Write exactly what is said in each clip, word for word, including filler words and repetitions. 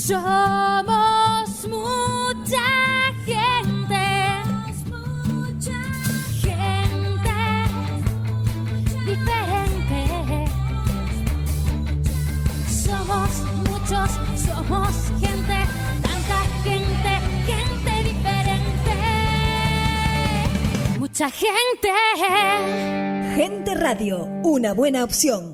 Somos mucha gente, mucha gente diferente. Somos muchos, somos gente, tanta gente, gente diferente. Mucha gente. Gente Radio, una buena opción.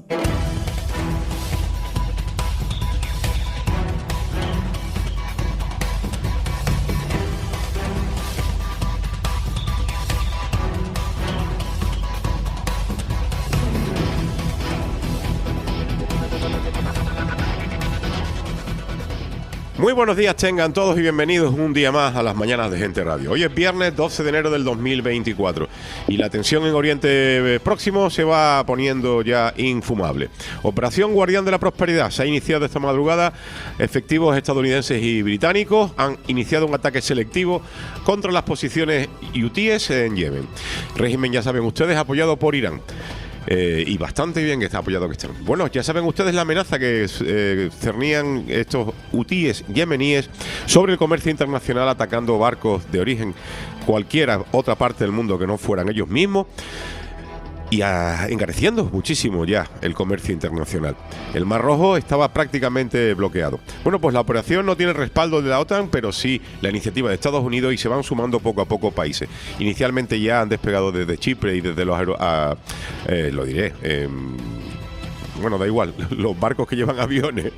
Muy buenos días tengan todos y bienvenidos un día más a las mañanas de Gente Radio. Hoy es viernes doce de enero del dos mil veinticuatro y la tensión en Oriente Próximo se va poniendo ya infumable. Operación Guardián de la Prosperidad se ha iniciado esta madrugada. Efectivos estadounidenses y británicos han iniciado un ataque selectivo contra las posiciones hutíes en Yemen. Régimen, ya saben ustedes, apoyado por Irán. Eh, y bastante bien que está apoyado que estén. Bueno, ya saben ustedes la amenaza que eh, cernían estos hutíes yemeníes sobre el comercio internacional, atacando barcos de origen cualquiera otra parte del mundo que no fueran ellos mismos, y a, encareciendo muchísimo ya el comercio internacional. El Mar Rojo estaba prácticamente bloqueado. Bueno, pues la operación no tiene respaldo de la OTAN, pero sí la iniciativa de Estados Unidos, y se van sumando poco a poco países. Inicialmente ya han despegado desde Chipre y desde los aero a, eh, lo diré, eh, bueno, da igual, los barcos que llevan aviones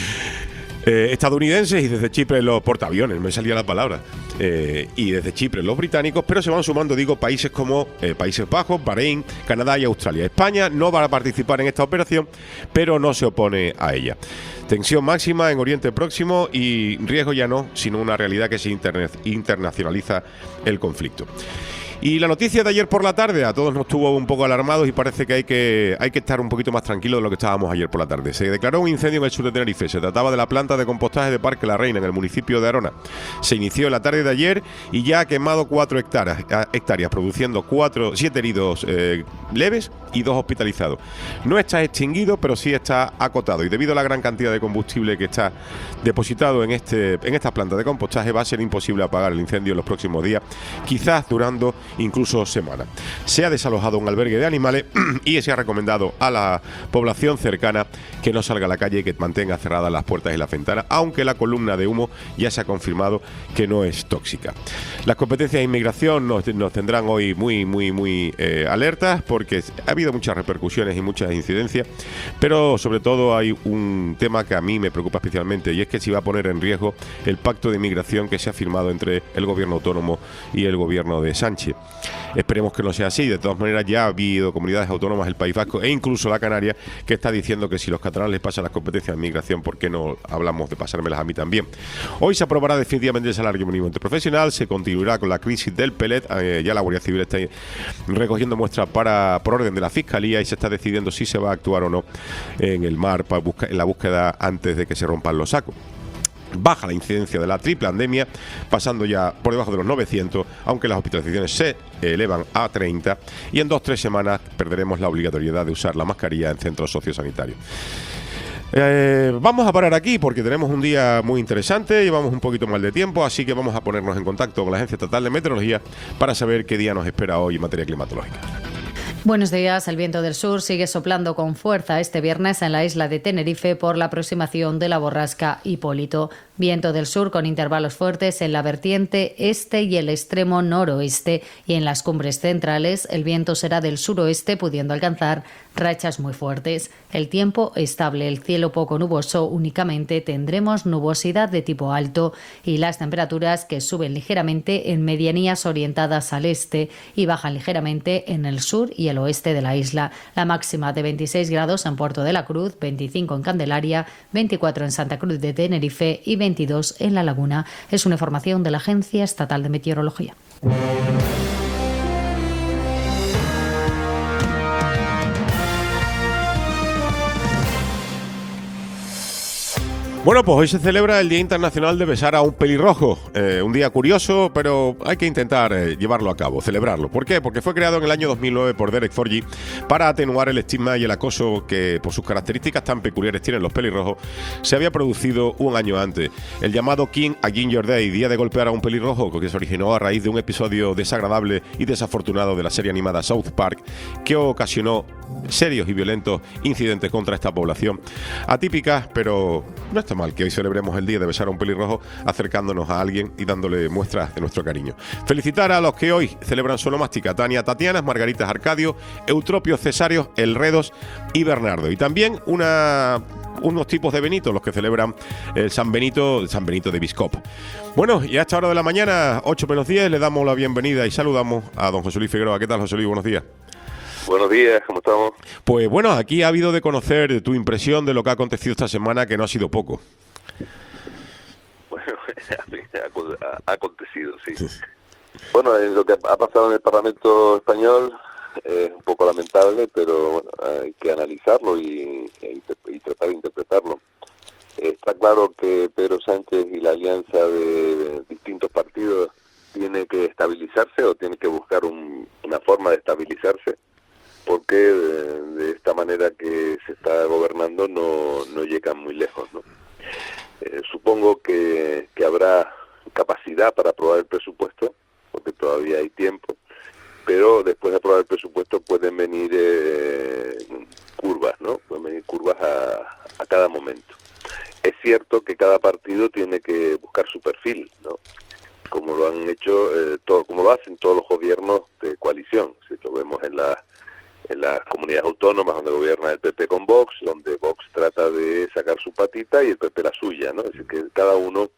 Eh, estadounidenses, y desde Chipre los portaaviones, me salía la palabra, eh, y desde Chipre los británicos, pero se van sumando, digo, países como eh, Países Bajos, Bahrein, Canadá y Australia. España no va a participar en esta operación, pero no se opone a ella. Tensión máxima en Oriente Próximo y riesgo ya no, sino una realidad que se interna- internacionaliza el conflicto. Y la noticia de ayer por la tarde a todos nos tuvo un poco alarmados, y parece que hay que hay que estar un poquito más tranquilos de lo que estábamos ayer por la tarde. Se declaró un incendio en el sur de Tenerife. Se trataba de la planta de compostaje de Parque La Reina, en el municipio de Arona. Se inició en la tarde de ayer y ya ha quemado cuatro hectáreas, hectáreas produciendo cuatro, siete heridos eh, leves y dos hospitalizados. No está extinguido, pero sí está acotado, y debido a la gran cantidad de combustible que está depositado en este en esta planta de compostaje, va a ser imposible apagar el incendio en los próximos días, quizás durando incluso semanas. Se ha desalojado un albergue de animales y se ha recomendado a la población cercana que no salga a la calle y que mantenga cerradas las puertas y las ventanas, aunque la columna de humo ya se ha confirmado que no es tóxica. Las competencias de inmigración nos, nos tendrán hoy muy, muy, muy eh, alertas, porque ha habido muchas repercusiones y muchas incidencias, pero sobre todo hay un tema que a mí me preocupa especialmente, y es que se va a poner en riesgo el pacto de inmigración que se ha firmado entre el gobierno autónomo y el gobierno de Sánchez. Esperemos que no sea así. De todas maneras, ya ha habido comunidades autónomas, el País Vasco e incluso la Canaria, que está diciendo que si los catalanes les pasan las competencias de inmigración, ¿por qué no hablamos de pasármelas a mí también? Hoy se aprobará definitivamente el salario mínimo interprofesional, se continuará con la crisis del pelet, eh, ya la Guardia Civil está recogiendo muestras para por orden de la Fiscalía, y se está decidiendo si se va a actuar o no en el mar para buscar, en la búsqueda antes de que se rompan los sacos. Baja la incidencia de la triple pandemia, pasando ya por debajo de los novecientos, aunque las hospitalizaciones se elevan a treinta, y en dos o tres semanas perderemos la obligatoriedad de usar la mascarilla en centros sociosanitarios. Eh, vamos a parar aquí porque tenemos un día muy interesante, llevamos un poquito mal de tiempo, así que vamos a ponernos en contacto con la Agencia Estatal de Meteorología para saber qué día nos espera hoy en materia climatológica. Buenos días. El viento del sur sigue soplando con fuerza este viernes en la isla de Tenerife por la aproximación de la borrasca Hipólito. Viento del sur con intervalos fuertes en la vertiente este y el extremo noroeste, y en las cumbres centrales el viento será del suroeste, pudiendo alcanzar rachas muy fuertes. El tiempo estable, el cielo poco nuboso, únicamente tendremos nubosidad de tipo alto, y las temperaturas que suben ligeramente en medianías orientadas al este y bajan ligeramente en el sur y el oeste de la isla. La máxima de veintiséis grados en Puerto de la Cruz, veinticinco en Candelaria, veinticuatro en Santa Cruz de Tenerife y veintidós en La Laguna. Es una información de la Agencia Estatal de Meteorología. Bueno, pues hoy se celebra el Día Internacional de Besar a un Pelirrojo. Eh, un día curioso, pero hay que intentar eh, llevarlo a cabo, celebrarlo. ¿Por qué? Porque fue creado en el año dos mil nueve por Derek Forgy para atenuar el estigma y el acoso que, por sus características tan peculiares, tienen los pelirrojos, se había producido un año antes. El llamado King a Ginger Day, Día de golpear a un pelirrojo, que se originó a raíz de un episodio desagradable y desafortunado de la serie animada South Park, que ocasionó serios y violentos incidentes contra esta población. Atípicas, pero no está mal que hoy celebremos el día de besar a un pelirrojo acercándonos a alguien y dándole muestras de nuestro cariño. Felicitar a los que hoy celebran su onomástica: Tania Tatianas, Margaritas Arcadio, Eutropio Cesarios, Elredos y Bernardo. Y también una, unos tipos de Benito, los que celebran el San Benito, el San Benito de Biscop. Bueno, y a esta hora de la mañana, ocho menos diez, le damos la bienvenida y saludamos a don José Luis Figueroa. ¿Qué tal, José Luis? Buenos días. Buenos días, ¿cómo estamos? Pues bueno, aquí ha habido de conocer tu impresión de lo que ha acontecido esta semana, que no ha sido poco. Bueno, ha, ha acontecido, sí. Bueno, lo que ha pasado en el Parlamento español es un poco lamentable, pero bueno, hay que analizarlo y, y tratar de interpretarlo. Está claro que Pedro Sánchez y la alianza de, de distintos partidos tiene que estabilizarse o tiene que buscar un, una forma de estabilizarse, porque de, de esta manera que se está gobernando no, no llegan muy lejos, ¿no? Eh, supongo que, que habrá capacidad para aprobar el presupuesto, porque todavía hay tiempo, pero después de aprobar el presupuesto pueden venir eh, curvas, ¿no? Pueden venir curvas a, a cada momento. Es cierto que cada partido tiene que buscar su perfil, ¿no? Como lo han hecho, eh, todo, como lo hacen todos los gobiernos de coalición. Si lo vemos en la en las comunidades autónomas donde gobierna el P P con Vox, donde Vox trata de sacar su patita y el P P la suya, ¿no? Es decir, que cada uno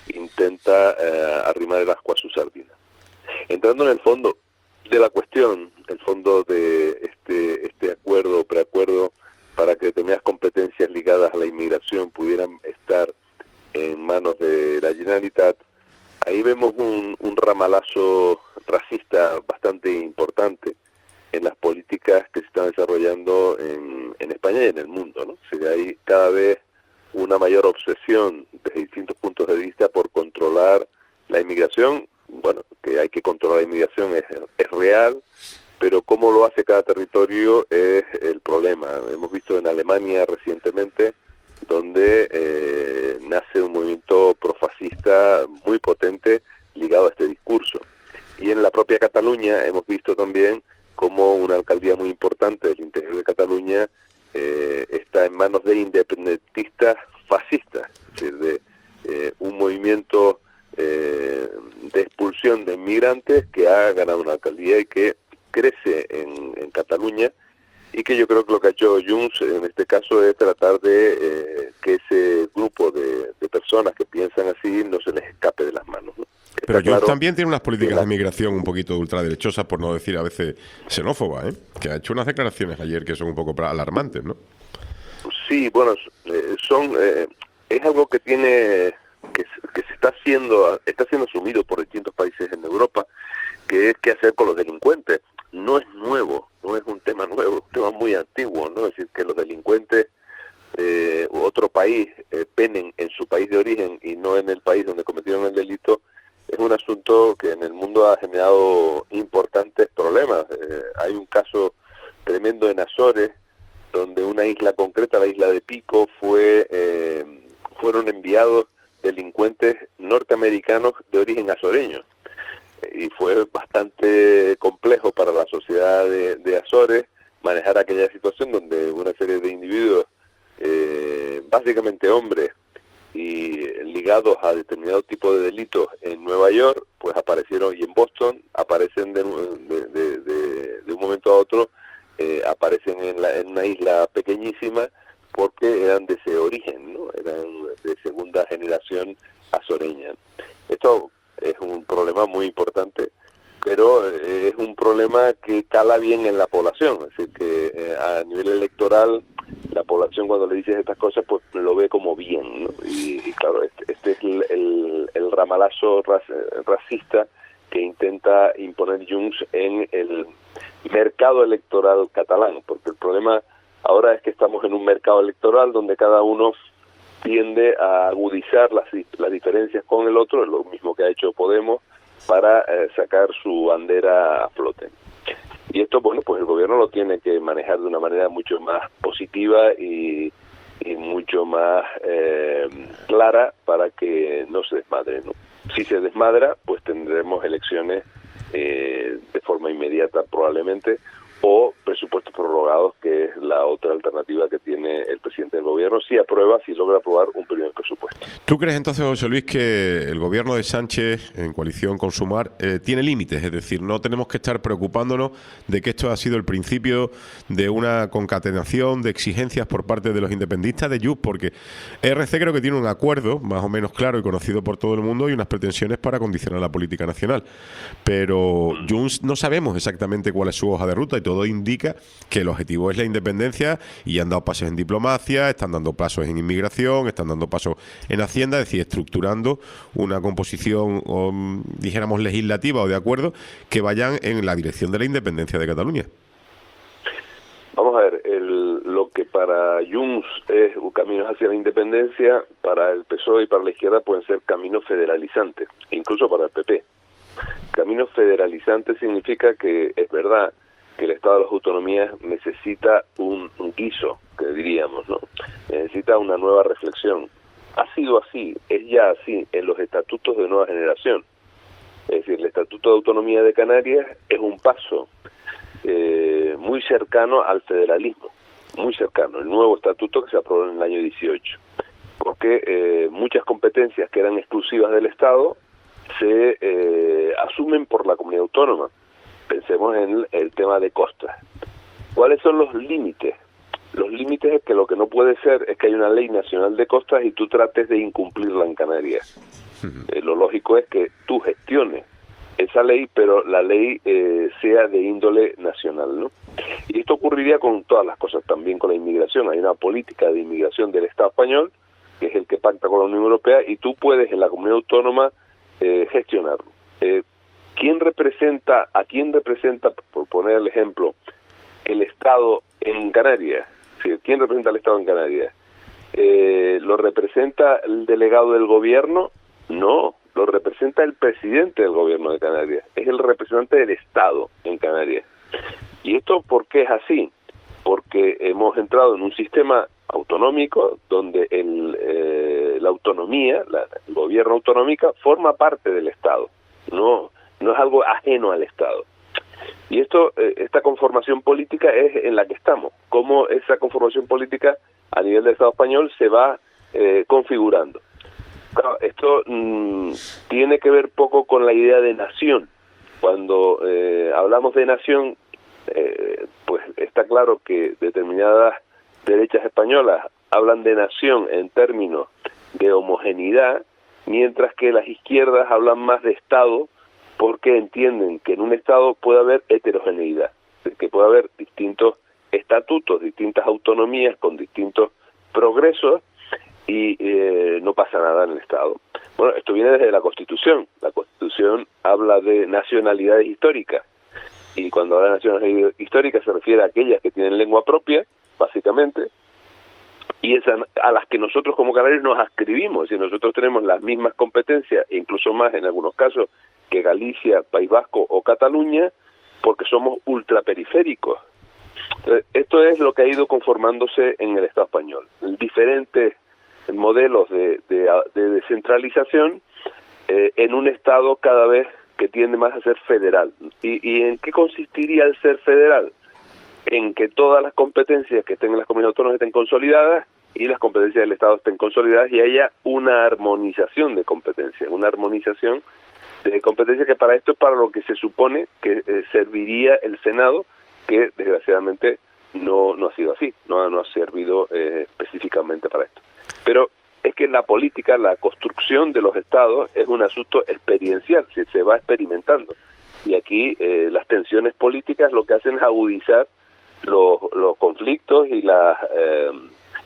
intenta eh, arrimar el ascua a su sardina. Entrando en el fondo de la cuestión, el fondo de este este acuerdo o preacuerdo para que determinadas competencias ligadas a la inmigración pudieran estar en manos de la Generalitat, ahí vemos un, un ramalazo racista bastante importante en las políticas que se están desarrollando en, en España y en el mundo, ¿no? O sea, hay cada vez una mayor obsesión desde distintos puntos de vista por controlar la inmigración. Bueno, que hay que controlar la inmigración es, es real, pero cómo lo hace cada territorio es el problema. Hemos visto en Alemania recientemente, donde eh, nace un movimiento profascista muy potente ligado a este discurso. Y en la propia Cataluña hemos visto también como una alcaldía muy importante del interior de Cataluña eh, está en manos de independentistas fascistas, es decir, de eh, un movimiento eh, de expulsión de inmigrantes que ha ganado una alcaldía y que crece en, en Cataluña, y que yo creo que lo que ha hecho Junts en este caso es tratar de eh, que ese grupo de, de personas que piensan así no se les escape de las manos, ¿no? Pero Junts claro, también tiene unas políticas la... de migración un poquito ultraderechosas, por no decir a veces xenófobas, ¿eh? Que ha hecho unas declaraciones ayer que son un poco alarmantes, ¿no? Sí, bueno, eh, son eh, es algo que tiene que, que se está haciendo está siendo asumido por distintos países en Europa, que es qué hacer con los delincuentes. No es nuevo, no es un tema nuevo, es un tema muy antiguo, ¿no? Es decir, que los delincuentes eh, u otro país eh, penen en su país de origen y no en el país donde cometieron el delito, es un asunto que en el mundo ha generado importantes problemas. Eh, hay un caso tremendo en Azores, donde una isla concreta, la isla de Pico, fue eh, fueron enviados delincuentes norteamericanos de origen azoreño. Y fue bastante complejo para la sociedad de, de Azores manejar aquella situación donde una serie de individuos, eh, básicamente hombres, y ligados a determinado tipo de delitos en Nueva York, pues aparecieron, y en Boston aparecen de, de, de, de, de un momento a otro, eh, aparecen en, la, en una isla pequeñísima porque eran de ese origen, ¿no? Eran de segunda generación azoreña. Esto es un problema muy importante, pero eh, es un problema que cala bien en la población, es decir, que eh, a nivel electoral la población cuando le dices estas cosas pues lo ve como bien, ¿no? Y, y claro, este, este es el, el, el ramalazo rac, racista que intenta imponer Junts en el mercado electoral catalán, porque el problema ahora es que estamos en un mercado electoral donde cada uno tiende a agudizar las, las diferencias con el otro, lo mismo que ha hecho Podemos, para eh, sacar su bandera a flote. Y esto, bueno, pues el gobierno lo tiene que manejar de una manera mucho más positiva y, y mucho más eh, clara para que no se desmadre, ¿no? Si se desmadra, pues tendremos elecciones eh, de forma inmediata probablemente, o presupuestos prorrogados, que es la otra alternativa que tiene el presidente del gobierno, si aprueba, si logra aprobar un primer presupuesto. ¿Tú crees entonces, José Luis, que el gobierno de Sánchez, en coalición con Sumar, eh, tiene límites? Es decir, no tenemos que estar preocupándonos de que esto ha sido el principio de una concatenación de exigencias por parte de los independentistas de Junts, porque R C creo que tiene un acuerdo más o menos claro y conocido por todo el mundo y unas pretensiones para condicionar la política nacional. Pero Junts no sabemos exactamente cuál es su hoja de ruta y todo indica que el objetivo es la independencia, y han dado pasos en diplomacia, están dando pasos en inmigración, están dando pasos en Hacienda, es decir, estructurando una composición, o, dijéramos, legislativa o de acuerdo que vayan en la dirección de la independencia de Cataluña. Vamos a ver, el, lo que para Junts es un camino hacia la independencia, para el P S O E y para la izquierda pueden ser caminos federalizantes, incluso para el P P. Camino federalizante significa que es verdad que el Estado de las Autonomías necesita un, un guiso, que diríamos, ¿no? Necesita una nueva reflexión. Ha sido así, es ya así en los estatutos de nueva generación. Es decir, el Estatuto de Autonomía de Canarias es un paso eh, muy cercano al federalismo, muy cercano, el nuevo estatuto que se aprobó en el año dieciocho. Porque eh, muchas competencias que eran exclusivas del Estado se eh, asumen por la comunidad autónoma. Pensemos en el, el tema de costas. ¿Cuáles son los límites? Los límites es que lo que no puede ser es que haya una ley nacional de costas y tú trates de incumplirla en Canarias. Eh, lo lógico es que tú gestiones esa ley, pero la ley eh, sea de índole nacional, ¿no? Y esto ocurriría con todas las cosas, también con la inmigración. Hay una política de inmigración del Estado español, que es el que pacta con la Unión Europea, y tú puedes en la comunidad autónoma eh, gestionarlo. Eh, ¿Quién representa, a quién representa, por poner el ejemplo, el Estado en Canarias? ¿Sí? ¿Quién representa al Estado en Canarias? Eh, ¿Lo representa el delegado del gobierno? No, lo representa el presidente del gobierno de Canarias. Es el representante del Estado en Canarias. ¿Y esto por qué es así? Porque hemos entrado en un sistema autonómico donde el, eh, la autonomía, la, el gobierno autonómico, forma parte del Estado. No, no es algo ajeno al Estado. Y esto, eh, esta conformación política es en la que estamos. Cómo esa conformación política a nivel del Estado español se va eh, configurando. Claro, esto mmm, tiene que ver poco con la idea de nación. Cuando eh, hablamos de nación, eh, pues está claro que determinadas derechas españolas hablan de nación en términos de homogeneidad, mientras que las izquierdas hablan más de Estado, porque entienden que en un Estado puede haber heterogeneidad, que puede haber distintos estatutos, distintas autonomías con distintos progresos, y eh, no pasa nada en el Estado. Bueno, esto viene desde la Constitución. La Constitución habla de nacionalidades históricas, y cuando habla de nacionalidades históricas se refiere a aquellas que tienen lengua propia, básicamente, y esas a las que nosotros como canarios nos adscribimos, y nosotros tenemos las mismas competencias, e incluso más en algunos casos, que Galicia, País Vasco o Cataluña, porque somos ultraperiféricos. Entonces, esto es lo que ha ido conformándose en el Estado español. Diferentes modelos de, de, de descentralización eh, en un Estado cada vez que tiende más a ser federal. ¿Y, y en qué consistiría el ser federal? En que todas las competencias que estén en las comunidades autónomas estén consolidadas y las competencias del Estado estén consolidadas y haya una armonización de competencias, una armonización de competencias que para esto es para lo que se supone que eh, serviría el Senado, que desgraciadamente no no ha sido así, no, no ha servido eh, específicamente para esto. Pero es que la política, la construcción de los estados es un asunto experiencial, se, se va experimentando. Y aquí eh, las tensiones políticas lo que hacen es agudizar los, los conflictos y las, eh,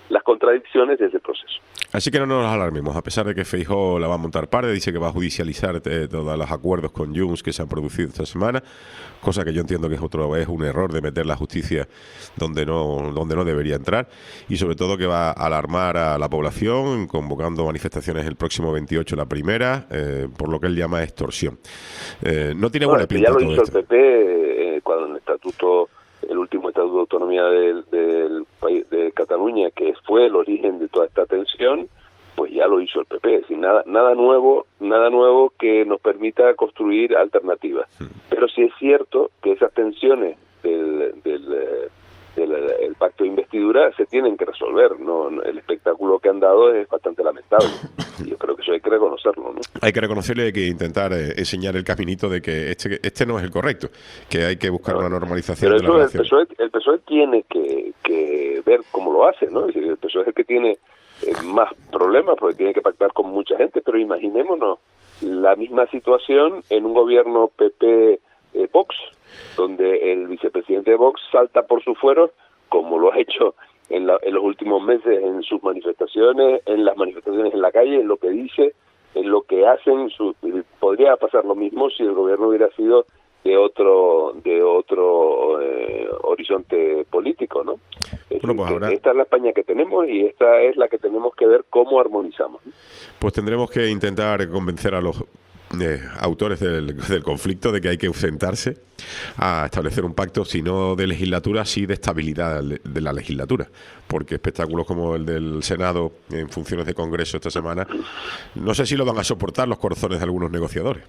las contradicciones de ese proceso. Así que no nos alarmemos, a pesar de que Feijóo la va a montar parda, dice que va a judicializar eh, todos los acuerdos con Junts que se han producido esta semana, cosa que yo entiendo que es otro es un error de meter la justicia donde no donde no debería entrar, y sobre todo que va a alarmar a la población, convocando manifestaciones el próximo veintiocho, la primera, eh, por lo que él llama extorsión. Eh, no tiene buena bueno, pinta ya lo todo hizo esto. el P P eh, cuando el estatuto el último estatuto de autonomía del, del país de Cataluña, que fue el origen de toda esta tensión, pues ya lo hizo el P P. Es decir, nada, nada nuevo, nada nuevo que nos permita construir alternativas. Pero sí es cierto que esas tensiones del, del, eh, del el pacto de investidura se tienen que resolver. No, no, el espectáculo que han dado es bastante lamentable. Y yo creo que eso hay que reconocerlo, ¿no? Hay que reconocerle, hay que intentar eh, enseñar el caminito de que este este no es el correcto, que hay que buscar una normalización Pero de la eso el relación. P S O E, el P S O E tiene que, que ver cómo lo hace, ¿no? Es decir, el P S O E es el que tiene eh, más problemas porque tiene que pactar con mucha gente, pero imaginémonos la misma situación en un gobierno P P-Vox, donde el vicepresidente de Vox salta por sus fueros, como lo ha hecho en, la, en los últimos meses en sus manifestaciones, en las manifestaciones en la calle, en lo que dice, en lo que hacen. Su, podría pasar lo mismo si el gobierno hubiera sido de otro de otro eh, horizonte político, ¿no? Es Bueno, pues decir, ahora- esta es la España que tenemos y esta es la que tenemos que ver cómo armonizamos, ¿no? Pues tendremos que intentar convencer a los eh, autores del, del conflicto de que hay que sentarse a establecer un pacto, si no de legislatura, sí de estabilidad de la legislatura, porque espectáculos como el del Senado en funciones de Congreso esta semana, no sé si lo van a soportar los corazones de algunos negociadores.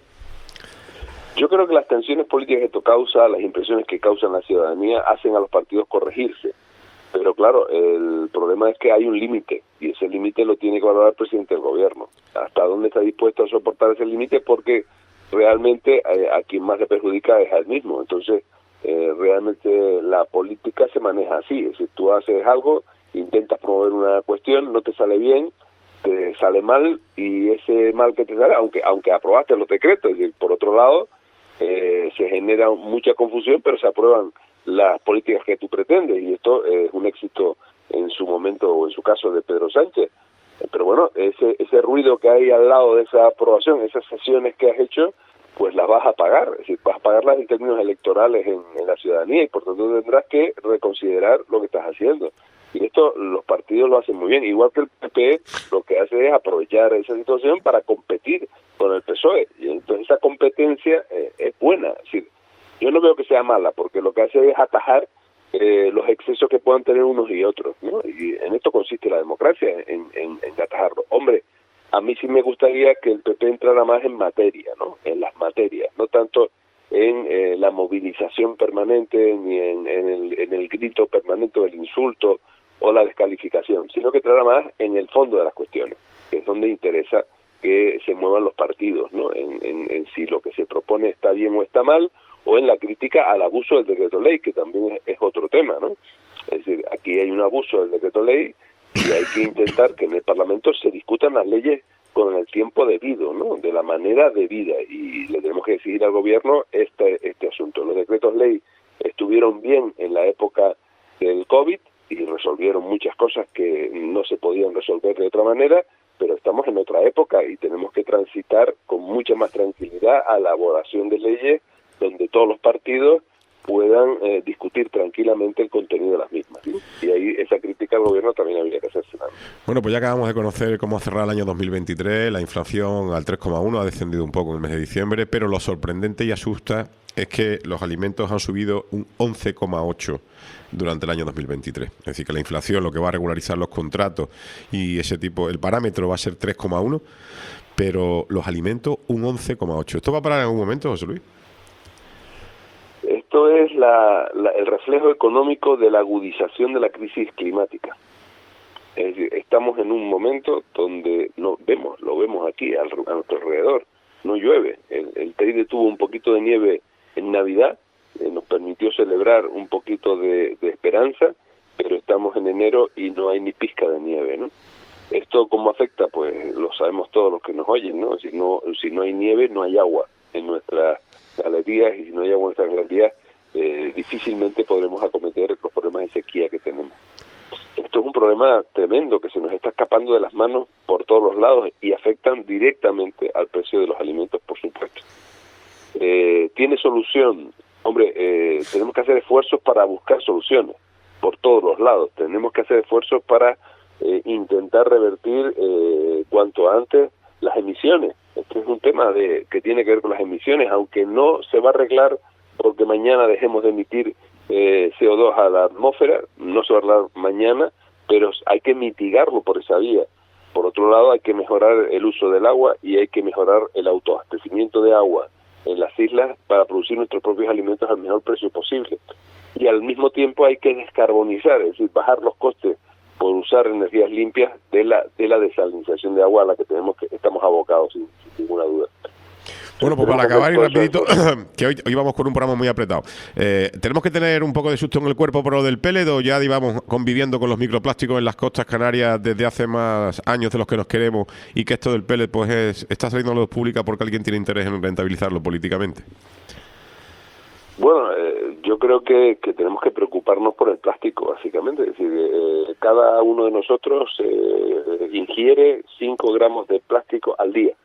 Yo creo que las tensiones políticas que esto causa, las impresiones que causan la ciudadanía, hacen a los partidos corregirse. Pero claro, el problema es que hay un límite, y ese límite lo tiene que valorar el presidente del gobierno. Hasta dónde está dispuesto a soportar ese límite, porque realmente eh, a quien más le perjudica es a él mismo. Entonces, eh, realmente la política se maneja así. Es decir, tú haces algo, intentas promover una cuestión, no te sale bien, te sale mal, y ese mal que te sale, aunque aunque aprobaste los decretos, es decir, por otro lado, eh, se genera mucha confusión, pero se aprueban las políticas que tú pretendes, y esto es un éxito en su momento, o en su caso, de Pedro Sánchez. Pero bueno, ese ese ruido que hay al lado de esa aprobación, esas sesiones que has hecho, pues las vas a pagar, es decir, vas a pagarlas en términos electorales en, en la ciudadanía, y por tanto tendrás que reconsiderar lo que estás haciendo. Y esto los partidos lo hacen muy bien, igual que el P P lo que hace es aprovechar esa situación para competir con el P S O E, y entonces esa competencia eh, es buena. Es decir, yo no veo que sea mala, porque lo que hace es atajar eh, los excesos que puedan tener unos y otros, ¿no? Y en esto consiste la democracia, en, en, en atajarlo. Hombre, a mí sí me gustaría que el P P entrara más en materia, ¿no? En las materias, no tanto en eh, la movilización permanente, ni en, en, el, en el grito permanente del insulto o la descalificación, sino que entrara más en el fondo de las cuestiones, que es donde interesa que se muevan los partidos, ¿no? En, en, en si lo que se propone está bien o está mal, o en la crítica al abuso del decreto ley, que también es, es otro tema, ¿no? Es decir, aquí hay un abuso del decreto ley y hay que intentar que en el Parlamento se discutan las leyes con el tiempo debido, ¿no? De la manera debida, y le tenemos que exigir al gobierno este este asunto. Los decretos ley estuvieron bien en la época del COVID y resolvieron muchas cosas que no se podían resolver de otra manera, pero estamos en otra época y tenemos que transitar con mucha más tranquilidad a la elaboración de leyes donde todos los partidos puedan eh, discutir tranquilamente el contenido de las mismas, ¿sí? Y ahí esa crítica al gobierno también habría que hacerse. Bueno, pues ya acabamos de conocer cómo ha cerrado el año dos mil veintitrés, la inflación al tres coma uno, ha descendido un poco en el mes de diciembre, pero lo sorprendente y asusta es que los alimentos han subido un once coma ocho durante el año dos mil veintitrés. Es decir, que la inflación, lo que va a regularizar los contratos y ese tipo, el parámetro va a ser tres coma uno, pero los alimentos un once coma ocho. ¿Esto va a parar en algún momento, José Luis? Esto es la, la, el reflejo económico de la agudización de la crisis climática. Es decir, estamos en un momento donde no vemos, lo vemos aquí a nuestro alrededor, no llueve. El, el Teide tuvo un poquito de nieve en Navidad, eh, nos permitió celebrar un poquito de, de esperanza, pero estamos en enero y no hay ni pizca de nieve, ¿no? ¿Esto cómo afecta? Pues lo sabemos todos los que nos oyen, ¿no? Si no, si no hay nieve, no hay agua en nuestras galerías, y si no hay agua en nuestras galerías, eh, difícilmente podremos acometer los problemas de sequía que tenemos. Esto es un problema tremendo que se nos está escapando de las manos por todos los lados y afectan directamente al precio de los alimentos, por supuesto. Eh, ¿Tiene solución? Hombre, eh, tenemos que hacer esfuerzos para buscar soluciones por todos los lados. Tenemos que hacer esfuerzos para eh, intentar revertir eh, cuanto antes las emisiones. Este es un tema de que tiene que ver con las emisiones, aunque no se va a arreglar porque mañana dejemos de emitir eh, C O dos a la atmósfera, no se va a arreglar mañana, pero hay que mitigarlo por esa vía. Por otro lado, hay que mejorar el uso del agua y hay que mejorar el autoabastecimiento de agua en las islas para producir nuestros propios alimentos al mejor precio posible. Y al mismo tiempo hay que descarbonizar, es decir, bajar los costes por usar energías limpias de la de la desalinización de agua a la que tenemos que estamos abocados, sin, sin ninguna duda. Bueno, pues para acabar y rapidito, que hoy, hoy vamos con un programa muy apretado. Eh, ¿Tenemos que tener un poco de susto en el cuerpo por lo del pellet o ya íbamos conviviendo con los microplásticos en las costas canarias desde hace más años de los que nos queremos y que esto del pellet pues es, está saliendo a la luz pública porque alguien tiene interés en rentabilizarlo políticamente? Bueno, eh, yo creo que, que tenemos que preocuparnos por el plástico, básicamente. Es decir, eh, cada uno de nosotros eh, ingiere cinco gramos de plástico al día.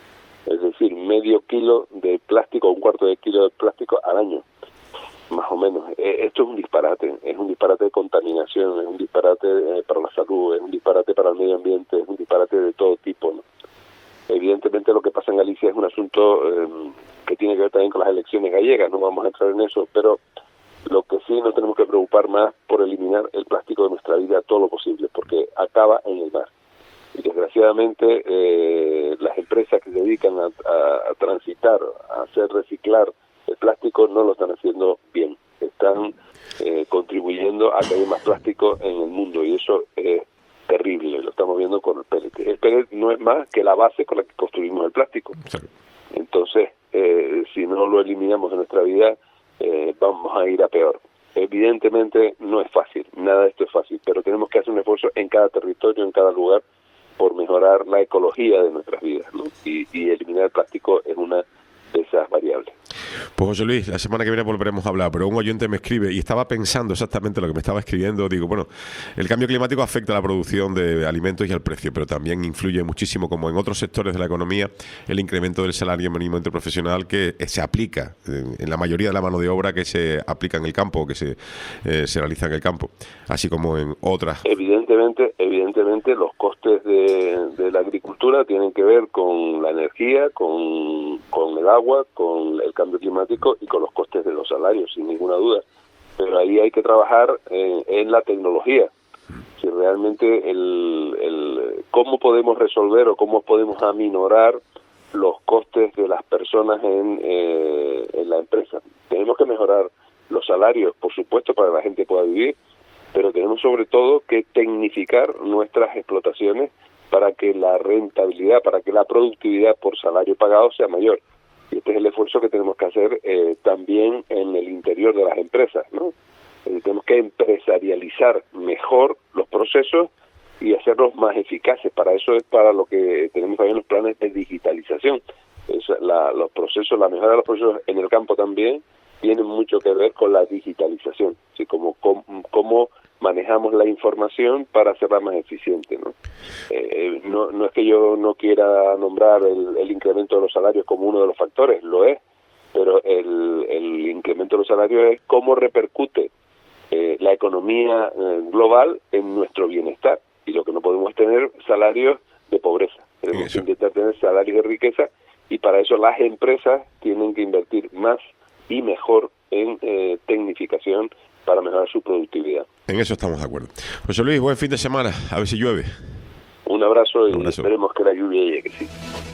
Es decir, medio kilo de plástico, un cuarto de kilo de plástico al año, más o menos. Eh, esto es un disparate, es un disparate de contaminación, es un disparate eh, para la salud, es un disparate para el medio ambiente, es un disparate de todo tipo, ¿no? Evidentemente lo que pasa en Galicia es un asunto eh, que tiene que ver también con las elecciones gallegas, no vamos a entrar en eso, pero lo que sí nos tenemos que preocupar más por eliminar el plástico de nuestra vida todo lo posible, porque acaba en el mar. Y desgraciadamente eh, las empresas que se dedican a, a, a transitar, a hacer reciclar el plástico no lo están haciendo bien. Están eh, contribuyendo a que haya más plástico en el mundo y eso es terrible. Lo estamos viendo con el pellet. El pellet no es más que la base con la que construimos el plástico. Entonces, eh, si no lo eliminamos de nuestra vida, eh, vamos a ir a peor. Evidentemente no es fácil, nada de esto es fácil, pero tenemos que hacer un esfuerzo en cada territorio, en cada lugar, por mejorar la ecología de nuestras vidas, ¿no? Y, y eliminar el plástico es una de esas variables. Pues José Luis, la semana que viene volveremos a hablar, pero un oyente me escribe y estaba pensando exactamente lo que me estaba escribiendo. Digo, bueno, el cambio climático afecta a la producción de alimentos y al precio, pero también influye muchísimo, como en otros sectores de la economía, el incremento del salario mínimo interprofesional que se aplica en la mayoría de la mano de obra que se aplica en el campo, que se, eh, se realiza en el campo, así como en otras. Evidentemente, evidentemente los costes de, de la agricultura tienen que ver con la energía, con, con el agua, con el cambio climático y con los costes de los salarios, sin ninguna duda. Pero ahí hay que trabajar eh, en la tecnología. Si realmente el, el cómo podemos resolver o cómo podemos aminorar los costes de las personas en, eh, en la empresa. Tenemos que mejorar los salarios, por supuesto, para que la gente pueda vivir, pero tenemos sobre todo que tecnificar nuestras explotaciones para que la rentabilidad, para que la productividad por salario pagado sea mayor. Y este es el esfuerzo que tenemos que hacer eh, también en el interior de las empresas, ¿no? Eh, tenemos que empresarializar mejor los procesos y hacerlos más eficaces. Para eso es para lo que tenemos también los planes de digitalización. Es la, los procesos, la mejora de los procesos en el campo también tienen mucho que ver con la digitalización, así como cómo, cómo manejamos la información para hacerla más eficiente, ¿no? Eh, no, no es que yo no quiera nombrar el, el incremento de los salarios como uno de los factores, lo es, pero el, el incremento de los salarios es cómo repercute eh, la economía eh, global en nuestro bienestar, y lo que no podemos tener salarios de pobreza, tenemos que intentar tener salarios de riqueza, y para eso las empresas tienen que invertir más y mejor en eh, tecnificación para mejorar su productividad. En eso estamos de acuerdo. José Luis, buen fin de semana, a ver si llueve. Un abrazo y Un abrazo. Esperemos que la lluvia llegue, sí.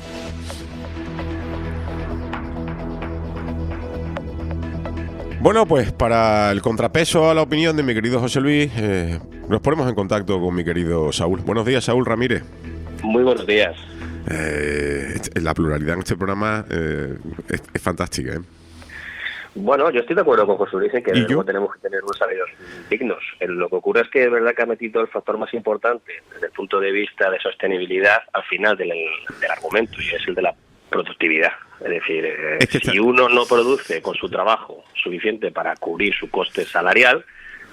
Bueno, pues para el contrapeso a la opinión de mi querido José Luis, eh, nos ponemos en contacto con mi querido Saúl. Buenos días, Saúl Ramírez. Muy buenos días. Eh, la pluralidad en este programa eh, es, es fantástica, ¿eh? Bueno, yo estoy de acuerdo con José Luis en que ¿Y yo? tenemos que tener unos salarios dignos. Lo que ocurre es que es verdad que ha metido el factor más importante desde el punto de vista de sostenibilidad al final del, del argumento, y es el de la productividad. Es decir, eh, es que si uno no produce con su trabajo suficiente para cubrir su coste salarial,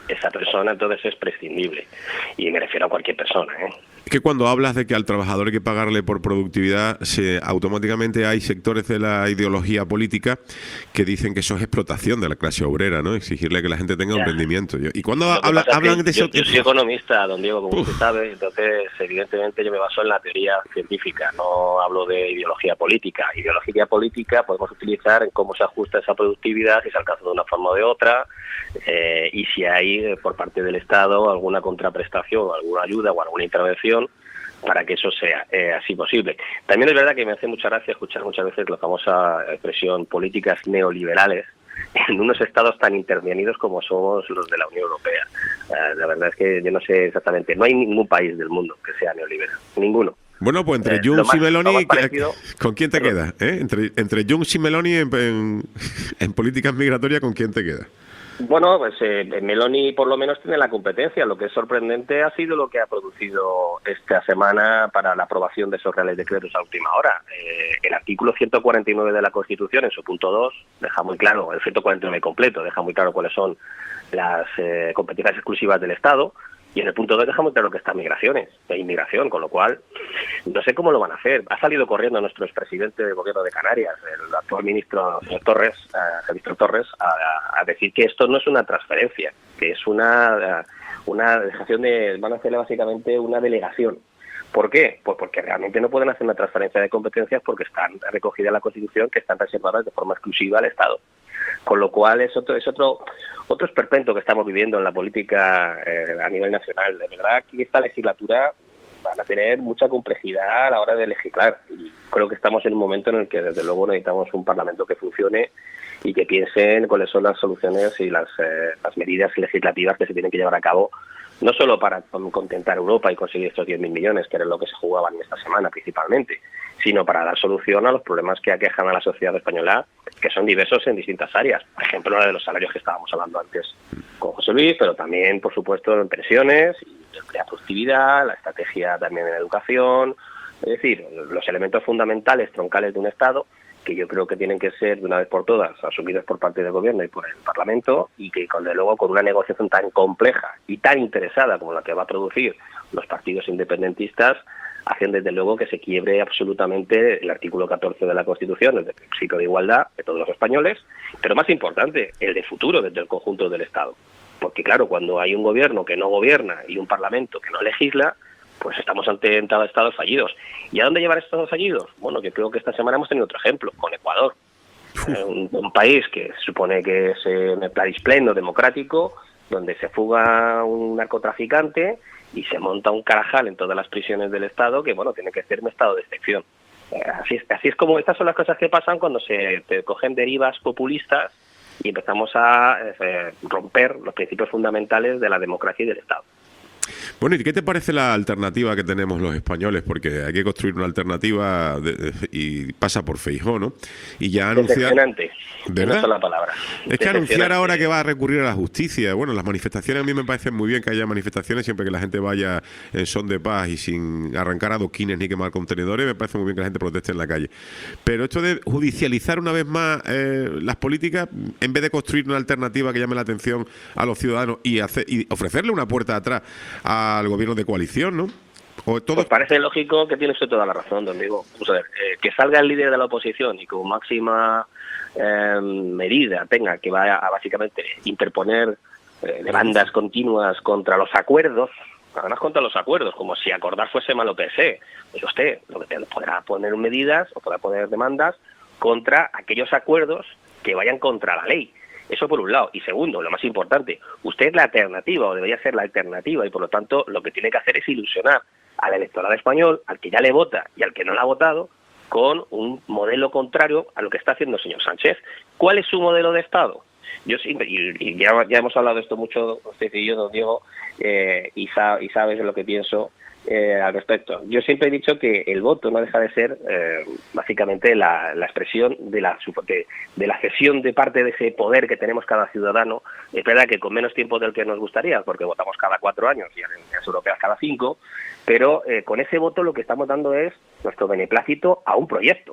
esa persona entonces es prescindible. Y me refiero a cualquier persona, ¿eh? Es que cuando hablas de que al trabajador hay que pagarle por productividad, se, automáticamente hay sectores de la ideología política que dicen que eso es explotación de la clase obrera, ¿no? Exigirle que la gente tenga Ya. un rendimiento. Yo- Y cuando Lo que habla, pasa es hablan que de eso... yo, yo soy economista, don Diego, como Uf. usted sabe, entonces evidentemente yo me baso en la teoría científica, no hablo de ideología política. Ideología política podemos utilizar en cómo se ajusta esa productividad, si se alcanza de una forma o de otra, eh, y si hay eh, por parte del Estado alguna contraprestación, o alguna ayuda o alguna intervención para que eso sea eh, así posible. También es verdad que me hace mucha gracia escuchar muchas veces la famosa expresión políticas neoliberales en unos estados tan intervenidos como somos los de la Unión Europea. Eh, la verdad es que yo no sé exactamente, no hay ningún país del mundo que sea neoliberal, ninguno. Bueno, pues entre Eh, lo Junts más- y lo Meloni, más parecido- ¿con quién te Perdón. quedas? ¿Eh? Entre, entre Junts y Meloni en, en, en políticas migratorias, ¿con quién te quedas? Bueno, pues eh, Meloni por lo menos tiene la competencia. Lo que es sorprendente ha sido lo que ha producido esta semana para la aprobación de esos reales decretos a última hora. Eh, el artículo ciento cuarenta y nueve de la Constitución, en su punto dos, deja muy claro, el ciento cuarenta y nueve completo, deja muy claro cuáles son las eh, competencias exclusivas del Estado. Y en el punto dos deja muy claro que está migraciones, e inmigración, con lo cual no sé cómo lo van a hacer. Ha salido corriendo nuestro expresidente del gobierno de Canarias, el actual ministro señor Torres, eh, Víctor Torres, a, a decir que esto no es una transferencia, que es una, una dejación de, van a hacerle básicamente una delegación. ¿Por qué? Pues porque realmente no pueden hacer una transferencia de competencias porque están recogidas en la Constitución, que están reservadas de forma exclusiva al Estado. Con lo cual es otro es otro otro esperpento que estamos viviendo en la política eh, a nivel nacional. De verdad que esta legislatura van a tener mucha complejidad a la hora de legislar. Y creo que estamos en un momento en el que desde luego necesitamos un Parlamento que funcione y que piense en cuáles son las soluciones y las, eh, las medidas legislativas que se tienen que llevar a cabo, no solo para contentar a Europa y conseguir estos diez mil millones, que era lo que se jugaban esta semana principalmente, sino para dar solución a los problemas que aquejan a la sociedad española, que son diversos en distintas áreas. Por ejemplo, la de los salarios que estábamos hablando antes con José Luis, pero también, por supuesto, en pensiones, la productividad, la estrategia también en educación, es decir, los elementos fundamentales, troncales de un Estado, que yo creo que tienen que ser de una vez por todas asumidos por parte del Gobierno y por el Parlamento, y que con, de luego con una negociación tan compleja y tan interesada como la que va a producir los partidos independentistas, hacen desde luego que se quiebre absolutamente el artículo catorce de la Constitución, el principio de igualdad de todos los españoles, pero más importante, el de futuro desde el conjunto del Estado. Porque claro, cuando hay un gobierno que no gobierna y un Parlamento que no legisla, pues estamos ante estados fallidos. ¿Y a dónde llevar estos fallidos? Bueno, yo creo que esta semana hemos tenido otro ejemplo, con Ecuador. Eh, un, un país que se supone que es eh, un país pleno, democrático, donde se fuga un narcotraficante y se monta un carajal en todas las prisiones del Estado que, bueno, tiene que ser un estado de excepción. Eh, así, es, así es como estas son las cosas que pasan cuando se te cogen derivas populistas y empezamos a eh, romper los principios fundamentales de la democracia y del Estado. Bueno, ¿y qué te parece la alternativa que tenemos los españoles? Porque hay que construir una alternativa de, de, y pasa por Feijóo, ¿no? Y ya anunciar... Decepcionante. ¿Verdad? Una sola palabra. Es que anunciar ahora que va a recurrir a la justicia. Bueno, las manifestaciones a mí me parecen muy bien que haya manifestaciones siempre que la gente vaya en son de paz y sin arrancar adoquines ni quemar contenedores. Me parece muy bien que la gente proteste en la calle. Pero esto de judicializar una vez más eh, las políticas, en vez de construir una alternativa que llame la atención a los ciudadanos y, hacer, y ofrecerle una puerta atrás al gobierno de coalición, ¿no? O todo... Pues parece lógico que tiene usted toda la razón, don Diego. Vamos a ver, eh, que salga el líder de la oposición y como máxima eh, medida tenga que va a, a básicamente interponer eh, demandas continuas contra los acuerdos, además contra los acuerdos, como si acordar fuese malo per se. Pues usted lo que podrá poner medidas o podrá poner demandas contra aquellos acuerdos que vayan contra la ley. Eso por un lado. Y segundo, lo más importante, usted es la alternativa o debería ser la alternativa y por lo tanto lo que tiene que hacer es ilusionar al electorado español, al que ya le vota y al que no le ha votado, con un modelo contrario a lo que está haciendo el señor Sánchez. ¿Cuál es su modelo de Estado? Yo siempre, y, y ya, ya hemos hablado de esto mucho, usted y yo, don Diego, eh, y, sa, y sabes lo que pienso eh, al respecto. Yo siempre he dicho que el voto no deja de ser eh, básicamente la, la expresión de la, de, de la cesión de parte de ese poder que tenemos cada ciudadano. Es verdad que con menos tiempo del que nos gustaría, porque votamos cada cuatro años y en las europeas cada cinco, pero eh, con ese voto lo que estamos dando es nuestro beneplácito a un proyecto,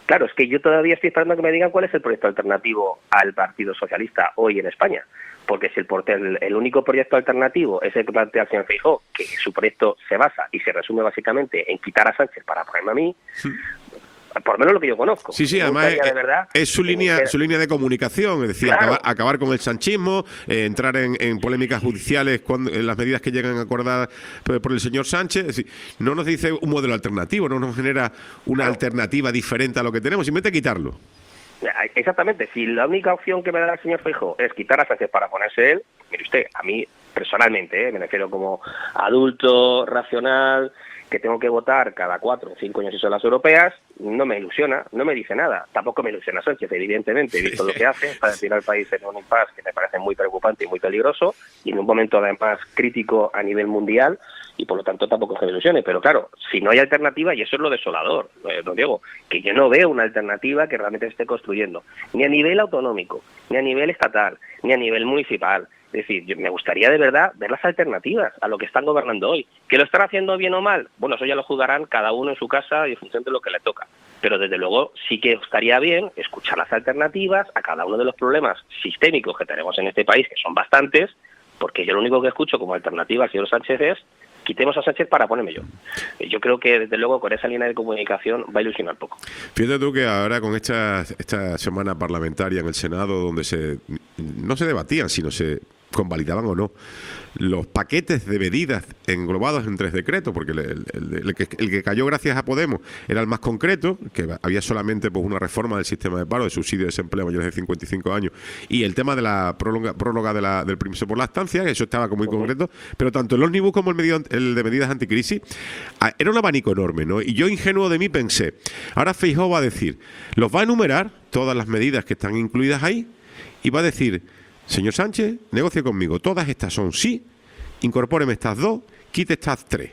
Claro, es que yo todavía estoy esperando que me digan cuál es el proyecto alternativo al Partido Socialista hoy en España. Porque si el, el, el único proyecto alternativo es el que plantea el señor Feijóo, que su proyecto se basa y se resume básicamente en quitar a Sánchez para ponerme a mí, sí. Por lo menos lo que yo conozco. Sí, sí, además es, de verdad, es su línea que... su línea de comunicación, es decir, claro. acabar, acabar con el sanchismo, eh, entrar en, en polémicas judiciales cuando en las medidas que llegan a acordar por, por el señor Sánchez. Es decir, no nos dice un modelo alternativo, no nos genera una claro. alternativa diferente a lo que tenemos, simplemente quitarlo. Exactamente, si la única opción que me da el señor Feijóo es quitar a Sánchez para ponerse él, mire usted, a mí personalmente, ¿eh? me refiero como adulto, racional, que tengo que votar cada cuatro o cinco años si son las europeas, no me ilusiona, no me dice nada. Tampoco me ilusiona Sánchez, evidentemente, he visto lo que hace para tirar al país en un impasse que me parece muy preocupante y muy peligroso, y en un momento además crítico a nivel mundial, y por lo tanto tampoco se me ilusione. Pero claro, si no hay alternativa, y eso es lo desolador, eh, don Diego, que yo no veo una alternativa que realmente esté construyendo, ni a nivel autonómico, ni a nivel estatal, ni a nivel municipal. Es decir, yo, me gustaría de verdad ver las alternativas a lo que están gobernando hoy. ¿Que lo están haciendo bien o mal? Bueno, eso ya lo juzgarán cada uno en su casa y en función de lo que le toca. Pero desde luego sí que estaría bien escuchar las alternativas a cada uno de los problemas sistémicos que tenemos en este país, que son bastantes, porque yo lo único que escucho como alternativa al señor Sánchez es quitemos a Sánchez para ponerme yo. Yo creo que desde luego con esa línea de comunicación va a ilusionar poco. Fíjate tú que ahora con esta, esta semana parlamentaria en el Senado, donde se no se debatían, sino se convalidaban o no los paquetes de medidas englobados en tres decretos, porque el, el, el, el, que, el que cayó gracias a Podemos era el más concreto, que había solamente pues una reforma del sistema de paro, de subsidio de desempleo a mayores de cincuenta y cinco años, y el tema de la prórroga, prórroga de la, del permiso por la estancia, que eso estaba como muy uh-huh. concreto, pero tanto el ómnibus como el, medio, el de medidas anticrisis era un abanico enorme, ¿no? Y yo, ingenuo de mí, pensé, ahora Feijóo va a decir, los va a enumerar todas las medidas que están incluidas ahí y va a decir: señor Sánchez, negocie conmigo, todas estas son sí, incorpóreme estas dos, quite estas tres.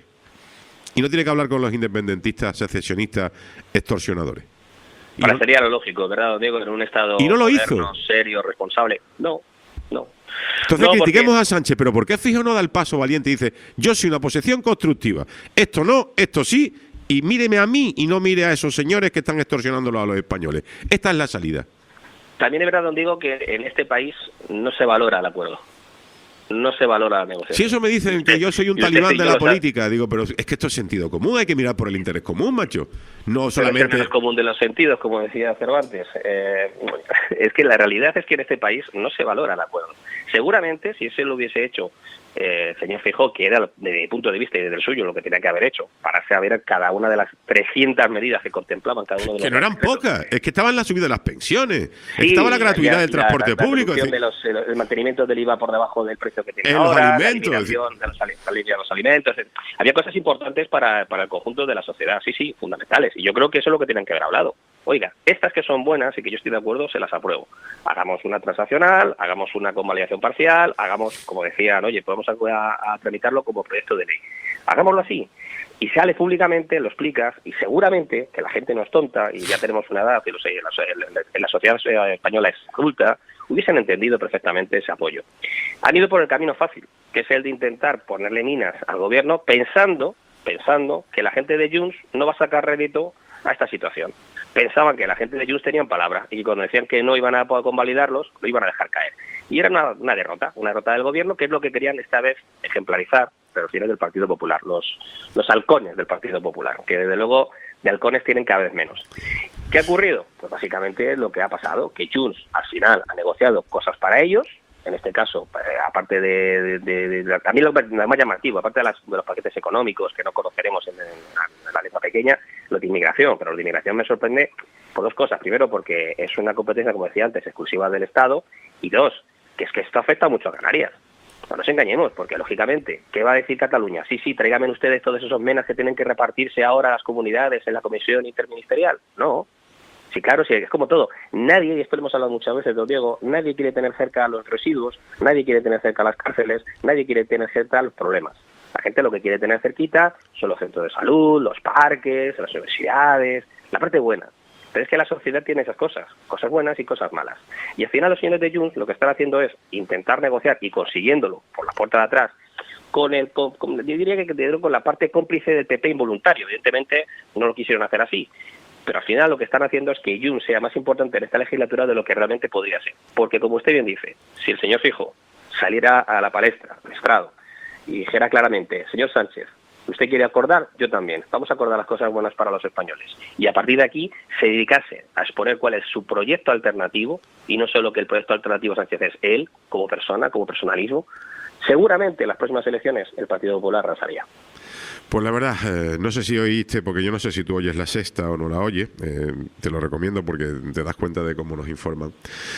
Y no tiene que hablar con los independentistas, secesionistas, extorsionadores. Y parecería no... lo lógico, ¿verdad, don Diego? En un Estado y no lo moderno, hizo. serio, responsable. No, no. Entonces no, critiquemos porque... a Sánchez, pero ¿por qué Feijóo no da el paso valiente y dice: yo soy una posición constructiva, esto no, esto sí, y míreme a mí y no mire a esos señores que están extorsionándolo a los españoles? Esta es la salida. También es verdad, don Diego, que en este país no se valora el acuerdo. No se valora la negociación. Si eso me dicen que yo soy un talibán de la política, digo, pero es que esto es sentido común, hay que mirar por el interés común, macho. No solamente... el interés común de los sentidos, como decía Cervantes. Eh, es que la realidad es que en este país no se valora el acuerdo. Seguramente, si ese lo hubiese hecho eh, el señor Feijóo, que era, desde mi punto de vista y desde el suyo, lo que tenía que haber hecho, para saber cada una de las trescientas medidas que contemplaban cada uno de los... Que no eran pocas, es que estaban la subida de las pensiones, sí, estaba la gratuidad ya, del transporte la, la, público. La de los, el mantenimiento del I V A por debajo del precio que tiene en ahora, los alimentos, la eliminación de los, de los alimentos. Había cosas importantes para, para el conjunto de la sociedad, sí, sí, fundamentales. Y yo creo que eso es lo que tienen que haber hablado. Oiga, estas que son buenas y que yo estoy de acuerdo, se las apruebo. Hagamos una transaccional, hagamos una convalidación parcial, hagamos, como decían, oye, podemos a, a, a tramitarlo como proyecto de ley. Hagámoslo así. Y sale públicamente, lo explicas, y seguramente, que la gente no es tonta, y ya tenemos una edad, y lo sé, en la, en la sociedad española es adulta, hubiesen entendido perfectamente ese apoyo. Han ido por el camino fácil, que es el de intentar ponerle minas al gobierno, pensando, pensando que la gente de Junts no va a sacar rédito a esta situación. Pensaban que la gente de Junts tenían palabra y cuando decían que no iban a poder convalidarlos, lo iban a dejar caer. Y era una, una derrota, una derrota del gobierno, que es lo que querían esta vez ejemplarizar, pero fines del Partido Popular, los, los halcones del Partido Popular, que desde luego de halcones tienen cada vez menos. ¿Qué ha ocurrido? Pues básicamente lo que ha pasado, que Junts al final ha negociado cosas para ellos, en este caso, aparte de, de, de, de también lo, lo más llamativo, aparte de, las, de los paquetes económicos que no conoceremos en, en, en la letra pequeña, lo de inmigración, pero lo de inmigración me sorprende por dos cosas. Primero, porque es una competencia, como decía antes, exclusiva del Estado, y dos, que es que esto afecta mucho a Canarias. No nos engañemos, porque lógicamente, ¿qué va a decir Cataluña? Sí, sí, tráigame ustedes todos esos menas que tienen que repartirse ahora a las comunidades en la comisión interministerial. No. Sí, claro, sí, es como todo. Nadie, y esto lo hemos hablado muchas veces, don Diego, nadie quiere tener cerca los residuos, nadie quiere tener cerca las cárceles, nadie quiere tener cerca los problemas. La gente lo que quiere tener cerquita son los centros de salud, los parques, las universidades, la parte buena. Pero es que la sociedad tiene esas cosas, cosas buenas y cosas malas. Y al final los señores de Junts lo que están haciendo es intentar negociar y consiguiéndolo por la puerta de atrás, con el, con, con, yo diría que con la parte cómplice del P P involuntario. Evidentemente no lo quisieron hacer así. Pero al final lo que están haciendo es que Junts sea más importante en esta legislatura de lo que realmente podría ser. Porque como usted bien dice, si el señor Feijóo saliera a la palestra, al estrado, y dijera claramente, señor Sánchez, ¿usted quiere acordar? Yo también. Vamos a acordar las cosas buenas para los españoles. Y a partir de aquí se dedicase a exponer cuál es su proyecto alternativo, y no solo que el proyecto alternativo Sánchez es él, como persona, como personalismo, seguramente en las próximas elecciones el Partido Popular arrasaría. Pues la verdad, eh, no sé si oíste, porque yo no sé si tú oyes La Sexta o no la oyes, eh, te lo recomiendo porque te das cuenta de cómo nos informan.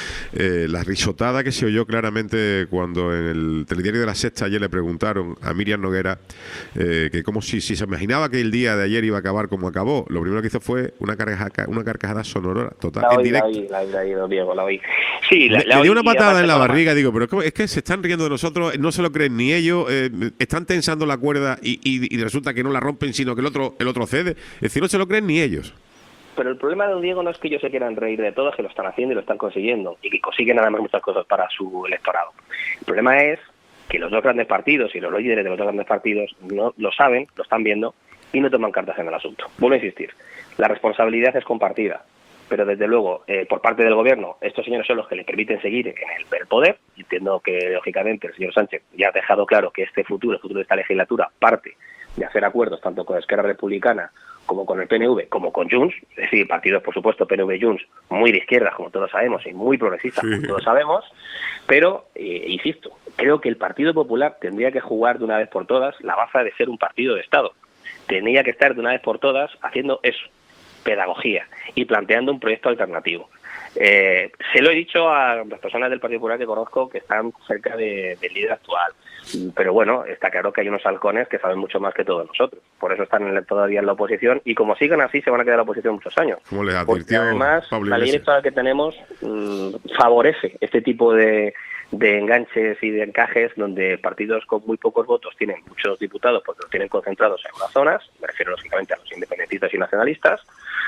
Eh, la risotada que se oyó claramente cuando en el telediario de La Sexta ayer le preguntaron a Miriam Noguera eh, que como si, si se imaginaba que el día de ayer iba a acabar como acabó, lo primero que hizo fue una carcajada, una carcajada sonora total, la en oí, directo. La oí, la oí, la oí, don Diego, la oí. Sí, la, Le, la le oí dio una y patada en la además- barriga, digo, pero es que, es que se están riendo de nosotros, no se lo creen ni ellos, eh, están tensando la cuerda y, y, y resulta que no la rompen, sino que el otro el otro cede. Es decir, no se lo creen ni ellos. Pero el problema de don Diego no es que ellos se quieran reír de todo, es que lo están haciendo y lo están consiguiendo, y que consiguen además muchas cosas para su electorado. El problema es que los dos grandes partidos y los líderes de los dos grandes partidos no lo saben, lo están viendo, y no toman cartas en el asunto. Vuelvo a insistir, la responsabilidad es compartida, pero desde luego, eh, por parte del gobierno, estos señores son los que le permiten seguir en el, el poder. Entiendo que, lógicamente, el señor Sánchez ya ha dejado claro que este futuro, el futuro de esta legislatura, parte de hacer acuerdos tanto con Esquerra Republicana como con el P N V, como con Junts, es decir, partidos, por supuesto, P N V y Junts, muy de izquierda, como todos sabemos, y muy progresistas, Sí. como todos sabemos, pero, eh, insisto, creo que el Partido Popular tendría que jugar de una vez por todas la baza de ser un partido de Estado. Tendría que estar de una vez por todas haciendo eso, pedagogía, y planteando un proyecto alternativo. Eh, se lo he dicho a las personas del Partido Popular que conozco que están cerca de, del líder actual, pero bueno, está claro que hay unos halcones que saben mucho más que todos nosotros, por eso están en, todavía en la oposición, y como sigan así se van a quedar en la oposición muchos años. Como les Porque advirtió además Pablo la ley Iglesias. electoral que tenemos mmm, favorece este tipo de, de enganches y de encajes donde partidos con muy pocos votos tienen muchos diputados porque los tienen concentrados en unas zonas, me refiero lógicamente a los independentistas y nacionalistas,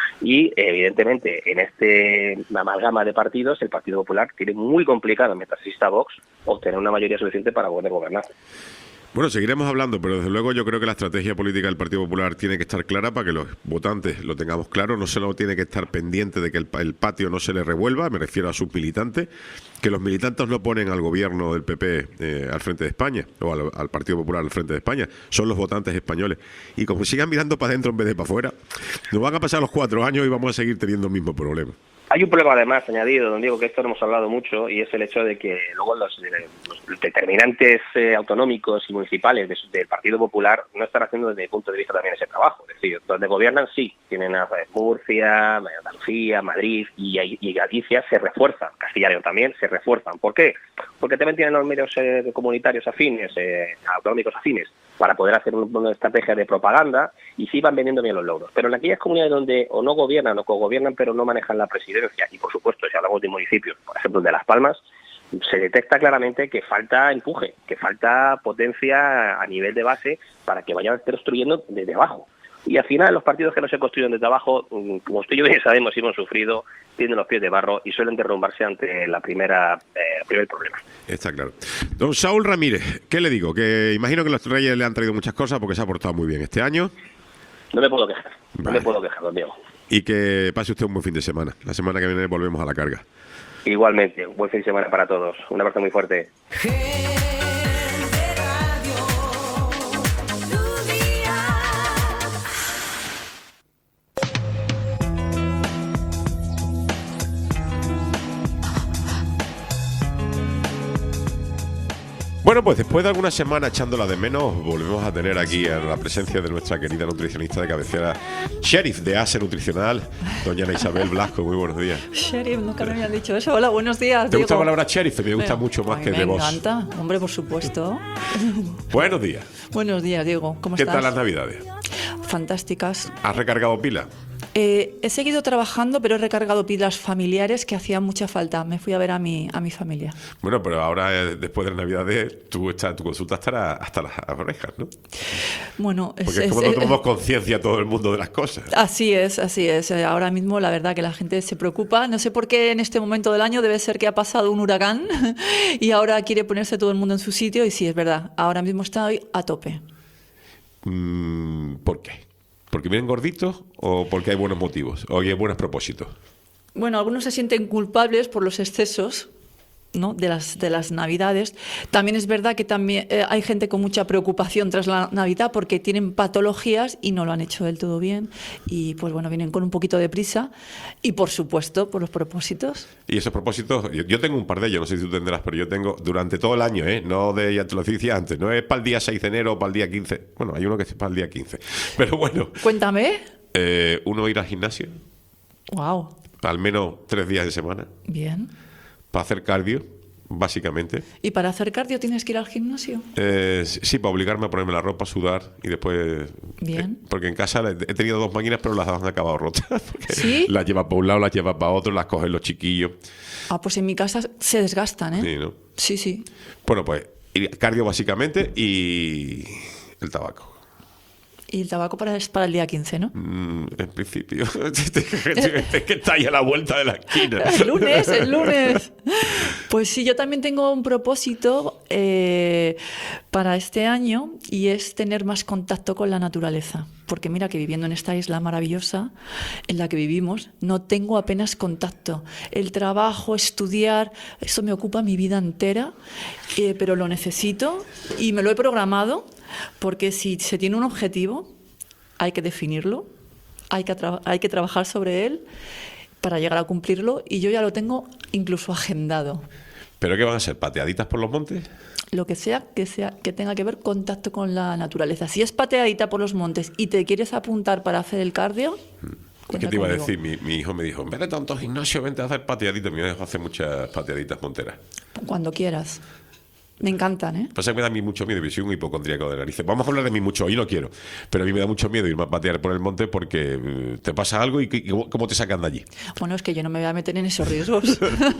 y evidentemente en este amalgama de partidos el Partido Popular tiene muy complicado, mientras exista Vox, obtener una mayoría suficiente para poder gobernar. Bueno, seguiremos hablando, pero desde luego yo creo que la estrategia política del Partido Popular tiene que estar clara para que los votantes lo tengamos claro. No solo tiene que estar pendiente de que el, el patio no se le revuelva, me refiero a sus militantes, que los militantes no ponen al gobierno del P P eh, al frente de España, o al, al Partido Popular al frente de España, son los votantes españoles. Y como sigan mirando para adentro en vez de para afuera, nos van a pasar los cuatro años y vamos a seguir teniendo el mismo problema. Hay un problema además añadido, don Diego, que esto no hemos hablado mucho, y es el hecho de que luego los, los determinantes eh, autonómicos y municipales de, del Partido Popular no están haciendo desde mi punto de vista también ese trabajo. Es decir, donde gobiernan sí, tienen a Murcia, Andalucía, Madrid y, y Galicia se refuerzan, Castilla y León también se refuerzan. ¿Por qué? Porque también tienen los medios eh, comunitarios afines, eh, autonómicos afines, para poder hacer una estrategia de propaganda y sí van vendiendo bien los logros. Pero en aquellas comunidades donde o no gobiernan o cogobiernan pero no manejan la presidencia, y por supuesto si hablamos de municipios, por ejemplo de Las Palmas, se detecta claramente que falta empuje, que falta potencia a nivel de base para que vayan construyendo desde abajo. Y al final los partidos que no se construyen desde abajo, como usted y yo bien sabemos y hemos sufrido, tienen los pies de barro y suelen derrumbarse ante la primera eh, primer problema. Está claro. Don Saúl Ramírez, ¿qué le digo? Que imagino que los Reyes le han traído muchas cosas porque se ha portado muy bien este año. No me puedo quejar, no Vale. me puedo quejar, don Diego. Y que pase usted un buen fin de semana. La semana que viene volvemos a la carga. Igualmente, un buen fin de semana para todos. Un abrazo muy fuerte. Bueno, pues después de alguna semana echándola de menos, volvemos a tener aquí a la presencia de nuestra querida nutricionista de cabecera, sheriff de A S E Nutricional, doña Ana Isabel Blasco. Muy buenos días. Sheriff, nunca me habían dicho eso. Hola, buenos días. ¿Te gusta la Diego. palabra sheriff? Me gusta Bueno, mucho más a mí que me de voz. Me encanta, hombre, por supuesto. Buenos días. Buenos días, Diego. ¿Cómo ¿Qué estás? tal las navidades? Fantásticas. ¿Has recargado pila? Eh, he seguido trabajando, pero he recargado pilas familiares que hacían mucha falta. Me fui a ver a mi, a mi familia. Bueno, pero ahora, eh, después de las navidades, tú estás, tu consulta estará hasta las orejas, ¿no? Bueno, es, Porque es, es- como no es- tomamos conciencia todo el mundo de las cosas. así es, así es. Eh, Ahora mismo la verdad que la gente se preocupa. No sé por qué en este momento del año debe ser que ha pasado un huracán y ahora quiere ponerse todo el mundo en su sitio. Y sí, es verdad, ahora mismo estoy a tope. Mm, ¿Por qué? ¿Porque vienen gorditos o porque hay buenos motivos? ¿O hay buenos propósitos? Bueno, algunos se sienten culpables por los excesos, ¿no?, de las de las Navidades. También es verdad que también eh, hay gente con mucha preocupación tras la Navidad porque tienen patologías y no lo han hecho del todo bien y pues bueno, vienen con un poquito de prisa y por supuesto por los propósitos. Y esos propósitos, yo, yo tengo un par de ellos, no sé si tú tendrás, pero yo tengo durante todo el año, ¿eh? No de, ya te lo decía antes, no es para el día seis de enero o para el día quince. Bueno, hay uno que es para el día quince, pero bueno. Cuéntame. Eh, uno, ir al gimnasio. Wow. Al menos tres días de semana. Bien. Para hacer cardio, básicamente. ¿Y para hacer cardio tienes que ir al gimnasio? Eh, sí, para obligarme a ponerme la ropa, sudar y después... Bien. Eh, porque en casa he tenido dos máquinas, pero las han acabado rotas. ¿Sí? Las llevas para un lado, las llevas para otro, las cogen los chiquillos. Ah, pues en mi casa se desgastan, ¿eh? Sí, ¿no? Sí, sí. Bueno, pues cardio básicamente y el tabaco. Y el tabaco para, es para el día quince, ¿no? Mm, en principio. Es que está ahí a la vuelta de la esquina. El lunes, el lunes. Pues sí, yo también tengo un propósito eh, para este año y es tener más contacto con la naturaleza. Porque mira que viviendo en esta isla maravillosa en la que vivimos, no tengo apenas contacto. El trabajo, estudiar, eso me ocupa mi vida entera, eh, pero lo necesito y me lo he programado. Porque si se tiene un objetivo, hay que definirlo, hay que, tra- hay que trabajar sobre él para llegar a cumplirlo y yo ya lo tengo incluso agendado. ¿Pero qué van a ser? ¿Pateaditas por los montes? Lo que sea que sea que tenga que ver contacto con la naturaleza. Si es pateadita por los montes y te quieres apuntar para hacer el cardio... ¿Qué te iba a decir? Mi, mi hijo me dijo, en vez de tanto gimnasio, vente a hacer pateaditas. Mi hijo hace muchas pateaditas monteras. Cuando quieras. Me encantan, ¿eh? Pasa que me da a mí mucho miedo, yo soy un hipocondríaco de narices. Vamos a hablar de mí mucho, hoy no quiero. Pero a mí me da mucho miedo irme a patear por el monte porque eh, te pasa algo y, y ¿cómo te sacan de allí? Bueno, es que yo no me voy a meter en esos riesgos.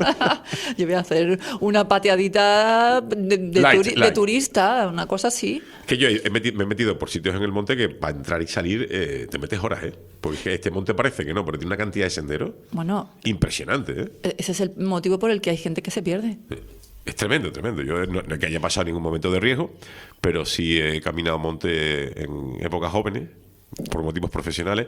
Yo voy a hacer una pateadita de, de, Light, turi- light. de turista, una cosa así. Que yo he meti- me he metido por sitios en el monte que para entrar y salir eh, te metes horas, ¿eh? Porque este monte parece que no, pero tiene una cantidad de senderos Bueno, impresionante, ¿eh? ese es el motivo por el que hay gente que se pierde. Es tremendo, tremendo. Yo no, no es que haya pasado ningún momento de riesgo, pero sí he caminado monte en épocas jóvenes, por motivos profesionales,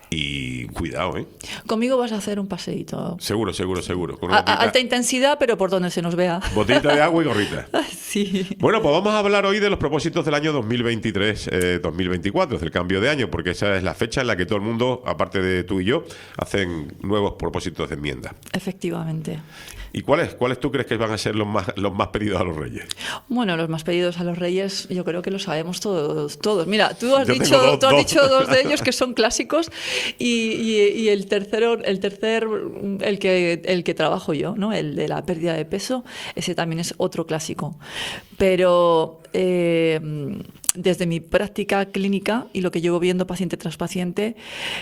y cuidado, ¿eh? Conmigo vas a hacer un paseíto. Seguro, seguro, seguro. Con A- una a- botellita, alta intensidad, pero por donde se nos vea. botellita de agua y gorrita. Sí. Bueno, pues vamos a hablar hoy de los propósitos del año dos mil veintitrés dos mil veinticuatro, del cambio de año, porque esa es la fecha en la que todo el mundo, aparte de tú y yo, hacen nuevos propósitos de enmienda. Efectivamente. ¿Y cuáles? ¿Cuáles tú crees que van a ser los más, los más pedidos a los Reyes? Bueno, los más pedidos a los Reyes, yo creo que lo sabemos todos. todos. Mira, tú has, Yo dicho, tengo dos, tú has dos. dicho dos de ellos que son clásicos y, y- y el tercero, el tercer, el que, el que trabajo yo, ¿no? El de la pérdida de peso, ese también es otro clásico. Pero eh, desde mi práctica clínica y lo que llevo viendo paciente tras paciente,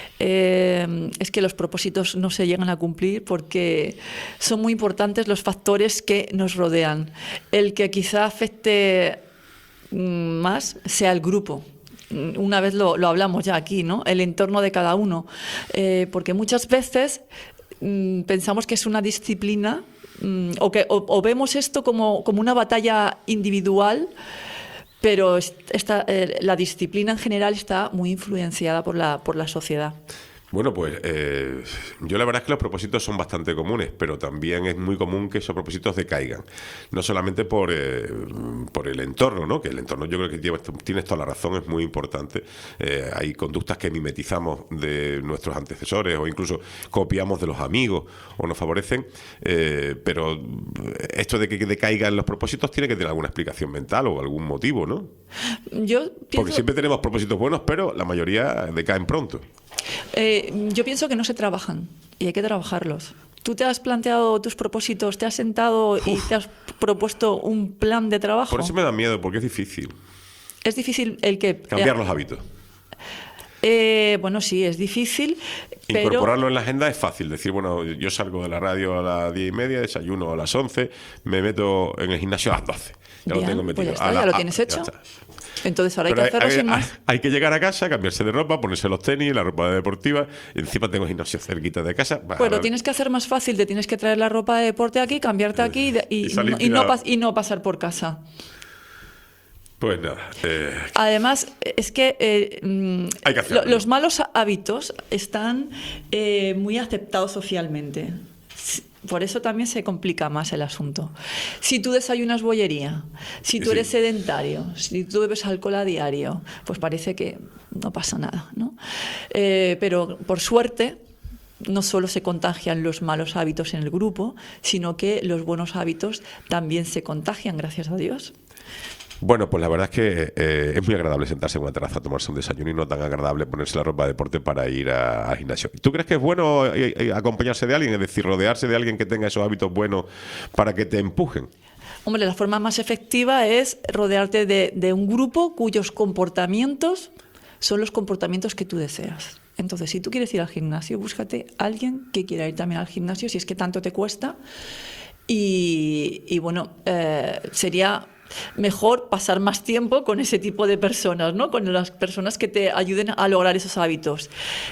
eh, es que los propósitos no se llegan a cumplir porque son muy importantes los factores que nos rodean. El que quizá afecte mm, más sea el grupo. Mm, Una vez lo, lo hablamos ya aquí, ¿no? El entorno de cada uno. Eh, porque muchas veces mm, pensamos que es una disciplina mm, o, que, o, o vemos esto como, como una batalla individual, pero est- esta, eh, la disciplina en general está muy influenciada por la, por la sociedad. Bueno, pues eh, yo la verdad es que los propósitos son bastante comunes, pero también es muy común que esos propósitos decaigan. No solamente por, eh, por el entorno, ¿no? Que el entorno, yo creo que tienes, tienes toda la razón, es muy importante. Eh, hay conductas que mimetizamos de nuestros antecesores o incluso copiamos de los amigos o nos favorecen, eh, pero esto de que decaigan los propósitos tiene que tener alguna explicación mental o algún motivo, ¿no? Yo Porque pienso, siempre tenemos propósitos buenos, pero la mayoría decaen pronto. eh, yo pienso que no se trabajan y hay que trabajarlos. ¿Tú te has planteado tus propósitos, te has sentado y te has propuesto un plan de trabajo? Por eso me da miedo, porque es difícil Es difícil el que... cambiar los hábitos. Eh, bueno, sí, es difícil, pero... Incorporarlo en la agenda es fácil. Decir, bueno, yo salgo de la radio a las diez y media, desayuno a las once, me meto en el gimnasio a las doce. Ya Bien, lo tengo metido. pues ya está, A la- ya lo a- tienes ya hecho. está. Entonces ahora hay Pero que hacerlo hay, sin más. hay que llegar a casa, cambiarse de ropa, ponerse los tenis, la ropa deportiva. Y encima tengo gimnasio cerquita de casa. Pues lo tienes que hacer más fácil, te tienes que traer la ropa de deporte aquí, cambiarte aquí y, de- y Y salir no, y no tirado. pas- y no pasar por casa. Pues nada. Eh, Además, es que, eh, mm, Hay que hacerlo. lo- los malos hábitos están eh, muy aceptados socialmente. S- Por eso también se complica más el asunto. Si tú desayunas bollería, si tú Sí. eres sedentario, si tú bebes alcohol a diario, pues parece que no pasa nada, ¿no? Eh, pero por suerte, no solo se contagian los malos hábitos en el grupo, sino que los buenos hábitos también se contagian, gracias a Dios. Bueno, pues la verdad es que eh, es muy agradable sentarse en una terraza a tomarse un desayuno y no tan agradable ponerse la ropa de deporte para ir a- al gimnasio. ¿Tú crees que es bueno eh, eh, acompañarse de alguien, es decir, rodearse de alguien que tenga esos hábitos buenos para que te empujen? Hombre, la forma más efectiva es rodearte de, de un grupo cuyos comportamientos son los comportamientos que tú deseas. Entonces, si tú quieres ir al gimnasio, búscate a alguien que quiera ir también al gimnasio, si es que tanto te cuesta. Y, y bueno, eh, sería mejor pasar más tiempo con ese tipo de personas, ¿no? Con las personas que te ayuden a lograr esos hábitos.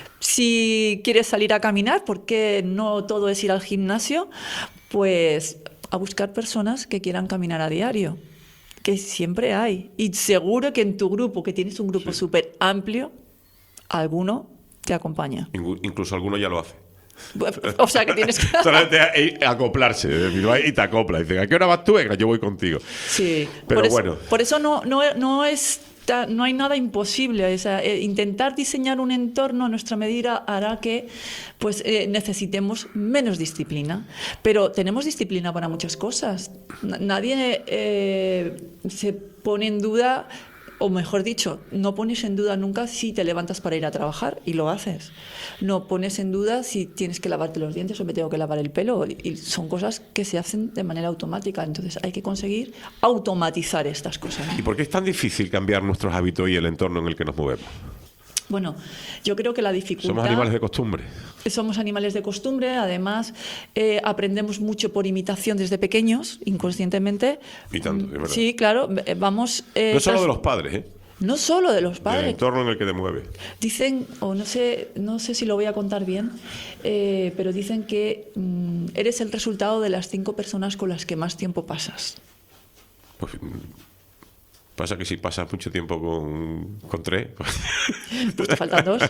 Si quieres salir a caminar, porque no todo es ir al gimnasio, pues a buscar personas que quieran caminar a diario, que siempre hay. Y seguro que en tu grupo, que tienes un grupo súper amplio, alguno te acompaña. Ingu- Incluso alguno ya lo hace. O sea que tienes que... Solamente a- a- acoplarse, es decir, va y te acopla. Dice, ¿a qué hora vas tú? Venga, yo voy contigo. Sí, Pero por eso, bueno. por eso no, no, no, es, ta- no hay nada imposible. O sea, eh, intentar diseñar un entorno a nuestra medida hará que pues, eh, necesitemos menos disciplina. Pero tenemos disciplina para muchas cosas. Na- Nadie eh, se pone en duda, o mejor dicho, no pones en duda nunca si te levantas para ir a trabajar y lo haces. No pones en duda si tienes que lavarte los dientes o me tengo que lavar el pelo. Y son cosas que se hacen de manera automática. Entonces hay que conseguir automatizar estas cosas. ¿Y por qué es tan difícil cambiar nuestros hábitos y el entorno en el que nos movemos? Bueno, yo creo que la dificultad... Somos animales de costumbre. Somos animales de costumbre, además eh, aprendemos mucho por imitación desde pequeños, inconscientemente. Y tanto, es verdad. Sí, claro, eh, vamos... eh, No solo tras- de los padres, ¿eh? No solo de los Del padres. entorno en el que te mueves. Dicen, o no sé, no sé si lo voy a contar bien, eh, pero dicen que mm, eres el resultado de las cinco personas con las que más tiempo pasas. Pues, mm, pasa que si pasas mucho tiempo con, con tres... pues- Pues te faltan dos.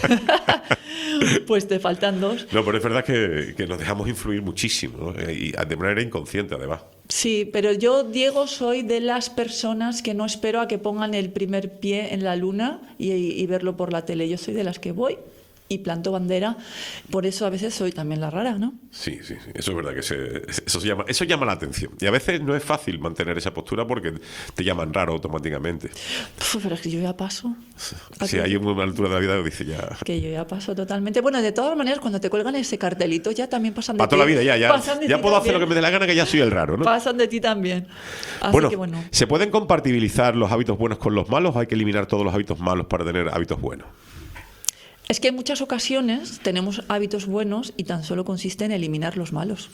Pues te faltan dos. No, pero es verdad que, que nos dejamos influir muchísimo, ¿no? Y de manera inconsciente, además. Sí, pero yo, Diego, soy de las personas que no espero a que pongan el primer pie en la luna y, y verlo por la tele. Yo soy de las que voy y planto bandera. Por eso a veces soy también la rara, ¿no? Sí, sí, sí. Eso es verdad que se, eso, se llama, eso llama la atención. Y a veces no es fácil mantener esa postura porque te llaman raro automáticamente. Uf, pero es que yo ya paso. Si hay una altura de la vida, dice ya... Que yo ya paso totalmente. Bueno, de todas maneras, cuando te cuelgan ese cartelito, ya también pasan de Para ti. toda la vida, ya, ya, Pasan de ya ti puedo hacer lo que también. me dé la gana, que ya soy el raro, ¿no? Pasan de ti también. Así Bueno, que bueno. ¿se pueden compatibilizar los hábitos buenos con los malos o hay que eliminar todos los hábitos malos para tener hábitos buenos? Es que en muchas ocasiones tenemos hábitos buenos y tan solo consiste en eliminar los malos,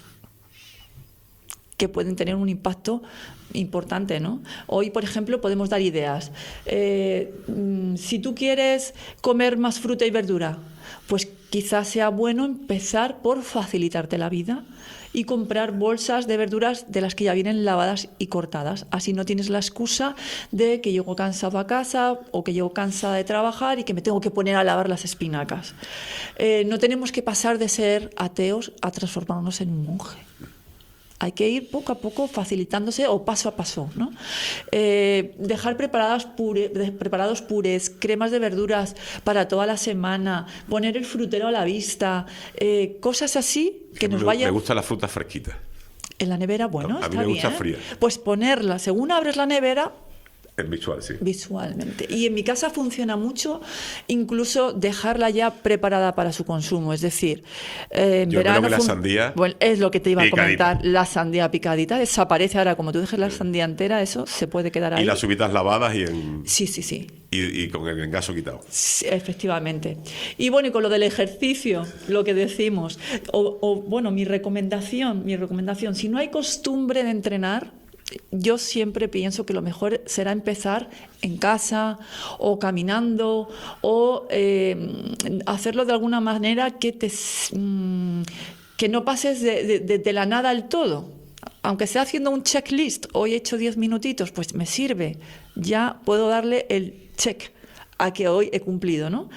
que pueden tener un impacto importante, ¿no? Hoy, por ejemplo, podemos dar ideas. Eh, mm, si tú quieres comer más fruta y verdura, pues quizás sea bueno empezar por facilitarte la vida y comprar bolsas de verduras de las que ya vienen lavadas y cortadas. Así no tienes la excusa de que llego cansado a casa o que llego cansada de trabajar y que me tengo que poner a lavar las espinacas. Eh, no tenemos que pasar de ser ateos a transformarnos en un monje. Hay que ir poco a poco facilitándose o paso a paso, ¿no? Eh, dejar preparadas pure, de- preparados purés, cremas de verduras para toda la semana, poner el frutero a la vista, eh, cosas así que nos me, vayan... me gustan las frutas fresquitas. En la nevera, bueno, A mí está me gusta bien. fría. Pues ponerla, según abres la nevera, En visual, sí. visualmente. Y en mi casa funciona mucho incluso dejarla ya preparada para su consumo. Es decir, eh, en Yo creo verano... que la fun- sandía Bueno, es lo que te iba a picadita. comentar. La sandía picadita desaparece ahora. Como tú dejes la sandía entera, eso se puede quedar ahí. Y las uvitas lavadas y, en, Sí, sí, sí. y, y con el engaso quitado. Sí, efectivamente. Y bueno, y con lo del ejercicio, lo que decimos, o, o, bueno, mi recomendación, mi recomendación, si no hay costumbre de entrenar, yo siempre pienso que lo mejor será empezar en casa o caminando o eh, hacerlo de alguna manera que te mm, que no pases de, de- de- de la nada al todo. Aunque sea haciendo un checklist, hoy he hecho diez minutitos, pues me sirve. ya puedo darle el check a que hoy he cumplido, ¿no?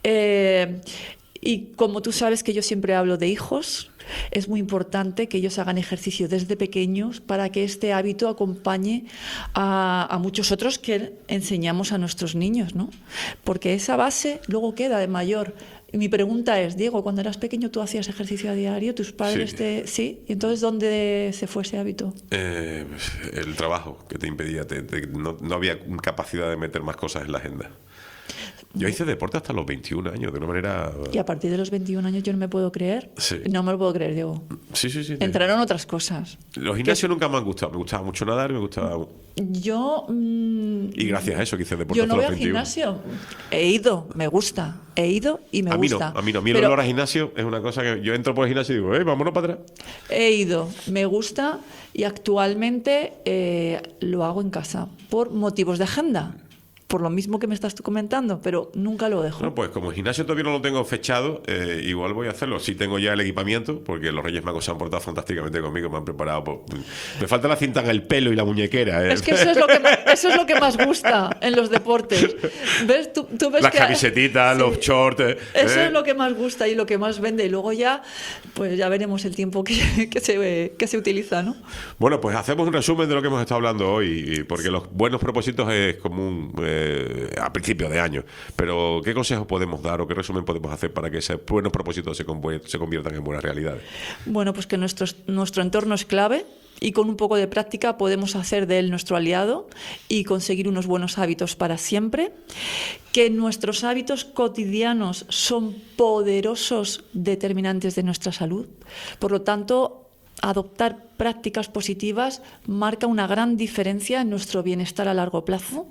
Eh, y como tú sabes que yo siempre hablo de hijos, es muy importante que ellos hagan ejercicio desde pequeños para que este hábito acompañe a, a muchos otros que enseñamos a nuestros niños, ¿no? Porque esa base luego queda de mayor. Y mi pregunta es, Diego, cuando eras pequeño tú hacías ejercicio a diario, tus padres Sí. te... ¿Sí? ¿Y entonces dónde se fue ese hábito? Eh, el trabajo que te impedía, te- te- no, no había capacidad de meter más cosas en la agenda. Yo hice deporte hasta los veintiún años, de una manera... Y a partir de los veintiún años yo no me puedo creer. Sí. No me lo puedo creer, Diego. Sí, sí, sí. Entraron otras cosas. Los gimnasios nunca me han gustado. Me gustaba mucho nadar, me gustaba... Yo... mm, Y gracias a eso que hice deporte yo hasta no voy los al veintiún. gimnasio. He ido, me gusta. He ido y me A mí no, gusta. a mí no. A mí el Pero olor a gimnasio es una cosa que yo entro por el gimnasio y digo, eh, vámonos para atrás. he ido, me gusta y actualmente eh, lo hago en casa por motivos de agenda. Por lo mismo que me estás tú comentando, pero nunca lo dejo. Bueno, pues como el gimnasio todavía no lo tengo fechado, eh, igual voy a hacerlo. Sí tengo ya el equipamiento, porque los Reyes Magos se han portado fantásticamente conmigo, me han preparado. por- Me falta la cinta en el pelo y la muñequera. ¿eh? Es que eso es lo que más, eso es lo que más gusta en los deportes. ¿Ves? Tú, tú ves Las que camisetitas, Sí. los shorts. eh, Eso eh. es lo que más gusta y lo que más vende. Y luego ya, pues ya veremos el tiempo que, que se, que se utiliza, ¿no? Bueno, pues hacemos un resumen de lo que hemos estado hablando hoy, y- porque los buenos propósitos es común eh, a principio de año. Pero, ¿qué consejos podemos dar o qué resumen podemos hacer para que esos buenos propósitos se, convu- se conviertan en buenas realidades? Bueno, pues que nuestro, nuestro entorno es clave y con un poco de práctica podemos hacer de él nuestro aliado y conseguir unos buenos hábitos para siempre. Que nuestros hábitos cotidianos son poderosos determinantes de nuestra salud. Por lo tanto, adoptar prácticas positivas marca una gran diferencia en nuestro bienestar a largo plazo.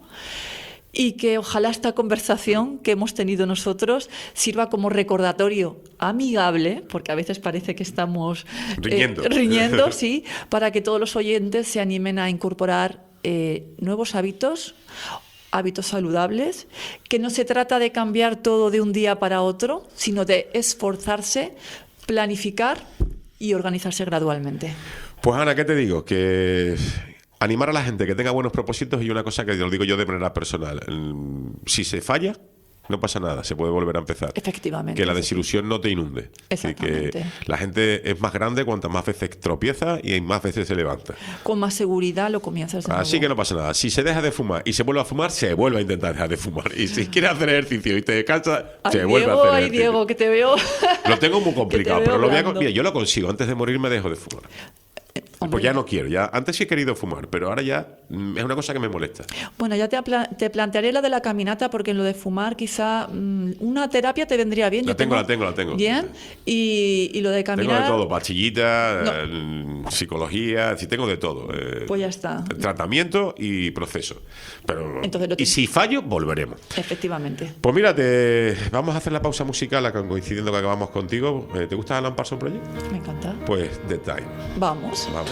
Y que ojalá esta conversación que hemos tenido nosotros sirva como recordatorio amigable, porque a veces parece que estamos eh, Riñendo. riñendo, sí, para que todos los oyentes se animen a incorporar eh, nuevos hábitos, hábitos saludables, que no se trata de cambiar todo de un día para otro, sino de esforzarse, planificar y organizarse gradualmente. Pues Ana, ¿qué te digo? Que animar a la gente que tenga buenos propósitos, y una cosa que lo digo yo de manera personal, mm, si se falla, no pasa nada, se puede volver a empezar. Efectivamente. Que la desilusión no te inunde. Así que Exactamente. la gente es más grande cuantas más veces tropieza y más veces se levanta. Con más seguridad lo comienzas de Así nuevo. que no pasa nada. Si se deja de fumar y se vuelve a fumar, se vuelve a intentar dejar de fumar. Y si quieres hacer ejercicio y te cansa, Ay, se vuelve Diego, a hacer ay, ejercicio. Diego, que te veo. Lo tengo muy complicado, Que te veo pero lo voy a, blando. mira, yo lo consigo. Antes de morir me dejo de fumar. Hombre, Pues ya no quiero. Ya, antes sí he querido fumar, pero ahora ya mm, es una cosa que me molesta. Bueno, ya te, apla- te plantearé la de la caminata, porque en lo de fumar quizá mm, una terapia te vendría bien. La Yo tengo, la tengo, la tengo. Bien. Y, y lo de Tengo caminar... de todo, pastillita, No. eh, psicología, sí tengo de todo. eh, Pues ya está. Tratamiento y proceso. Pero, Entonces lo y tengo. si fallo, volveremos. Efectivamente. Pues mira, te- vamos a hacer la pausa musical acá, coincidiendo que acabamos contigo. Eh, ¿Te gusta Alan Parsons Project? Me encanta. Pues The Time. Vamos. Vamos.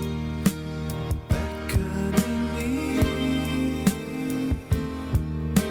Beckoning me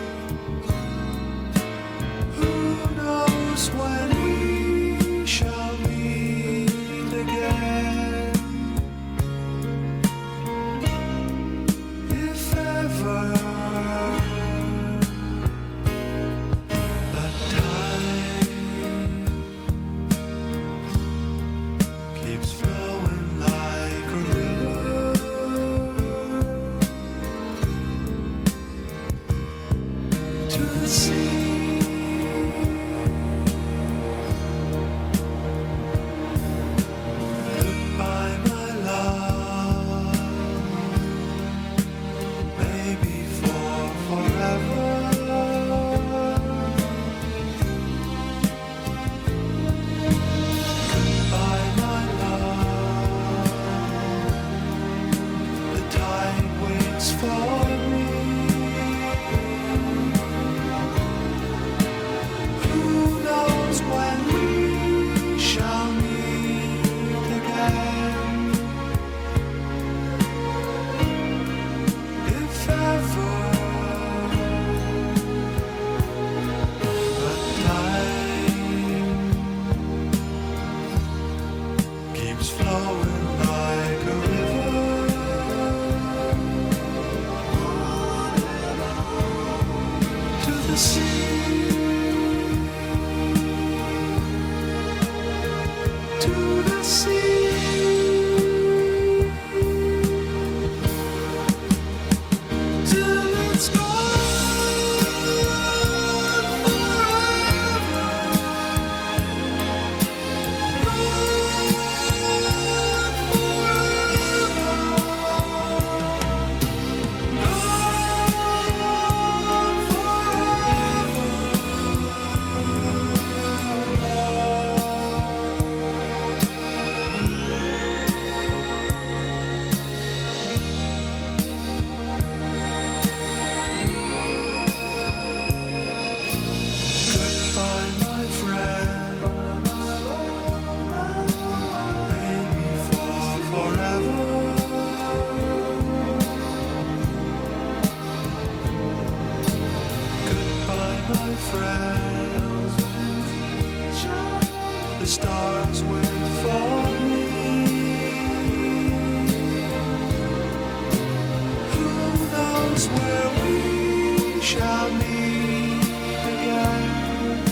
place where we shall meet again.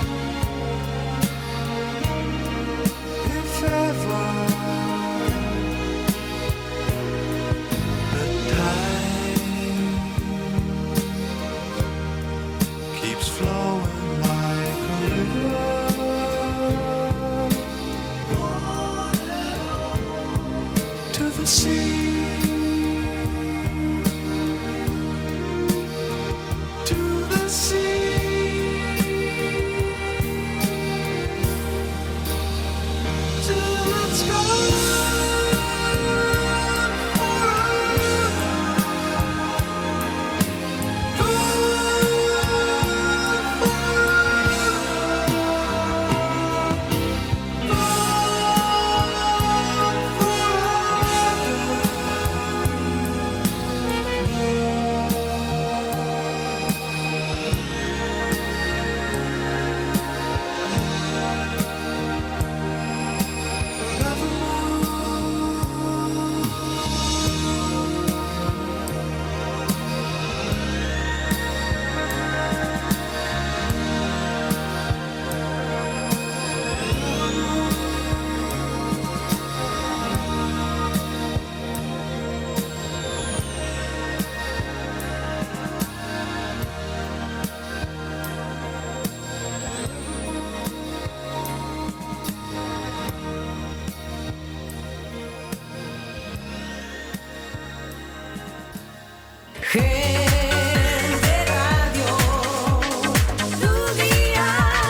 If ever the time keeps flowing like a river to the sea. Gente Radio, tu día.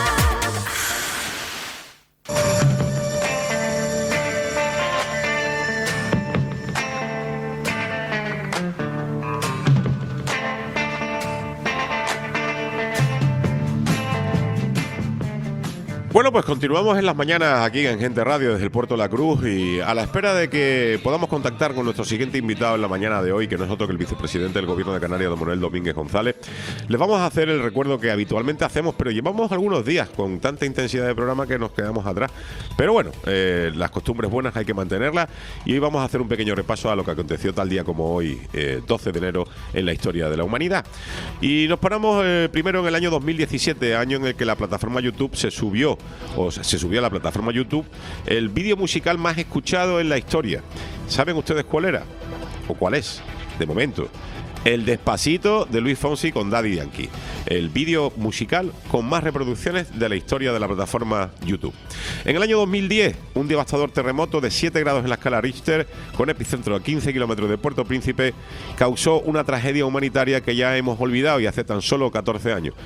Bueno, pues continuamos en las mañanas aquí en Gente Radio desde el Puerto de la Cruz y a la espera de que podamos contactar con nuestro siguiente invitado en la mañana de hoy, que no es otro que el vicepresidente del Gobierno de Canarias, don Manuel Domínguez González. Les vamos a hacer el recuerdo que habitualmente hacemos, pero llevamos algunos días con tanta intensidad de programa que nos quedamos atrás. Pero bueno, eh, las costumbres buenas hay que mantenerlas y hoy vamos a hacer un pequeño repaso a lo que aconteció tal día como hoy, eh, doce de enero, en la historia de la humanidad. Y nos paramos eh, primero en el año dos mil diecisiete, año en el que la plataforma YouTube se subió o se subió a la plataforma YouTube el vídeo musical más escuchado en la historia. ¿Saben ustedes cuál era? ¿O cuál es? De momento, el Despacito de Luis Fonsi con Daddy Yankee, el vídeo musical con más reproducciones de la historia de la plataforma YouTube. En el año dos mil diez, un devastador terremoto de siete grados en la escala Richter, con epicentro a quince kilómetros de Puerto Príncipe, causó una tragedia humanitaria que ya hemos olvidado y hace tan solo catorce años.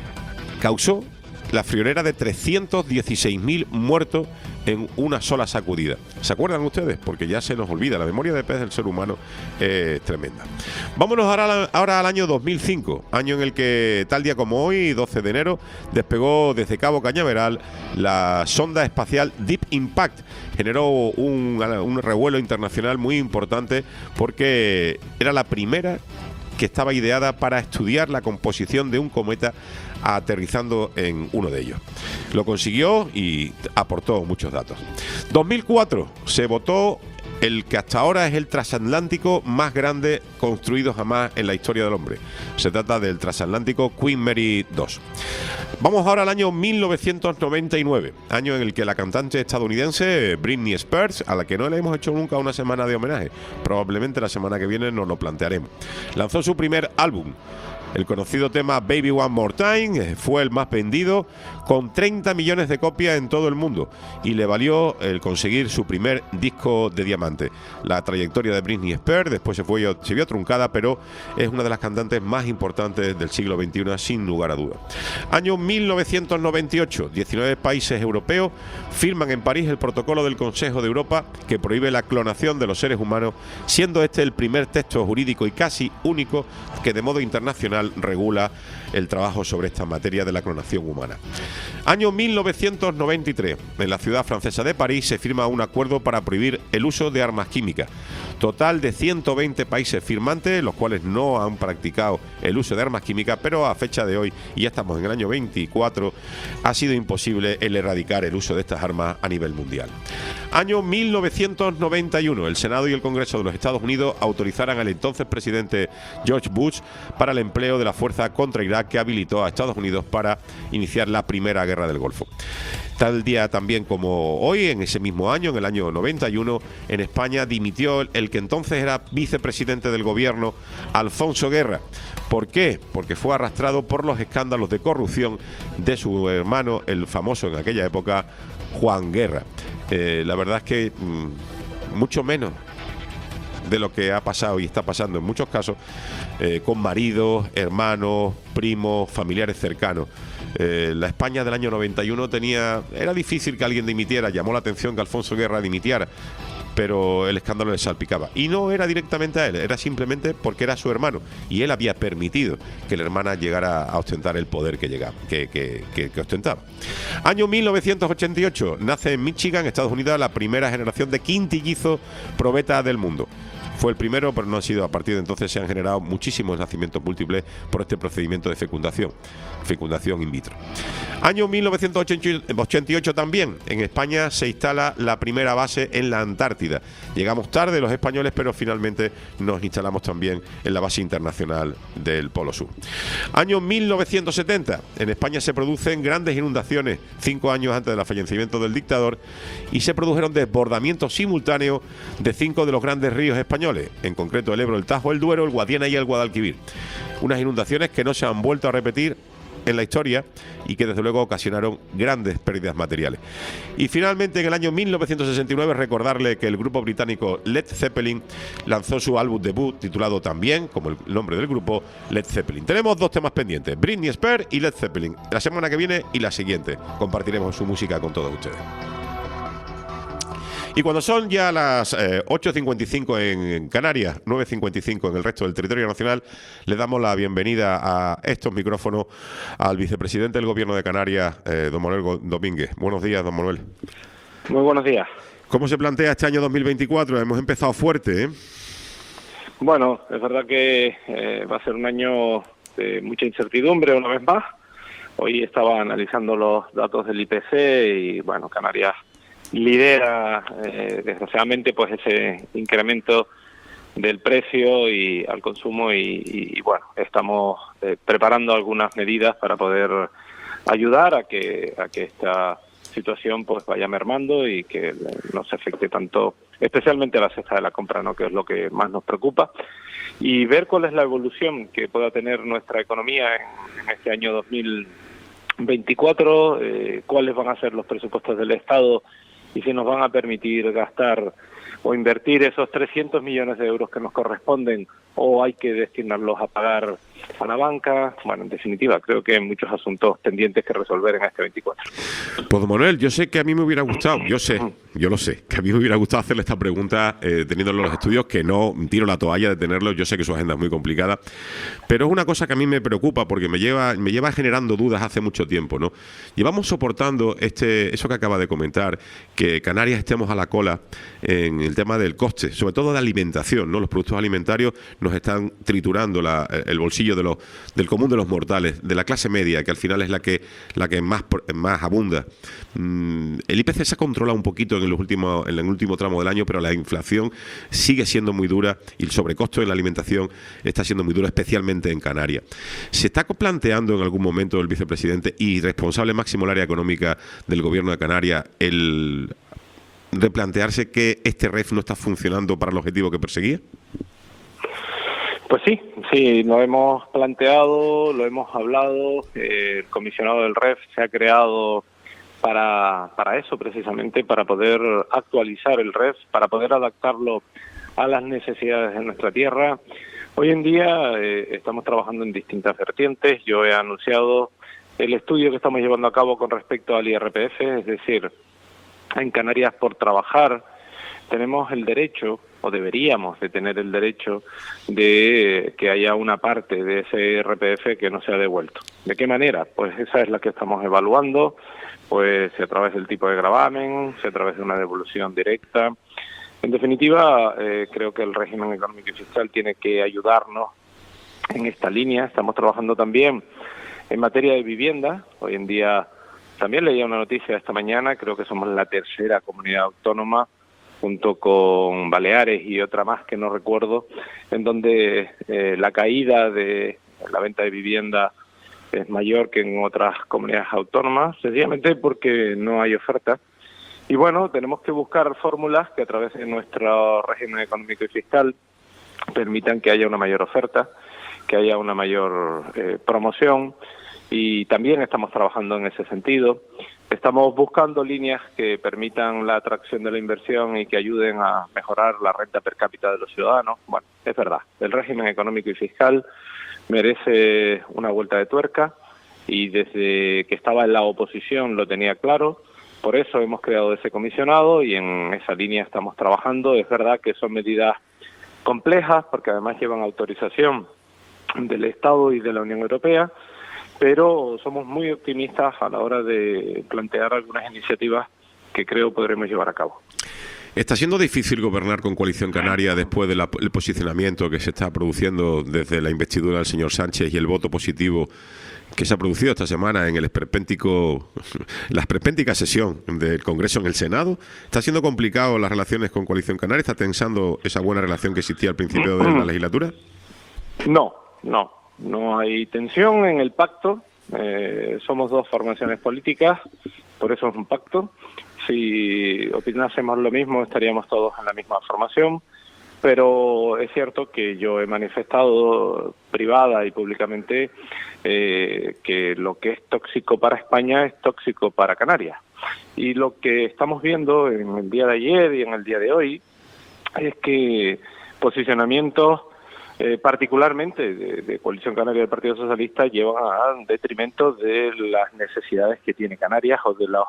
Causó la friolera de trescientos dieciséis mil muertos en una sola sacudida. ¿Se acuerdan ustedes? Porque ya se nos olvida, la memoria de pez del ser humano es tremenda. Vámonos ahora, ahora al año dos mil cinco, año en el que tal día como hoy, doce de enero, despegó desde Cabo Cañaveral la sonda espacial Deep Impact. Generó un, un revuelo internacional muy importante porque era la primera que estaba ideada para estudiar la composición de un cometa aterrizando en uno de ellos. Lo consiguió y aportó muchos datos. dos mil cuatro se votó el que hasta ahora es el transatlántico más grande construido jamás en la historia del hombre. Se trata del transatlántico Queen Mary dos. Vamos ahora al año mil novecientos noventa y nueve, año en el que la cantante estadounidense Britney Spears, a la que no le hemos hecho nunca una semana de homenaje, probablemente la semana que viene nos lo plantearemos, lanzó su primer álbum. El conocido tema Baby One More Time fue el más vendido, con treinta millones de copias en todo el mundo, y le valió el conseguir su primer disco de diamante. La trayectoria de Britney Spears después se, fue, se vio truncada, pero es una de las cantantes más importantes del siglo veintiuno, sin lugar a dudas. Año mil novecientos noventa y ocho, diecinueve países europeos firman en París el protocolo del Consejo de Europa que prohíbe la clonación de los seres humanos, siendo este el primer texto jurídico y casi único que de modo internacional regula el trabajo sobre esta materia de la clonación humana. Año mil novecientos noventa y tres. En la ciudad francesa de París se firma un acuerdo para prohibir el uso de armas químicas. Total de ciento veinte países firmantes, los cuales no han practicado el uso de armas químicas, pero a fecha de hoy, y ya estamos en el año veinticuatro, ha sido imposible el erradicar el uso de estas armas a nivel mundial. Año mil novecientos noventa y uno. El Senado y el Congreso de los Estados Unidos autorizaran al entonces presidente George Bush para el empleo de la fuerza contra Irak, que habilitó a Estados Unidos para iniciar la Primera Guerra del Golfo. Tal día también como hoy, en ese mismo año, en el año noventa y uno, en España dimitió el que entonces era vicepresidente del gobierno, Alfonso Guerra. ¿Por qué? Porque fue arrastrado por los escándalos de corrupción de su hermano, el famoso en aquella época, Juan Guerra. Eh, la verdad es que mmm, mucho menos de lo que ha pasado y está pasando en muchos casos, eh, con maridos, hermanos, primos, familiares cercanos. Eh, la España del año noventa y uno tenía... Era difícil que alguien dimitiera, llamó la atención que Alfonso Guerra dimitiera, pero el escándalo le salpicaba. Y no era directamente a él, era simplemente porque era su hermano, y él había permitido que la hermana llegara a ostentar el poder que, llegaba, que, que, que, que ostentaba. Año mil novecientos ochenta y ocho, nace en Michigan, Estados Unidos, la primera generación de quintillizos probeta del mundo. Fue el primero, pero no ha sido. A partir de entonces se han generado muchísimos nacimientos múltiples por este procedimiento de fecundación, fecundación in vitro. Año mil novecientos ochenta y ocho también, en España se instala la primera base en la Antártida. Llegamos tarde los españoles, pero finalmente nos instalamos también en la base internacional del Polo Sur. Año mil novecientos setenta, en España se producen grandes inundaciones, cinco años antes del fallecimiento del dictador, y se produjeron desbordamientos simultáneos de cinco de los grandes ríos españoles, en concreto el Ebro, el Tajo, el Duero, el Guadiana y el Guadalquivir. Unas inundaciones que no se han vuelto a repetir en la historia y que desde luego ocasionaron grandes pérdidas materiales. Y finalmente en el año mil novecientos sesenta y nueve recordarle que el grupo británico Led Zeppelin lanzó su álbum debut titulado también, como el nombre del grupo, Led Zeppelin. Tenemos dos temas pendientes, Britney Spears y Led Zeppelin. La semana que viene y la siguiente compartiremos su música con todos ustedes. Y cuando son ya las eh, ocho cincuenta y cinco en Canarias, nueve cincuenta y cinco en el resto del territorio nacional, le damos la bienvenida a estos micrófonos al vicepresidente del Gobierno de Canarias, eh, don Manuel Domínguez. Buenos días, don Manuel. Muy buenos días. ¿Cómo se plantea este año dos mil veinticuatro? Hemos empezado fuerte, ¿eh? Bueno, es verdad que eh, va a ser un año de mucha incertidumbre una vez más. Hoy estaba analizando los datos del I P C y, bueno, Canarias lidera eh, desgraciadamente pues ese incremento del precio y al consumo y, y, y bueno, estamos eh, preparando algunas medidas para poder ayudar a que a que esta situación pues vaya mermando y que no se afecte tanto, especialmente a la cesta de la compra, ¿no?, que es lo que más nos preocupa, y ver cuál es la evolución que pueda tener nuestra economía en, en este año dos mil veinticuatro, eh, cuáles van a ser los presupuestos del Estado y si nos van a permitir gastar o invertir esos trescientos millones de euros que nos corresponden o hay que destinarlos a pagar a la banca. Bueno, en definitiva, creo que hay muchos asuntos pendientes que resolver en este veinticuatro. Pues Manuel, yo sé que a mí me hubiera gustado, yo sé, yo lo sé, que a mí me hubiera gustado hacerle esta pregunta eh, teniendo los estudios, que no tiro la toalla de tenerlos, yo sé que su agenda es muy complicada, pero es una cosa que a mí me preocupa porque me lleva, me lleva generando dudas hace mucho tiempo, ¿no? Llevamos soportando este, eso que acaba de comentar, que Canarias estemos a la cola en el tema del coste, sobre todo de alimentación, ¿no? Los productos alimentarios nos están triturando la, el bolsillo de los, del común de los mortales, de la clase media, que al final es la que, la que más, más abunda. Mm, el I P C se ha controlado un poquito en, los últimos, en el último tramo del año, pero la inflación sigue siendo muy dura y el sobrecosto de la alimentación está siendo muy duro, especialmente en Canarias. ¿Se está planteando en algún momento el vicepresidente y responsable máximo del área económica del Gobierno de Canarias el replantearse que este R E F no está funcionando para el objetivo que perseguía? Pues sí, sí, lo hemos planteado, lo hemos hablado, eh, el comisionado del R E F se ha creado para, para eso precisamente, para poder actualizar el R E F, para poder adaptarlo a las necesidades de nuestra tierra. Hoy en día eh, estamos trabajando en distintas vertientes. Yo he anunciado el estudio que estamos llevando a cabo con respecto al I R P F, es decir, en Canarias por trabajar tenemos el derecho o deberíamos de tener el derecho de que haya una parte de ese I R P F que no sea devuelto. ¿De qué manera? Pues esa es la que estamos evaluando, pues si a través del tipo de gravamen, si a través de una devolución directa. En definitiva, eh, creo que el régimen económico y fiscal tiene que ayudarnos en esta línea. Estamos trabajando también en materia de vivienda. Hoy en día también leía una noticia esta mañana, creo que somos la tercera comunidad autónoma, junto con Baleares y otra más que no recuerdo, en donde eh, la caída de la venta de vivienda es mayor que en otras comunidades autónomas, sencillamente porque no hay oferta. Y bueno, tenemos que buscar fórmulas que a través de nuestro régimen económico y fiscal permitan que haya una mayor oferta, que haya una mayor eh, promoción, y también estamos trabajando en ese sentido. Estamos buscando líneas que permitan la atracción de la inversión y que ayuden a mejorar la renta per cápita de los ciudadanos. Bueno, es verdad, el régimen económico y fiscal merece una vuelta de tuerca y desde que estaba en la oposición lo tenía claro. Por eso hemos creado ese comisionado y en esa línea estamos trabajando. Es verdad que son medidas complejas porque además llevan autorización del Estado y de la Unión Europea, pero somos muy optimistas a la hora de plantear algunas iniciativas que creo podremos llevar a cabo. ¿Está siendo difícil gobernar con Coalición Canaria después del posicionamiento que se está produciendo desde la investidura del señor Sánchez y el voto positivo que se ha producido esta semana en el esperpéntico, la esperpéntica sesión del Congreso en el Senado? ¿Está siendo complicado las relaciones con Coalición Canaria? ¿Está tensando esa buena relación que existía al principio de la legislatura? No, no. No hay tensión en el pacto. Eh, somos dos formaciones políticas, por eso es un pacto. Si opinásemos lo mismo, estaríamos todos en la misma formación. Pero es cierto que yo he manifestado privada y públicamente eh, que lo que es tóxico para España es tóxico para Canarias. Y lo que estamos viendo en el día de ayer y en el día de hoy es que posicionamientos eh, particularmente de, de Coalición Canaria del Partido Socialista llevan a detrimento de las necesidades que tiene Canarias o de los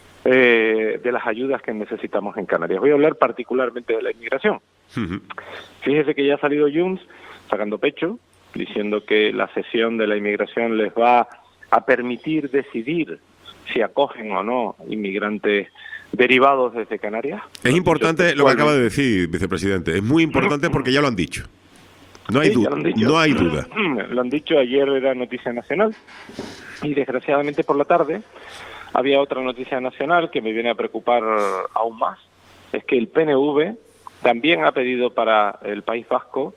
eh, de las ayudas que necesitamos en Canarias. Voy a hablar particularmente de la inmigración. Uh-huh. Fíjese que ya ha salido Junts sacando pecho, diciendo que la cesión de la inmigración les va a permitir decidir si acogen o no inmigrantes derivados desde Canarias. Es importante lo que acaba de decir, vicepresidente. Es muy importante porque ya lo han dicho. No hay, sí, duda, no hay duda. Lo han dicho, ayer era noticia nacional y desgraciadamente por la tarde había otra noticia nacional que me viene a preocupar aún más. Es que el P N V también ha pedido para el País Vasco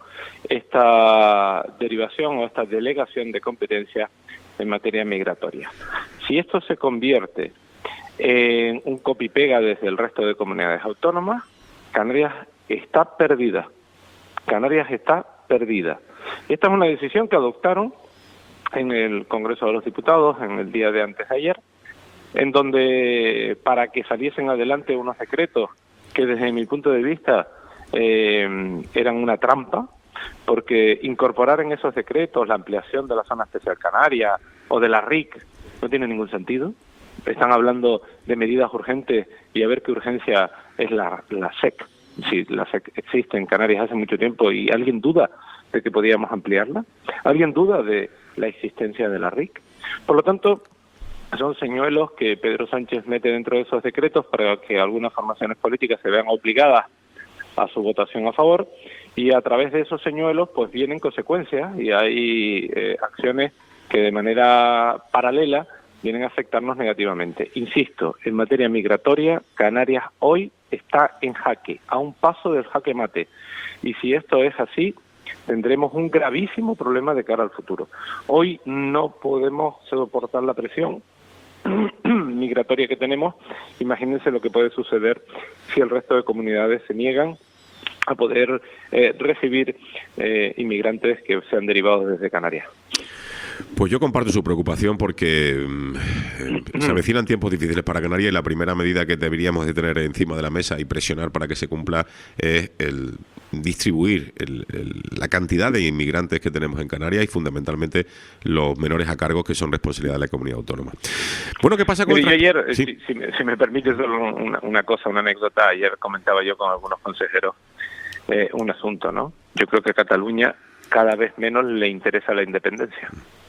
esta derivación o esta delegación de competencia en materia migratoria. Si esto se convierte en un copy-pega desde el resto de comunidades autónomas, Canarias está perdida. Canarias está perdida. Y esta es una decisión que adoptaron en el Congreso de los Diputados en el día de antes de ayer, en donde para que saliesen adelante unos decretos que desde mi punto de vista eh, eran una trampa, porque incorporar en esos decretos la ampliación de la zona especial canaria o de la R I C no tiene ningún sentido. Están hablando de medidas urgentes y a ver qué urgencia es la, la S E C. Sí, la S E C existe en Canarias hace mucho tiempo y ¿alguien duda de que podíamos ampliarla? ¿Alguien duda de la existencia de la R I C? Por lo tanto, son señuelos que Pedro Sánchez mete dentro de esos decretos para que algunas formaciones políticas se vean obligadas a su votación a favor, y a través de esos señuelos pues vienen consecuencias y hay eh, acciones que de manera paralela vienen a afectarnos negativamente. Insisto, en materia migratoria, Canarias hoy está en jaque, a un paso del jaque mate, y si esto es así, tendremos un gravísimo problema de cara al futuro. Hoy no podemos soportar la presión migratoria que tenemos. Imagínense lo que puede suceder si el resto de comunidades se niegan a poder eh, recibir eh, inmigrantes que sean derivados desde Canarias. Pues yo comparto su preocupación porque eh, se avecinan tiempos difíciles para Canarias y la primera medida que deberíamos de tener encima de la mesa y presionar para que se cumpla es el distribuir el, el, la cantidad de inmigrantes que tenemos en Canarias y fundamentalmente los menores a cargo que son responsabilidad de la comunidad autónoma. Bueno, ¿qué pasa con Mire, yo ayer, sí. si, si, me, si me permite solo una, una cosa, una anécdota, ayer comentaba yo con algunos consejeros eh, un asunto, ¿no? Yo creo que a Cataluña cada vez menos le interesa la independencia,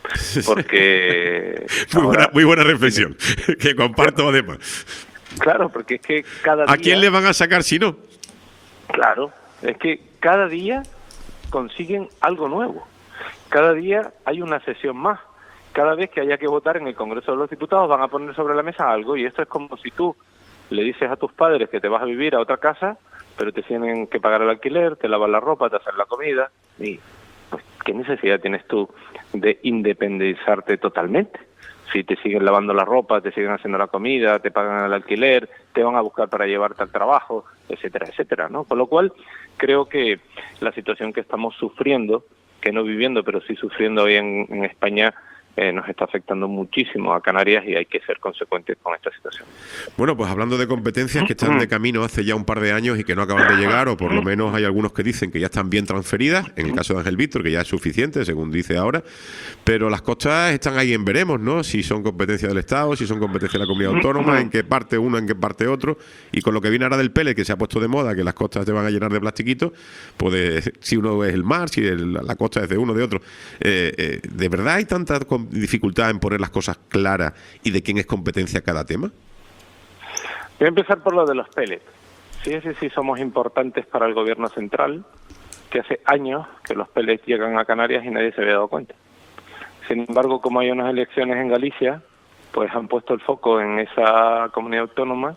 porque muy, buena, ahora, muy buena reflexión, que comparto además. claro, porque es que cada día... ¿A quién le van a sacar si no? Claro, es que cada día consiguen algo nuevo. Cada día hay una sesión más. Cada vez que haya que votar en el Congreso de los Diputados van a poner sobre la mesa algo, y esto es como si tú le dices a tus padres que te vas a vivir a otra casa, pero te tienen que pagar el alquiler, te lavan la ropa, te hacen la comida, y pues ¿qué necesidad tienes tú de independizarte totalmente? Si te siguen lavando la ropa, te siguen haciendo la comida, te pagan el alquiler, te van a buscar para llevarte al trabajo, etcétera, etcétera, ¿no? Con lo cual, creo que la situación que estamos sufriendo, que no viviendo, pero sí sufriendo hoy en, en España, eh, nos está afectando muchísimo a Canarias, y hay que ser consecuentes con esta situación. Bueno, pues hablando de competencias que están de camino hace ya un par de años y que no acaban de llegar, o por lo menos hay algunos que dicen que ya están bien transferidas, en el caso de Ángel Víctor, que ya es suficiente, según dice ahora, pero las costas están ahí en veremos, ¿no? Si son competencias del Estado, si son competencias de la comunidad autónoma, en qué parte uno, en qué parte otro, y con lo que viene ahora del P E L E, que se ha puesto de moda, que las costas te van a llenar de plastiquitos, pues de, si uno es el mar, si el, la costa es de uno, de otro, eh, eh, ¿de verdad hay tanta dificultad en poner las cosas claras y de quién es competencia cada tema? Voy a empezar por lo de los pellets. Fíjese si somos importantes para el gobierno central, que hace años que los pellets llegan a Canarias y nadie se había dado cuenta. Sin embargo, como hay unas elecciones en Galicia, pues han puesto el foco en esa comunidad autónoma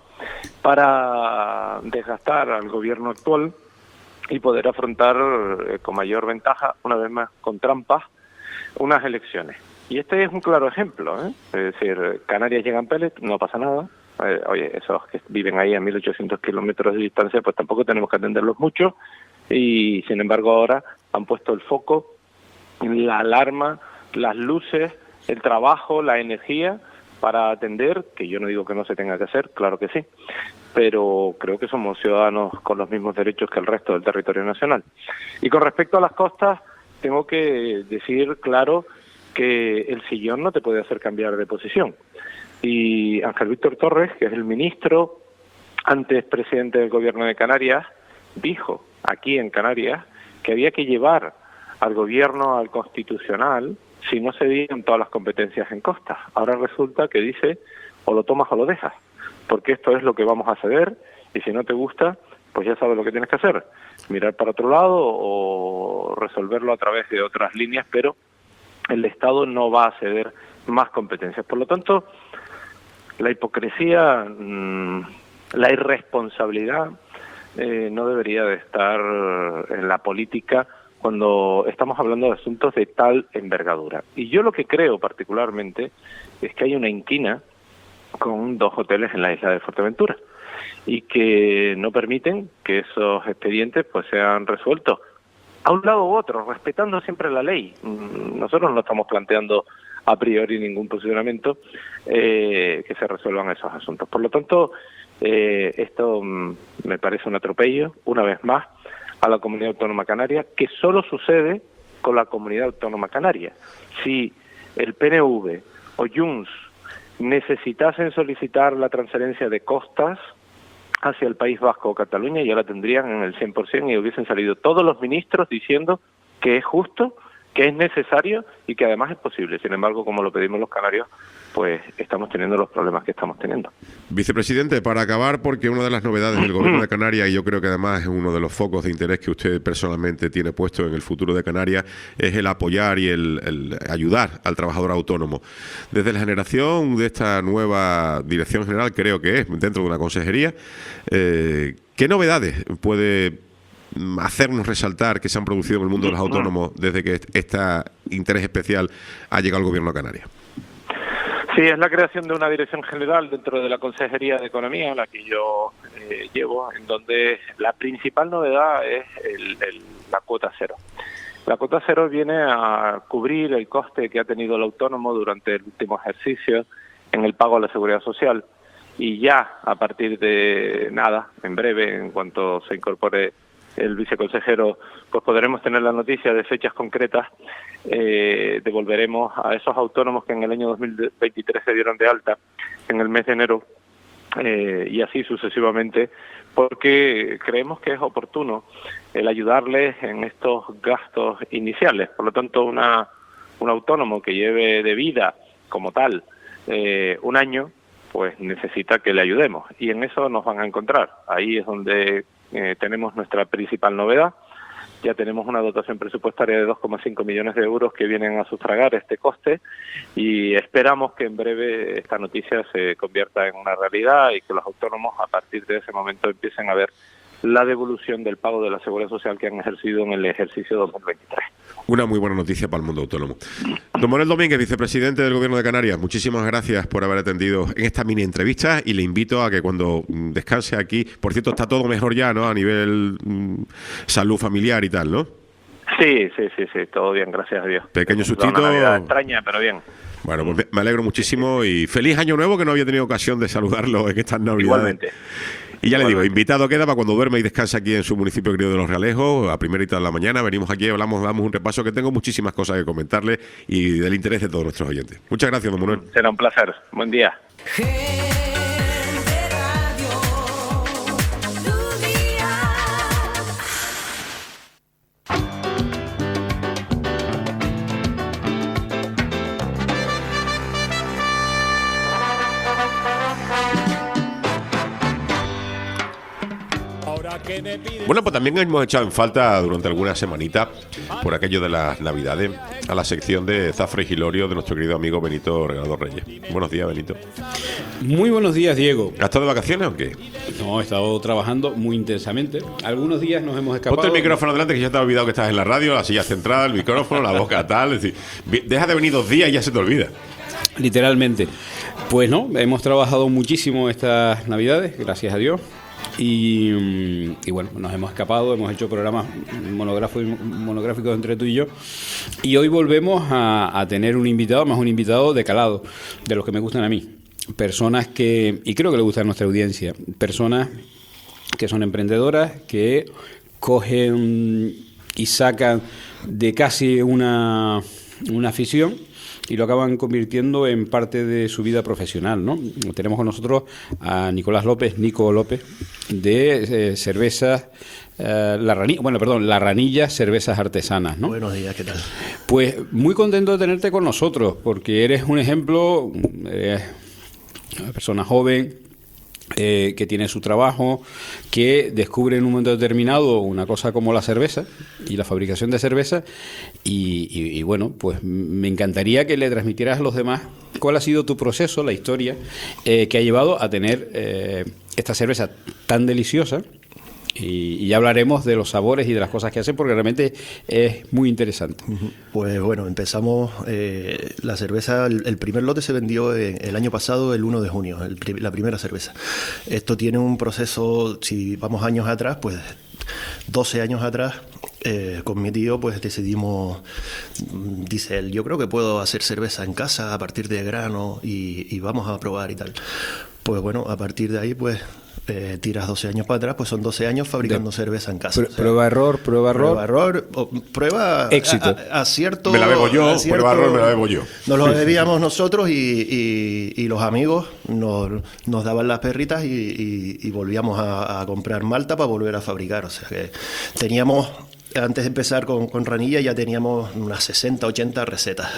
para desgastar al gobierno actual y poder afrontar eh, con mayor ventaja, una vez más con trampas, unas elecciones. Y este es un claro ejemplo, ¿eh? Es decir, Canarias llegan pellets, no pasa nada. Eh, oye, esos que viven ahí a mil ochocientos kilómetros de distancia, pues tampoco tenemos que atenderlos mucho, y sin embargo ahora han puesto el foco, la alarma, las luces, el trabajo, la energía para atender, que yo no digo que no se tenga que hacer, claro que sí, pero creo que somos ciudadanos con los mismos derechos que el resto del territorio nacional. Y con respecto a las costas, tengo que decir claro que el sillón no te puede hacer cambiar de posición. Y Ángel Víctor Torres, que es el ministro, antes presidente del gobierno de Canarias, dijo aquí en Canarias que había que llevar al gobierno al constitucional si no se dieran todas las competencias en costas. Ahora resulta que dice o lo tomas o lo dejas, porque esto es lo que vamos a ceder, y si no te gusta, pues ya sabes lo que tienes que hacer, mirar para otro lado o resolverlo a través de otras líneas, pero el Estado no va a ceder más competencias. Por lo tanto, la hipocresía, mmm, la irresponsabilidad eh, no debería de estar en la política cuando estamos hablando de asuntos de tal envergadura. Y yo lo que creo particularmente es que hay una inquina con dos hoteles en la isla de Fuerteventura y que no permiten que esos expedientes pues sean resueltos a un lado u otro, respetando siempre la ley. Nosotros no estamos planteando a priori ningún posicionamiento eh, que se resuelvan esos asuntos. Por lo tanto, eh, esto mm, me parece un atropello, una vez más, a la Comunidad Autónoma Canaria, que solo sucede con la Comunidad Autónoma Canaria. Si el P N V o Junts necesitasen solicitar la transferencia de costas hacia el País Vasco o Cataluña, ya la tendrían en el cien por ciento y hubiesen salido todos los ministros diciendo que es justo, que es necesario y que además es posible. Sin embargo, como lo pedimos los canarios, pues estamos teniendo los problemas que estamos teniendo. Vicepresidente, para acabar, porque una de las novedades del Gobierno de Canarias, y yo creo que además es uno de los focos de interés que usted personalmente tiene puesto en el futuro de Canarias, es el apoyar y el, el ayudar al trabajador autónomo. Desde la generación de esta nueva Dirección General, creo que es, dentro de una consejería, eh, ¿qué novedades puede hacernos resaltar que se han producido en el mundo de los autónomos desde que este interés especial ha llegado al Gobierno de Canarias? Sí, es la creación de una dirección general dentro de la Consejería de Economía, la que yo eh, llevo, en donde la principal novedad es el, el, la cuota cero. La cuota cero viene a cubrir el coste que ha tenido el autónomo durante el último ejercicio en el pago a la Seguridad Social, y ya a partir de nada, en breve, en cuanto se incorpore el viceconsejero, pues podremos tener la noticia de fechas concretas. Eh, devolveremos a esos autónomos que en el año dos mil veintitrés se dieron de alta en el mes de enero eh, y así sucesivamente, porque creemos que es oportuno el ayudarles en estos gastos iniciales. Por lo tanto, una, un autónomo que lleve de vida como tal eh, un año, pues necesita que le ayudemos, y en eso nos van a encontrar. Ahí es donde eh, tenemos nuestra principal novedad. Ya tenemos una dotación presupuestaria de dos coma cinco millones de euros que vienen a sufragar este coste, y esperamos que en breve esta noticia se convierta en una realidad y que los autónomos a partir de ese momento empiecen a ver la devolución del pago de la Seguridad Social que han ejercido en el ejercicio dos mil veintitrés. Una muy buena noticia para el mundo autónomo. Don Manuel Domínguez, vicepresidente del Gobierno de Canarias, muchísimas gracias por haber atendido en esta mini entrevista, y le invito a que cuando descanse aquí, por cierto, está todo mejor ya, ¿no?, a nivel mm, salud familiar y tal, ¿no? Sí, sí, sí, sí, todo bien, gracias a Dios. Pequeño Una sustito. Navidad extraña, pero bien. Bueno, pues me- me alegro muchísimo y feliz año nuevo, que no había tenido ocasión de saludarlo en estas Navidades. Igualmente. Y ya le digo, Igualmente. invitado queda para cuando duerma y descanse aquí en su municipio querido de Los Realejos, a primerita de la mañana. Venimos aquí, hablamos, damos un repaso, que tengo muchísimas cosas que comentarle y del interés de todos nuestros oyentes. Muchas gracias, don Manuel. Será un placer. Buen día. Gente Radio, tu día. Bueno, pues también hemos echado en falta durante algunas semanitas, por aquello de las Navidades, a la sección de Zafra y Gilorio de nuestro querido amigo Benito Regalado Reyes. Buenos días, Benito. Muy buenos días, Diego. ¿Has estado de vacaciones o qué? No, he estado trabajando muy intensamente. Algunos días nos hemos escapado. Ponte el micrófono delante, que ya te has olvidado que estás en la radio, la silla central, el micrófono, la boca tal. Es decir, vi- deja de venir dos días y ya se te olvida. Literalmente. Pues no, hemos trabajado muchísimo estas Navidades, gracias a Dios. Y, mm, y bueno, nos hemos escapado, hemos hecho programas monográficos, monográficos entre tú y yo. Y hoy volvemos a, a tener un invitado, más un invitado de calado, de los que me gustan a mí. Personas que, y creo que le gusta a nuestra audiencia, personas que son emprendedoras, que cogen y sacan de casi una, una afición y lo acaban convirtiendo en parte de su vida profesional, ¿no? Tenemos con nosotros a Nicolás López, Nico López, de eh, cervezas, eh, la ranilla, bueno, perdón, La Ranilla Cervezas Artesanas, ¿no? Buenos días, ¿qué tal? Pues muy contento de tenerte con nosotros, porque eres un ejemplo, eh, una persona joven, eh, que tiene su trabajo, que descubre en un momento determinado una cosa como la cerveza y la fabricación de cerveza, y, y, y bueno, pues me encantaría que le transmitieras a los demás cuál ha sido tu proceso, la historia eh, que ha llevado a tener eh, esta cerveza tan deliciosa. Y, y ya hablaremos de los sabores y de las cosas que hacen, porque realmente es muy interesante. Pues bueno, empezamos eh, la cerveza, el, el primer lote se vendió en- el año pasado, el uno de junio, el pri- la primera cerveza. Esto tiene un proceso, si vamos años atrás, pues doce años atrás, eh, con mi tío pues decidimos, mm, dice él, yo creo que puedo hacer cerveza en casa a partir de grano y, y vamos a probar y tal. Pues bueno, a partir de ahí pues eh, tiras doce años para atrás, pues son doce años fabricando cerveza en casa. Pr- O sea, prueba error, prueba error. Prueba error, o- prueba Éxito. a- a- acierto. Me la bebo yo, acierto. prueba error, me la bebo yo. Nos lo bebíamos nosotros y, y- y los amigos nos, nos daban las perritas y, y- y volvíamos a, a comprar malta para volver a fabricar. O sea que teníamos, antes de empezar con, con Ranilla, ya teníamos unas sesenta, ochenta recetas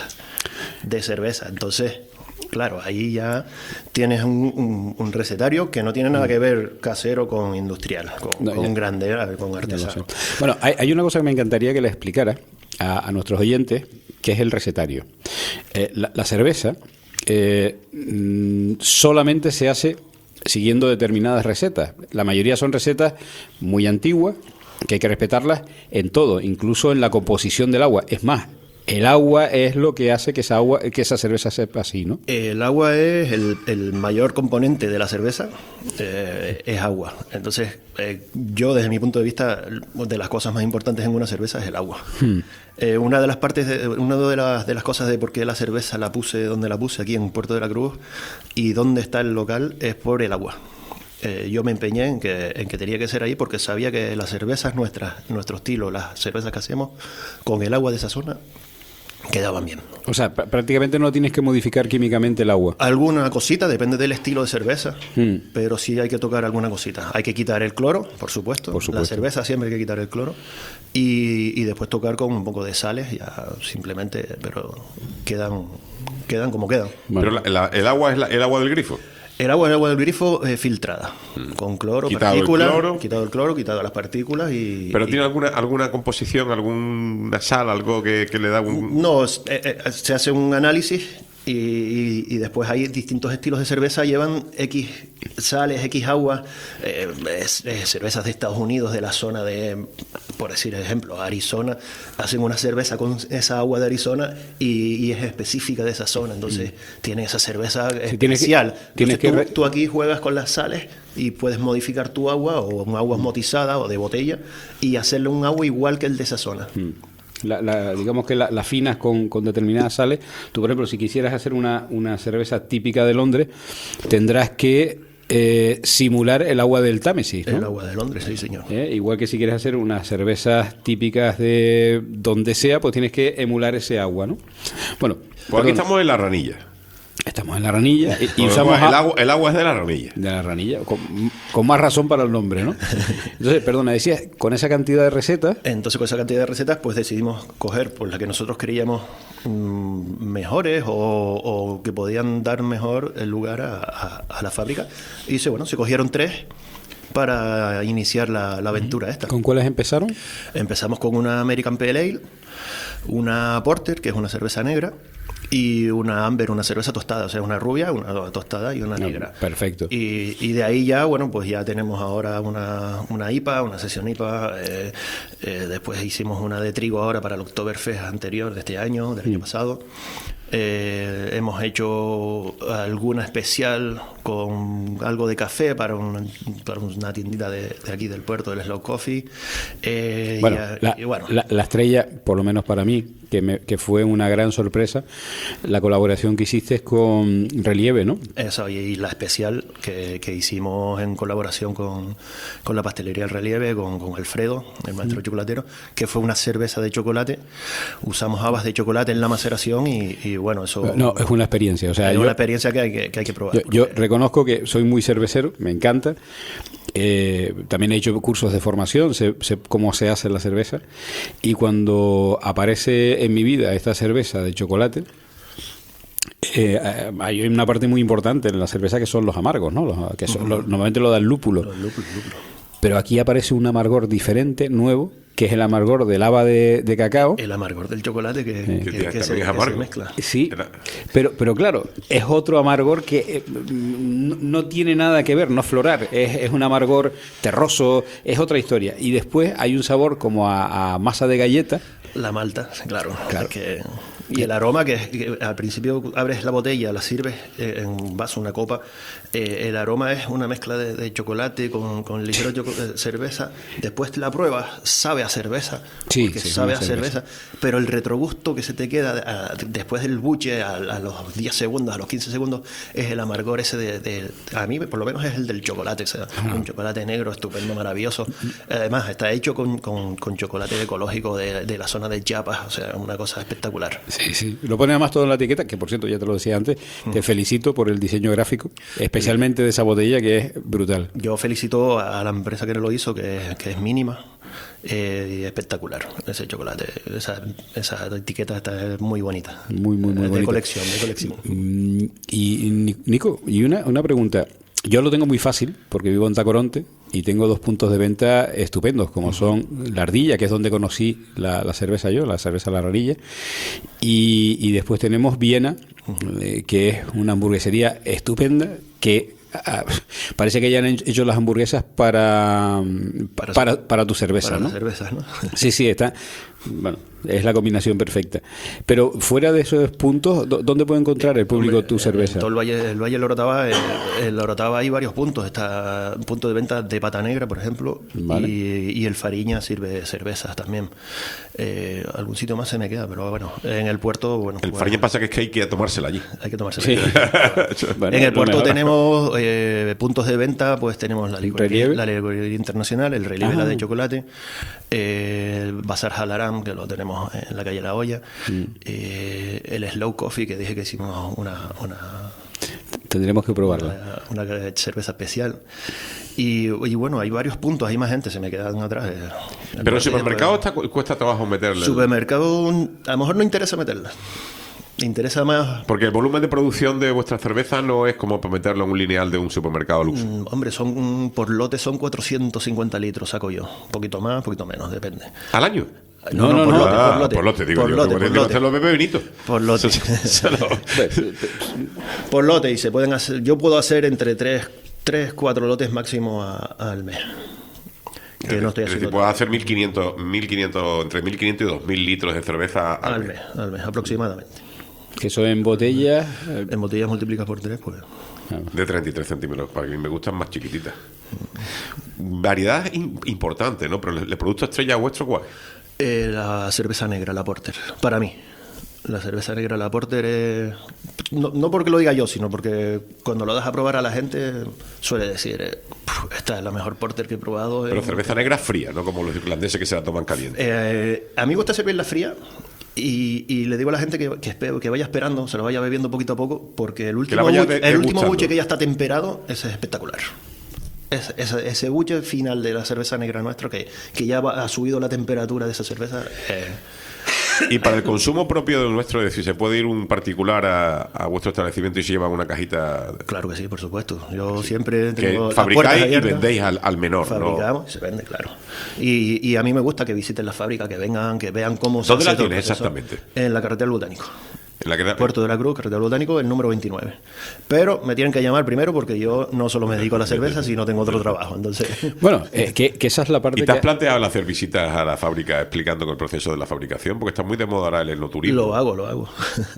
de cerveza. Entonces, claro, ahí ya tienes un, un- un recetario que no tiene nada que ver casero con industrial, con, No, con ya- grande, con Ya lo artesano. sé. Bueno, hay, hay una cosa que me encantaría que le explicara a, a nuestros oyentes, que es el recetario. Eh, la, la cerveza eh, mm, solamente se hace siguiendo determinadas recetas. La mayoría son recetas muy antiguas, que hay que respetarlas en todo, incluso en la composición del agua. Es más, el agua es lo que hace que esa agua, que esa cerveza sepa así, ¿no? El agua es el, el mayor componente de la cerveza, eh, es agua. Entonces, eh, yo desde mi punto de vista, de las cosas más importantes en una cerveza es el agua. Hmm. Eh, una de las partes, de, una de las, de las cosas de por qué la cerveza la puse donde la puse, aquí en Puerto de la Cruz, y dónde está el local, es por el agua. Eh, yo me empeñé en que, en que tenía que ser ahí porque sabía que las cervezas nuestras, nuestro estilo, las cervezas que hacemos, con el agua de esa zona, quedaban bien. O sea, pr- prácticamente no tienes que modificar químicamente el agua. Alguna cosita, depende del estilo de cerveza, Mm. pero sí hay que tocar alguna cosita. Hay que quitar el cloro, por supuesto. Por supuesto. La cerveza siempre hay que quitar el cloro. Y, y después tocar con un poco de sales, ya simplemente, pero quedan, quedan como quedan. Pero la- la- el agua es la- el agua del grifo. El agua, el agua del grifo eh, filtrada, con cloro, Quitado el partículas, cloro. quitado el cloro, quitado las partículas y... Pero y- tiene alguna alguna composición, alguna sal, algo que, que le da un... No, es- eh, eh, se hace un análisis y, y- y después hay distintos estilos de cerveza, llevan X sales, X agua, eh, es- eh, cervezas de Estados Unidos, de la zona de, por decir ejemplo, Arizona, hacen una cerveza con esa agua de Arizona y, y es específica de esa zona, entonces tienen esa cerveza tienes que- especial. tienes Entonces, que tú, re- tú aquí juegas con las sales y puedes modificar tu agua o un agua osmotizada o de botella y hacerle un agua igual que el de esa zona. La, la- digamos que la- las finas con, con determinadas sales. Tú, por ejemplo, si quisieras hacer una, una cerveza típica de Londres, tendrás que eh, simular el agua del Támesis, ¿no? El agua de Londres, sí, señor. Eh, Igual que si quieres hacer unas cervezas típicas de donde sea, pues tienes que emular ese agua, ¿no? Bueno, Pues aquí perdón, estamos en la ranilla. estamos en la ranilla y, y el, usamos agua, el, a- agua, el agua es de la ranilla. de la ranilla, con, con más razón para el nombre, ¿no? Entonces, perdona, decías, con esa cantidad de recetas, Entonces, con esa cantidad de recetas, pues decidimos coger por las que nosotros creíamos mm, mejores o, o que podían dar mejor el lugar a, a- a la fábrica. Y se, bueno, se cogieron tres para iniciar la, la aventura esta. ¿con cuáles empezaron? Empezamos con una American Pale Ale, una Porter, que es una cerveza negra, y una Amber, una cerveza tostada, o sea, una rubia, una tostada y una No, negra. perfecto. Y, y de ahí ya, bueno, pues ya tenemos ahora una, una I P A, una sesión I P A. eh, eh, después hicimos una de trigo ahora para el Oktoberfest anterior de este año, del año pasado. Eh, hemos hecho alguna especial con algo de café para, un- para una tiendita de, de aquí del puerto, del Slow Coffee. Eh, Bueno, y, eh, la, y bueno, la- la estrella, por lo menos para mí, que, me- que fue una gran sorpresa, la colaboración que hiciste con Relieve, ¿no? eso, y, y la especial que, que hicimos en colaboración con, con la pastelería El Relieve, con, con Alfredo, el maestro chocolatero, que fue una cerveza de chocolate. Usamos habas de chocolate en la maceración y, y bueno, eso No, es una experiencia. O sea, es yo, una experiencia que hay que, que hay que probar. yo- yo reconozco que soy muy cervecero, me encanta. Eh, también he hecho cursos de formación, sé, sé cómo se hace la cerveza. Y cuando aparece en mi vida esta cerveza de chocolate, eh, eh, hay una parte muy importante en la cerveza que son los amargos, ¿no? Los- que son, los- normalmente lo da el lúpulo. Los lúpulos, lúpulos. Pero aquí aparece un amargor diferente, nuevo, que es el amargor del haba de, de cacao. El amargor del chocolate que, Sí. que- Que que también se, es que se amargo. mezcla. Sí, Era- pero, pero claro, es otro amargor que eh, no, no tiene nada que ver, no florar, es, es un amargor terroso, es otra historia. Y después hay un sabor como a, a masa de galleta. La malta, claro. Claro. Que- y el aroma que, que al principio abres la botella, la sirves eh, en un vaso, una copa. eh, el aroma es una mezcla de, de chocolate con, con ligero choco- eh, cerveza. Después la pruebas, sabe a cerveza. Sí, porque sí, sabe a una cerveza. cerveza. Pero el retrogusto que se te queda a- después del buche, a, a los diez segundos, a los quince segundos, es el amargor ese de, de- a mí por lo menos es el del chocolate. O sea, un chocolate negro estupendo, maravilloso. Además, está hecho con, con- con chocolate ecológico de, de la zona de Chiapas. O sea, una cosa espectacular. Sí, sí. Lo pone además todo en la etiqueta, que por cierto ya te lo decía antes, te felicito por el diseño gráfico, especialmente de esa botella que es brutal. Yo felicito a la empresa que lo hizo, que, es- que es mínima eh, y espectacular. Ese chocolate, esa, esa etiqueta está muy bonita. Muy, muy, muy Es de bonita. colección, de colección. Mm, Y, y, Ni- Nico, y una, una pregunta. Yo lo tengo muy fácil porque vivo en Tacoronte y tengo dos puntos de venta estupendos, como son La Ardilla, que es donde conocí la, la cerveza yo, la cerveza La Ardilla, y, y después tenemos Viena, eh, que es una hamburguesería estupenda que ah, parece que ya han hecho las hamburguesas para para, para, para tu cerveza, Para ¿no? las cervezas, ¿no? Sí, sí, está. Bueno, es la combinación perfecta. Pero fuera de esos puntos, ¿dó- ¿dónde puede encontrar el público Hombre, tu en cerveza? todo el Valle, el Valle del Orotava, eh, el Orotava hay varios puntos. Está un punto de venta de Pata Negra, por ejemplo, Vale. y, y el Fariña sirve cervezas también. Eh, algún sitio más se me queda, pero bueno, en el puerto, bueno, El bueno, Fariña pasa que es que hay que tomársela allí. hay que tomarse. Sí. Bueno, En el lo puerto mejor. tenemos eh, puntos de venta, pues tenemos la licorería, ¿Relieve? la licorería internacional, el relieve Ah. la de chocolate, eh, el Bazar Jalarán Jam, que lo tenemos en la calle La Olla, mm. eh, el Slow Coffee, que dije que hicimos una... una Tendremos que probarla. Una, una cerveza especial. Y, y bueno, hay varios puntos, hay más gente, se me quedan atrás. Eh, Pero el supermercado está, cuesta trabajo meterle. Supermercado, a lo mejor no interesa meterla. Interesa más. Porque el volumen de producción de vuestra cerveza no es como para meterlo en un lineal de un supermercado lujo. Mm, hombre, son por lote son cuatrocientos cincuenta litros, saco yo. Un poquito más, un poquito menos, depende. ¿Al año? No, no, no, por, no, lote, ah, por lote. Por lote, digo por yo. Lote, Como por lote. lote. Hacer los bebés Benito. Por lote. Por lote, y se pueden hacer. Yo puedo hacer entre tres, tres cuatro lotes máximo a, al mes. Que es, no estoy es haciendo. decir, puedes hacer mil quinientos, mil quinientos, entre mil quinientos y dos mil litros de cerveza al, al mes. mes. Al mes, aproximadamente. Que eso en botellas. En botellas multiplicas por tres, pues. De treinta y tres centímetros, para mí me gustan más chiquititas. Variedad in, importante, ¿no? Pero el, el producto estrella vuestro, ¿cuál? Eh, la cerveza negra, la Porter, para mí. La cerveza negra, la Porter es... No, no porque lo diga yo, sino porque cuando lo das a probar a la gente suele decir, eh, esta es la mejor Porter que he probado. Pero eh. cerveza negra fría, no como los irlandeses que se la toman caliente. Eh, a mí me gusta servirla fría. Y, y le digo a la gente que, que, espero, que vaya esperando, se lo vaya bebiendo poquito a poco, porque el último, buche, de, el último buche que ya está temperado, ese es espectacular. Es, ese, ese buche final de la cerveza negra nuestra, que, que ya va, ha subido la temperatura de esa cerveza. Eh. Y para el consumo propio de nuestro, es decir, ¿se puede ir un particular a, a vuestro establecimiento y se lleva una cajita? Claro que sí, por supuesto. Yo sí. siempre tengo que fabricáis y vendéis al, al menor, fabricamos ¿no? Y se vende, claro. Y, y a mí me gusta que visiten la fábrica, que vengan, que vean cómo se hace. ¿Dónde la tienes exactamente? exactamente? En la carretera del Botánico. En la que da... Puerto de la Cruz, carretera del Botánico, el número veintinueve. Pero me tienen que llamar primero porque yo no solo me dedico a la cerveza, sino tengo otro trabajo. Entonces, bueno, eh, que, que esa es la parte. ¿Y te has que... planteado el hacer visitas a la fábrica explicando el proceso de la fabricación? Porque está muy de moda ahora el enoturismo. Lo hago, lo hago.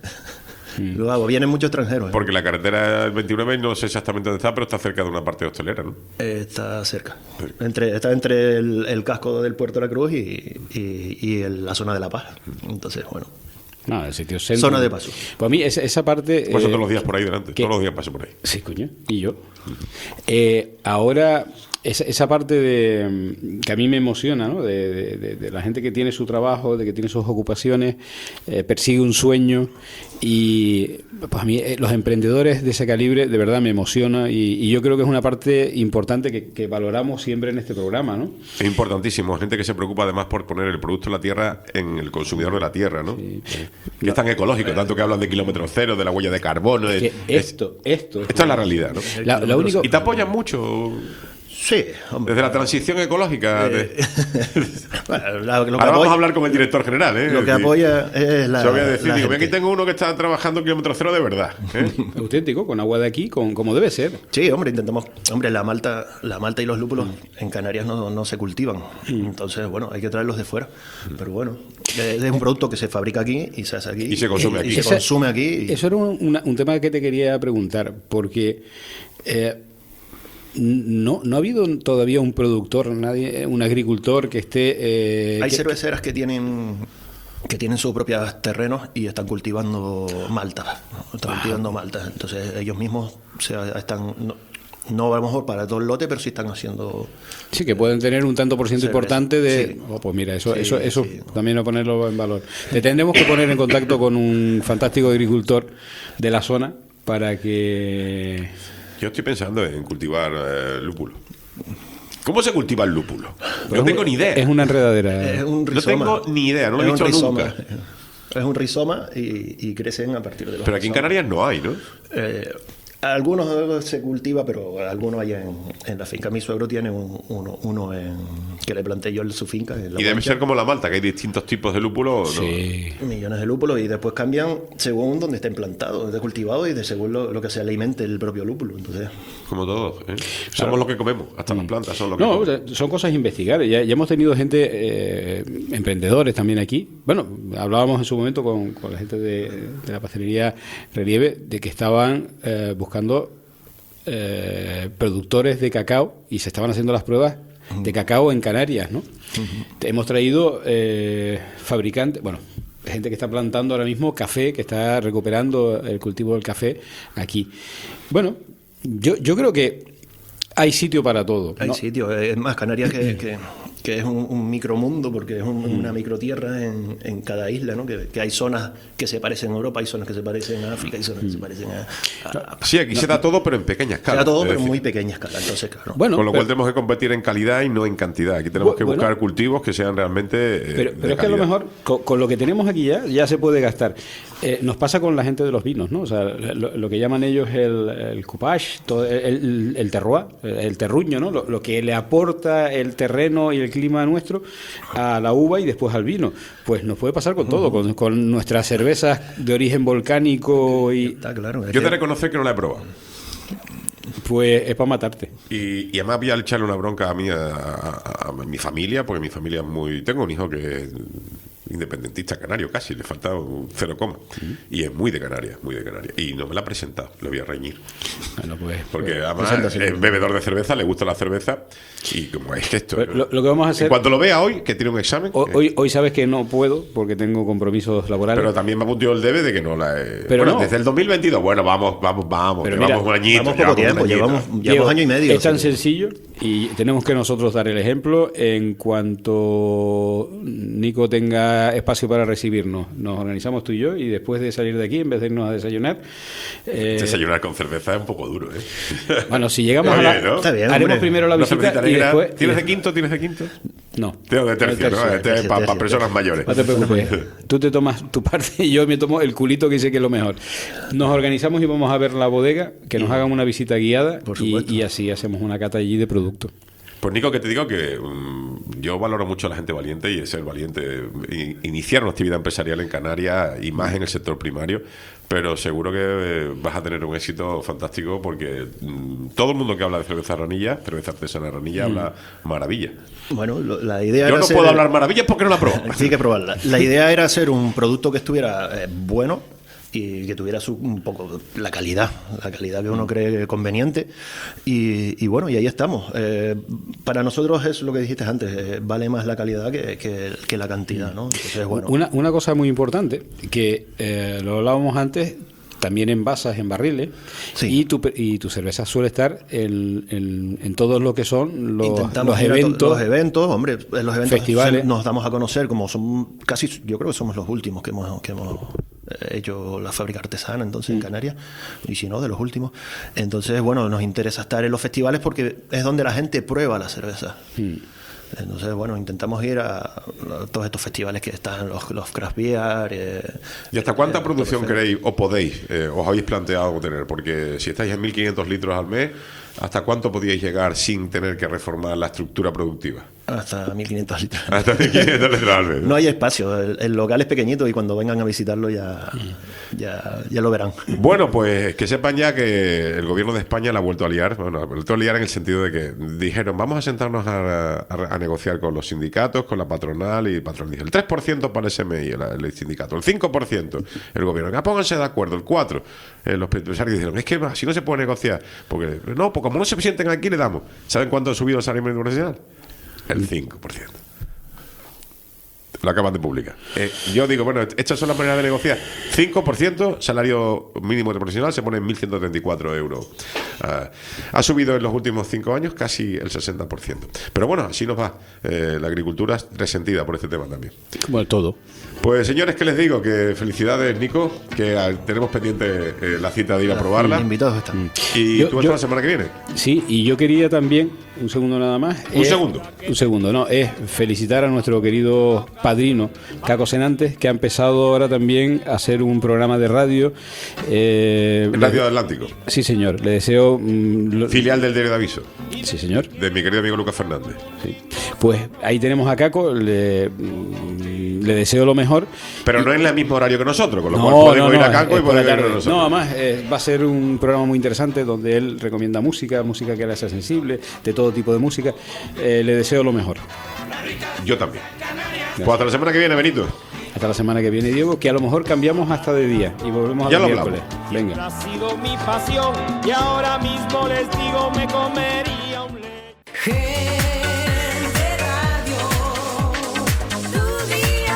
Lo hago, vienen muchos extranjeros. ¿eh? Porque la carretera del veintinueve no sé exactamente dónde está, pero está cerca de una parte hostelera, ¿no? Eh, está cerca. Sí. Entre, está entre el, el casco del Puerto de la Cruz y, y, y el, la zona de La Paz. Entonces, bueno. No, el sitio centro. Zona de paso. Pues a mí esa, esa parte... Paso eh, todos los días por ahí delante. ¿qué? Todos los días paso por ahí. Sí, coño. Y yo. Eh, ahora... Esa, esa parte de que a mí me emociona, ¿no? De, de, de, de la gente que tiene su trabajo, de que tiene sus ocupaciones, eh, persigue un sueño y pues a mí eh, los emprendedores de ese calibre de verdad me emociona y, y yo creo que es una parte importante que, que valoramos siempre en este programa, ¿no? Es importantísimo, gente que se preocupa además por poner el producto de la tierra en el consumidor de la tierra, ¿no? Sí. Que es tan ecológico, tanto que hablan de kilómetros cero, de la huella de carbono. Es es, esto, esto, esto es la realidad, ¿no? La, la único... Y te apoyan mucho. Sí, hombre. Desde la transición ecológica. Eh, de... bueno, la, lo que Ahora apoya, vamos a hablar con el director general, ¿eh? Lo que apoya es la. Yo voy a decir, la digo, aquí tengo uno que está trabajando kilómetro cero de verdad. ¿eh? Auténtico, con agua de aquí, con como debe ser. Sí, hombre, intentamos. Hombre, la malta, la malta y los lúpulos mm. en Canarias no, no se cultivan. Mm. Entonces, bueno, hay que traerlos de fuera. Mm. Pero bueno, es un producto que se fabrica aquí y se hace aquí. Y se consume y, aquí. Y se Esa, consume aquí. Y... Eso era un, un tema que te quería preguntar, porque. Eh, No, no ha habido todavía un productor, nadie, un agricultor que esté. Eh, Hay que, cerveceras que tienen que tienen sus propios terrenos y están cultivando malta, están wow. cultivando malta. Entonces ellos mismos se están no, no a lo mejor para todo el lote, pero sí están haciendo. Sí, que pueden tener un tanto por ciento cerveza. Importante de. Sí. Oh, pues mira, eso, sí, eso, eso sí. también a ponerlo en valor. Te tendremos que poner en contacto con un fantástico agricultor de la zona para que. Yo estoy pensando en cultivar eh, lúpulo. ¿Cómo se cultiva el lúpulo? Pues no tengo ni idea. Es una enredadera. Es un no tengo ni idea, no lo he visto nunca. Es un rizoma y, y crecen a partir de los Pero aquí rizomas. En Canarias no hay, ¿no? Eh, algunos se cultiva, pero algunos hay en, en la finca. Mi suegro tiene un, uno, uno en, que le planté yo en su finca. En la y debe ser como la malta, que hay distintos tipos de lúpulo. Sí. ¿no? Millones de lúpulos y después cambian según donde estén plantados, donde esté cultivado y de según lo, lo que se alimente el propio lúpulo. Entonces, como todos, ¿eh? Somos claro. lo que comemos, hasta mm. las plantas son lo que no, comemos. Son cosas a investigar. Ya, ya hemos tenido gente, eh, emprendedores también aquí. Bueno, hablábamos en su momento con, con la gente de, de la pastelería Relieve de que estaban eh, buscando Eh, productores de cacao y se estaban haciendo las pruebas uh-huh. de cacao en Canarias, ¿no? Uh-huh. Hemos traído eh, fabricantes, bueno, gente que está plantando ahora mismo café, que está recuperando el cultivo del café aquí. Bueno, yo, yo creo que hay sitio para todo. Hay ¿no? sitio, es más, Canarias que, que que es un, un micromundo, porque es un, una microtierra en, en cada isla, ¿no? Que, que hay zonas que se parecen a Europa, hay zonas que se parecen a África, hay zonas que se parecen a... a- Sí, aquí se da todo, pero en pequeña se escala. da todo, Es pero en decir, muy pequeña escala, entonces, claro. Bueno, con lo cual pero- tenemos que competir en calidad y no en cantidad. Aquí tenemos Bu- que bueno. buscar cultivos que sean realmente eh, Pero, de pero es que a lo calidad. mejor con, con lo que tenemos aquí ya, ya se puede gastar. Eh, nos pasa con la gente de los vinos, ¿no? O sea, lo, lo que llaman ellos el, el coupage, todo el, el, el terroir, el terruño, ¿no? Lo, lo que le aporta el terreno y el clima nuestro a la uva y después al vino. Pues nos puede pasar con todo, con, con nuestras cervezas de origen volcánico y... Está claro. es Yo te que- reconocer que no la he probado. Pues es para matarte. Y, y además voy a echarle una bronca a mí, a, a- a mi familia, porque mi familia es muy... Tengo un hijo que es independentista canario casi, le falta un cero coma. Y es muy de Canarias, muy de Canarias. Y no me la ha presentado, le voy a reñir. Bueno, pues, Porque pues, además preséntaselo. es bebedor de cerveza, le gusta la cerveza. Y como es que esto... Pues lo- lo que vamos a hacer- En cuanto lo vea hoy, que tiene un examen... ho- eh, hoy, hoy sabes que no puedo porque tengo compromisos laborales. pero también me apuntió el debe de que no la he... Pero bueno, no. desde el dos mil veintidós, bueno, vamos, vamos, vamos. Pero llevamos mira, un añito. vamos poco llevamos un tiempo, añito. llevamos, Diego, llevamos año y medio. Es tan sí. sencillo y tenemos que nosotros dar el ejemplo. En cuanto Nico tenga espacio para recibirnos, nos organizamos tú y yo y después de salir de aquí, en vez de irnos a desayunar... eh, Desayunar con cerveza es un poco duro, ¿eh? bueno, si llegamos Oye, a la... ¿no? Está bien, haremos hombre. primero la Una visita cervecita y negra. después... ¿Tienes de y- quinto? ¿Tienes de quinto? No. Tengo de tercio, tercio, ¿no? Este es tercio, para tercio. personas mayores. No te preocupes, tú te tomas tu parte y yo me tomo el culito que sé que es lo mejor. Nos organizamos y vamos a ver la bodega, que nos hagan una visita guiada Por y, supuesto. y así hacemos una cata allí de producto. Pues Nico, que te digo que mm, yo valoro mucho a la gente valiente y el ser valiente, i- iniciar una actividad empresarial en Canarias y más en el sector primario, pero seguro que eh, vas a tener un éxito fantástico porque mm, todo el mundo que habla de cerveza ranilla, cerveza artesana ranilla, habla maravilla. Bueno, lo- la idea Yo era no hacer- puedo hablar maravillas porque no la pruebo. Hay que probarla. La idea era hacer un producto que estuviera eh, bueno y que tuviera su, un poco la calidad, la calidad que uno cree conveniente. Y, y bueno, y ahí estamos. Eh, para nosotros es lo que dijiste antes, eh, vale más la calidad que, que, que la cantidad, ¿no? Entonces, bueno. Una, una cosa muy importante, que eh, lo hablábamos antes, también envasas en barriles Sí. y, tu, y tu cerveza suele estar en, en, en todos lo que son los, Intentamos los ir a to- eventos. los eventos, hombre, en los eventos festivales. se- nos damos a conocer como son casi, yo creo que somos los últimos que hemos, que hemos eh, hecho la fábrica artesana entonces Mm. en Canarias, y si no, de los últimos. Entonces, bueno, nos interesa estar en los festivales porque es donde la gente prueba la cerveza. Mm. Entonces, bueno, intentamos ir a, a todos estos festivales que están, los, los craft beer. eh, ¿Y hasta cuánta eh, producción Oktoberfest. queréis o podéis, eh, os habéis planteado tener? Porque si estáis en mil quinientos litros al mes, ¿hasta cuánto podíais llegar sin tener que reformar la estructura productiva? Hasta mil quinientos litros. Hasta mil quinientos litros al mes. No hay espacio, el, el local es pequeñito y cuando vengan a visitarlo ya, ya, ya lo verán. Bueno, pues que sepan ya que el gobierno de España la ha vuelto a liar. Bueno, la ha vuelto a liar en el sentido de que dijeron, vamos a sentarnos a, a- a negociar con los sindicatos, con la patronal, y el patrón dice, el tres por ciento para el S M I, el, el sindicato, el cinco por ciento el gobierno. Ah, pónganse de acuerdo, el cuatro por ciento. Eh, los empresarios dijeron, es que va, si no se puede negociar, porque no, pues como no se sienten aquí, le damos. ¿Saben cuánto ha subido el salario mínimo profesional? El cinco por ciento. Lo acaban de publicar. Eh, yo digo, bueno, estas son las maneras de negociar. cinco por ciento salario mínimo de profesional se pone en mil ciento treinta y cuatro euros. Ah, ha subido en los últimos cinco años casi el sesenta por ciento. Pero bueno, así nos va. Eh, la agricultura es resentida por este tema también. Bueno, todo. Pues señores, ¿qué les digo? Que felicidades, Nico, que ah, tenemos pendiente eh, la cita de ir a probarla. Invitados están. Y Yo- tú hasta yo- la semana que viene. Sí, y yo quería también, un segundo nada más. Un es- segundo. Un segundo, no, es felicitar a nuestro querido padrino, Caco Senantes, que ha empezado ahora también a hacer un programa de radio. eh, En Radio Atlántico. Sí, señor, le deseo... mm, lo- Filial del Diario de Aviso. Sí, señor. De mi querido amigo Lucas Fernández. Sí. Pues ahí tenemos a Caco, le, mm, le deseo lo mejor. Pero no es el mismo horario que nosotros, con lo No, cual podemos no, ir no, a Caco es y por la podemos ir a tarde. nosotros. No, además eh, va a ser un programa muy interesante donde él recomienda música, música que le hace sensible, de todo tipo de música. Eh, le deseo lo mejor. Yo también. Pues hasta la semana que viene, Benito. Hasta la semana que viene, Diego, que a lo mejor cambiamos hasta de día y volvemos a Ya los lo miércoles. Venga. Ha sido mi pasión y ahora mismo les digo me comería un le- Gente Radio, tu día.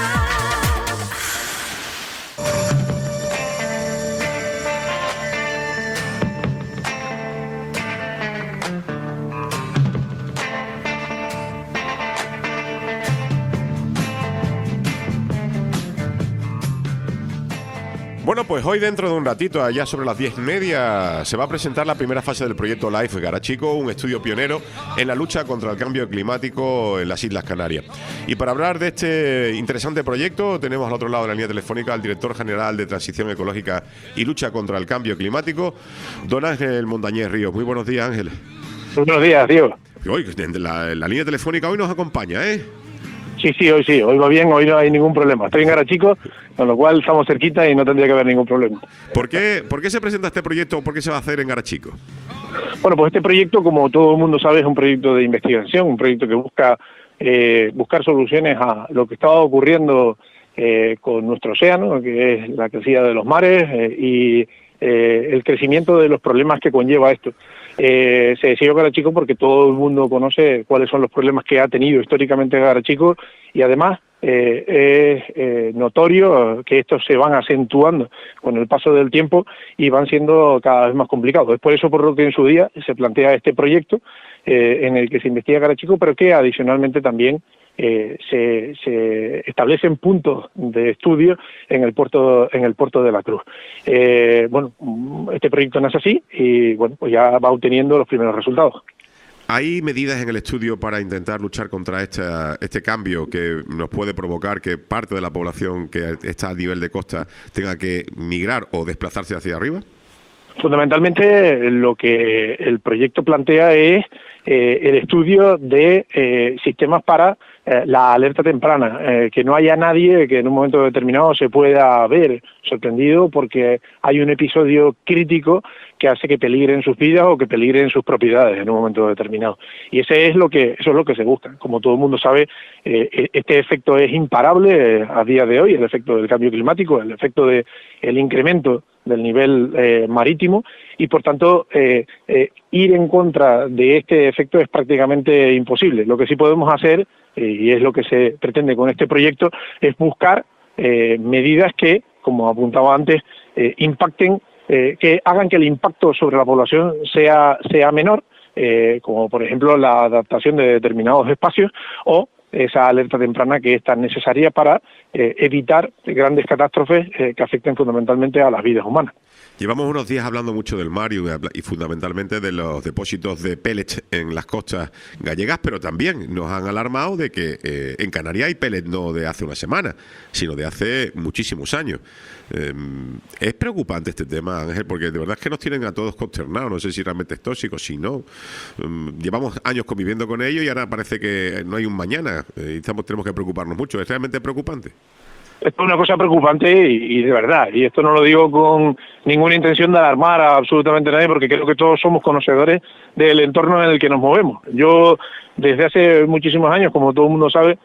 Bueno, pues hoy dentro de un ratito, allá sobre las diez y media, se va a presentar la primera fase del proyecto LIFE Garachico, un estudio pionero en la lucha contra el cambio climático en las Islas Canarias. Y para hablar de este interesante proyecto, tenemos al otro lado de la línea telefónica al director general de Transición Ecológica y Lucha contra el Cambio Climático, don Ángel Montañés Ríos. Muy buenos días, Ángel. Buenos días, Diego. Hoy, la, la línea telefónica hoy nos acompaña, ¿eh? Sí, sí, hoy sí, hoy va bien, hoy no hay ningún problema. Estoy en Garachico, con lo cual estamos cerquita y no tendría que haber ningún problema. ¿Por qué, ¿Por qué se presenta este proyecto? ¿Por qué se va a hacer en Garachico? Bueno, pues este proyecto, como todo el mundo sabe, es un proyecto de investigación, un proyecto que busca eh, buscar soluciones a lo que estaba ocurriendo eh, con nuestro océano, que es la crecida de los mares eh, y eh, el crecimiento de los problemas que conlleva esto. Eh, se decidió Garachico porque todo el mundo conoce cuáles son los problemas que ha tenido históricamente Garachico y además eh, es eh, notorio que estos se van acentuando con el paso del tiempo y van siendo cada vez más complicados. Es por eso por lo que en su día se plantea este proyecto eh, en el que se investiga Garachico, pero que adicionalmente también Eh, se, se establecen puntos de estudio en el puerto en el puerto de la Cruz. Eh, bueno, este proyecto nace así y bueno, pues ya va obteniendo los primeros resultados. ¿Hay medidas en el estudio para intentar luchar contra esta, este cambio que nos puede provocar que parte de la población que está a nivel de costa tenga que migrar o desplazarse hacia arriba? Fundamentalmente lo que el proyecto plantea es eh, el estudio de eh, sistemas para eh, la alerta temprana, eh, que no haya nadie que en un momento determinado se pueda ver sorprendido porque hay un episodio crítico que hace que peligren sus vidas o que peligren sus propiedades en un momento determinado. Y ese es lo que eso es lo que se busca. Como todo el mundo sabe, eh, este efecto es imparable eh, a día de hoy, el efecto del cambio climático, el efecto de el incremento del nivel eh, marítimo y por tanto eh, eh, ir en contra de este efecto es prácticamente imposible. Lo que sí podemos hacer, eh, y es lo que se pretende con este proyecto, es buscar eh, medidas que, como apuntaba antes, eh, impacten, eh, que hagan que el impacto sobre la población sea, sea menor, eh, como por ejemplo la adaptación de determinados espacios o esa alerta temprana que es tan necesaria para eh, evitar grandes catástrofes eh, que afecten fundamentalmente a las vidas humanas. Llevamos unos días hablando mucho del mar y, y fundamentalmente de los depósitos de pellets en las costas gallegas, pero también nos han alarmado de que eh, en Canarias hay pellets no de hace una semana, sino de hace muchísimos años. Eh, es preocupante este tema, Ángel, porque de verdad es que nos tienen a todos consternados. No sé si realmente es tóxico, si no. Um, llevamos años conviviendo con ello y ahora parece que no hay un mañana. Eh, y estamos, tenemos que preocuparnos mucho. ¿Es realmente preocupante? Esto es una cosa preocupante y, y de verdad, y esto no lo digo con ninguna intención de alarmar a absolutamente nadie, porque creo que todos somos conocedores del entorno en el que nos movemos. Yo, desde hace muchísimos años, como todo el mundo sabe,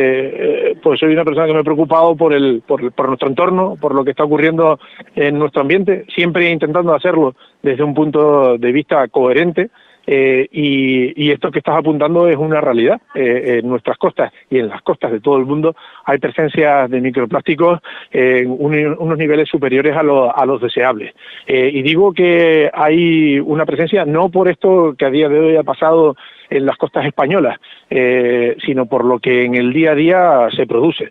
eh, pues soy una persona que me he preocupado por, el, por, por nuestro entorno, por lo que está ocurriendo en nuestro ambiente, siempre intentando hacerlo desde un punto de vista coherente. Eh, y, y esto que estás apuntando es una realidad. Eh, en nuestras costas y en las costas de todo el mundo hay presencia de microplásticos en un, unos niveles superiores a, lo, a los deseables. Eh, y digo que hay una presencia no por esto que a día de hoy ha pasado en las costas españolas, eh, sino por lo que en el día a día se produce.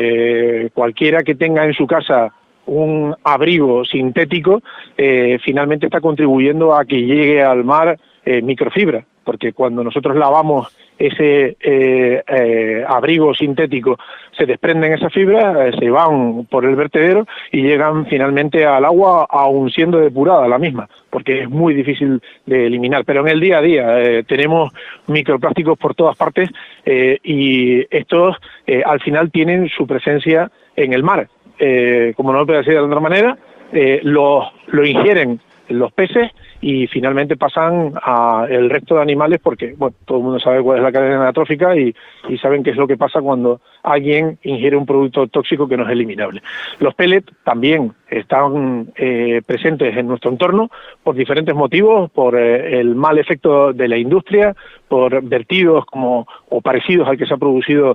Eh, cualquiera que tenga en su casa un abrigo sintético, eh, finalmente está contribuyendo a que llegue al mar eh, microfibra, porque cuando nosotros lavamos ese eh, eh, abrigo sintético se desprenden esas fibras, eh, se van por el vertedero y llegan finalmente al agua aún siendo depurada la misma, porque es muy difícil de eliminar. Pero en el día a día eh, tenemos microplásticos por todas partes eh, y estos eh, al final tienen su presencia en el mar. Eh, como no puede ser de otra manera, eh, lo, lo ingieren los peces y finalmente pasan al resto de animales porque, bueno, todo el mundo sabe cuál es la cadena anatrófica y, y saben qué es lo que pasa cuando alguien ingiere un producto tóxico que no es eliminable. Los pellets también están eh, presentes en nuestro entorno por diferentes motivos, por eh, el mal efecto de la industria, por vertidos como o parecidos al que se ha producido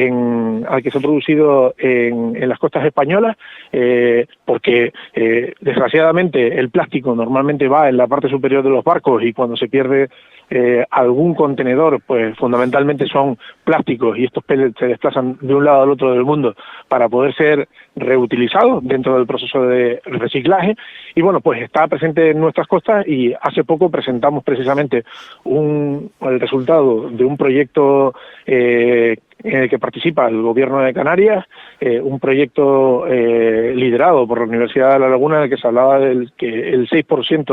en, al que se ha producido en, en las costas españolas, eh, porque eh, desgraciadamente el plástico normalmente va en la parte superior de los barcos y cuando se pierde eh, algún contenedor, pues fundamentalmente son plásticos y estos pellets se desplazan de un lado al otro del mundo para poder ser reutilizados dentro del proceso de reciclaje. Y bueno, pues está presente en nuestras costas y hace poco presentamos precisamente un, el resultado de un proyecto eh, en el que participa el Gobierno de Canarias, eh, un proyecto eh, liderado por la Universidad de La Laguna, en el que se hablaba del que el seis por ciento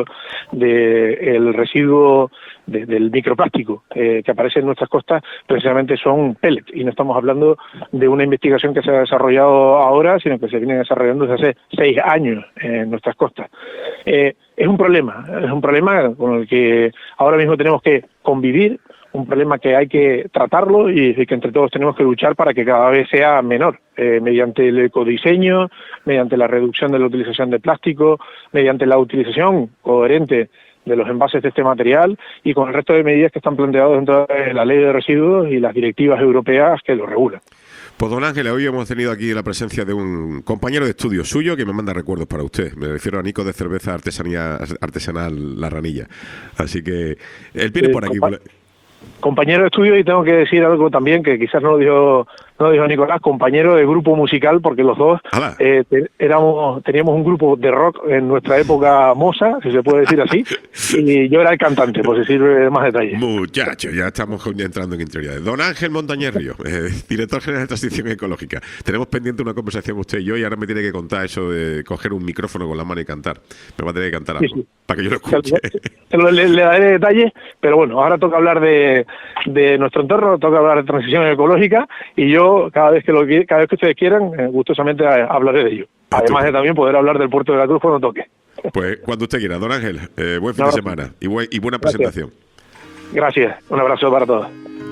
del residuo de, del microplástico eh, que aparece en nuestras costas precisamente son pellets, y no estamos hablando de una investigación que se ha desarrollado ahora, sino que se viene desarrollando desde hace seis años en nuestras costas. Eh, es un problema, es un problema con el que ahora mismo tenemos que convivir, un problema que hay que tratarlo y que entre todos tenemos que luchar para que cada vez sea menor, eh, mediante el ecodiseño, mediante la reducción de la utilización de plástico, mediante la utilización coherente de los envases de este material y con el resto de medidas que están planteadas dentro de la ley de residuos y las directivas europeas que lo regulan. Pues don Ángel, hoy hemos tenido aquí la presencia de un compañero de estudio suyo que me manda recuerdos para usted. Me refiero a Nico de Cerveza Artesanía, Artesanal La Ranilla. Así que él viene Eh, por aquí. compa- Compañero de estudio, y tengo que decir algo también que quizás no lo dijo, no lo dijo Nicolás, compañero de grupo musical, porque los dos eh, te- éramos teníamos un grupo de rock en nuestra época moza, si se puede decir así, y yo era el cantante, por decir eh, más detalles. Muchachos, ya estamos entrando en interioridades. Don Ángel Montañez Río, eh, director general de Transición Ecológica. Tenemos pendiente una conversación usted y yo, y ahora me tiene que contar eso de coger un micrófono con la mano y cantar. Me va a tener que cantar algo, Sí, sí. para que yo lo escuche. Te lo- Le, le daré detalles, pero bueno, ahora toca hablar de, de nuestro entorno, toca hablar de transición ecológica, y yo cada vez que lo qui- cada vez que ustedes quieran, eh, gustosamente eh, hablaré de ello. Además de también poder hablar del puerto de la Cruz cuando toque. Pues cuando usted quiera. Don Ángel, eh, buen fin No, de semana y, buen- y buena Gracias. presentación. Gracias, un abrazo para todos.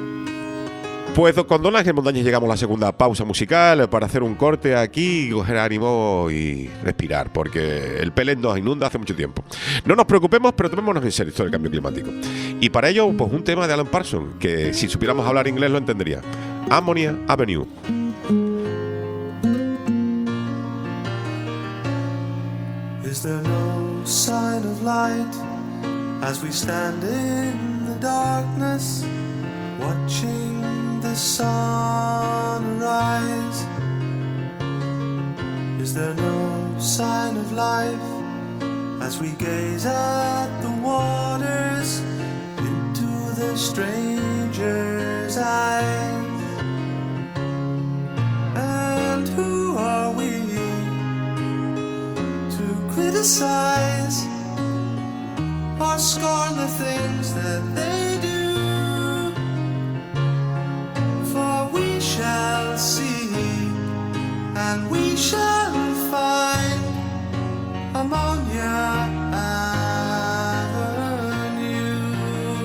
Pues con Don Ángel Montañez llegamos a la segunda pausa musical para hacer un corte aquí, coger ánimo y respirar, porque el pellet nos inunda hace mucho tiempo. No nos preocupemos, pero tomémonos en serio esto del cambio climático. Y para ello, pues un tema de Alan Parsons, que si supiéramos hablar inglés lo entendería. Ammonia Avenue. Is there no sign of light as we stand in the darkness, watching the sun rise? Is there no sign of life as we gaze at the waters into the stranger's eyes? And who are we to criticize or scorn the things that they do? For we shall see and we shall find Ammonia Avenue.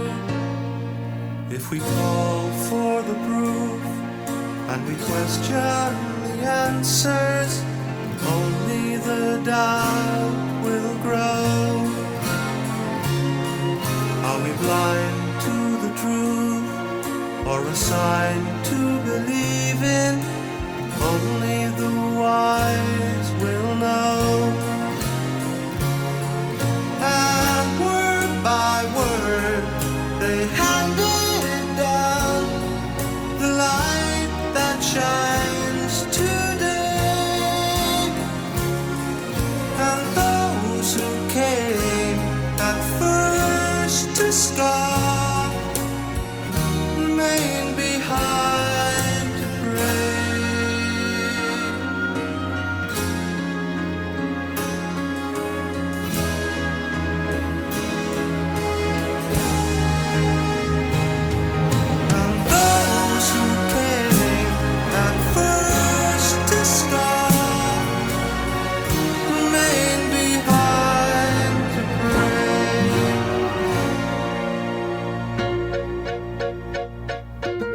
If we call for the proof and we question the answers, only the doubt will grow. Are we blind to the truth or resigned to believe in? Only the wise will know. And word by word they handed down the light that shines today. And those who came at first to scoff remain behind to pray. And those who came at first to scoff remain behind to pray.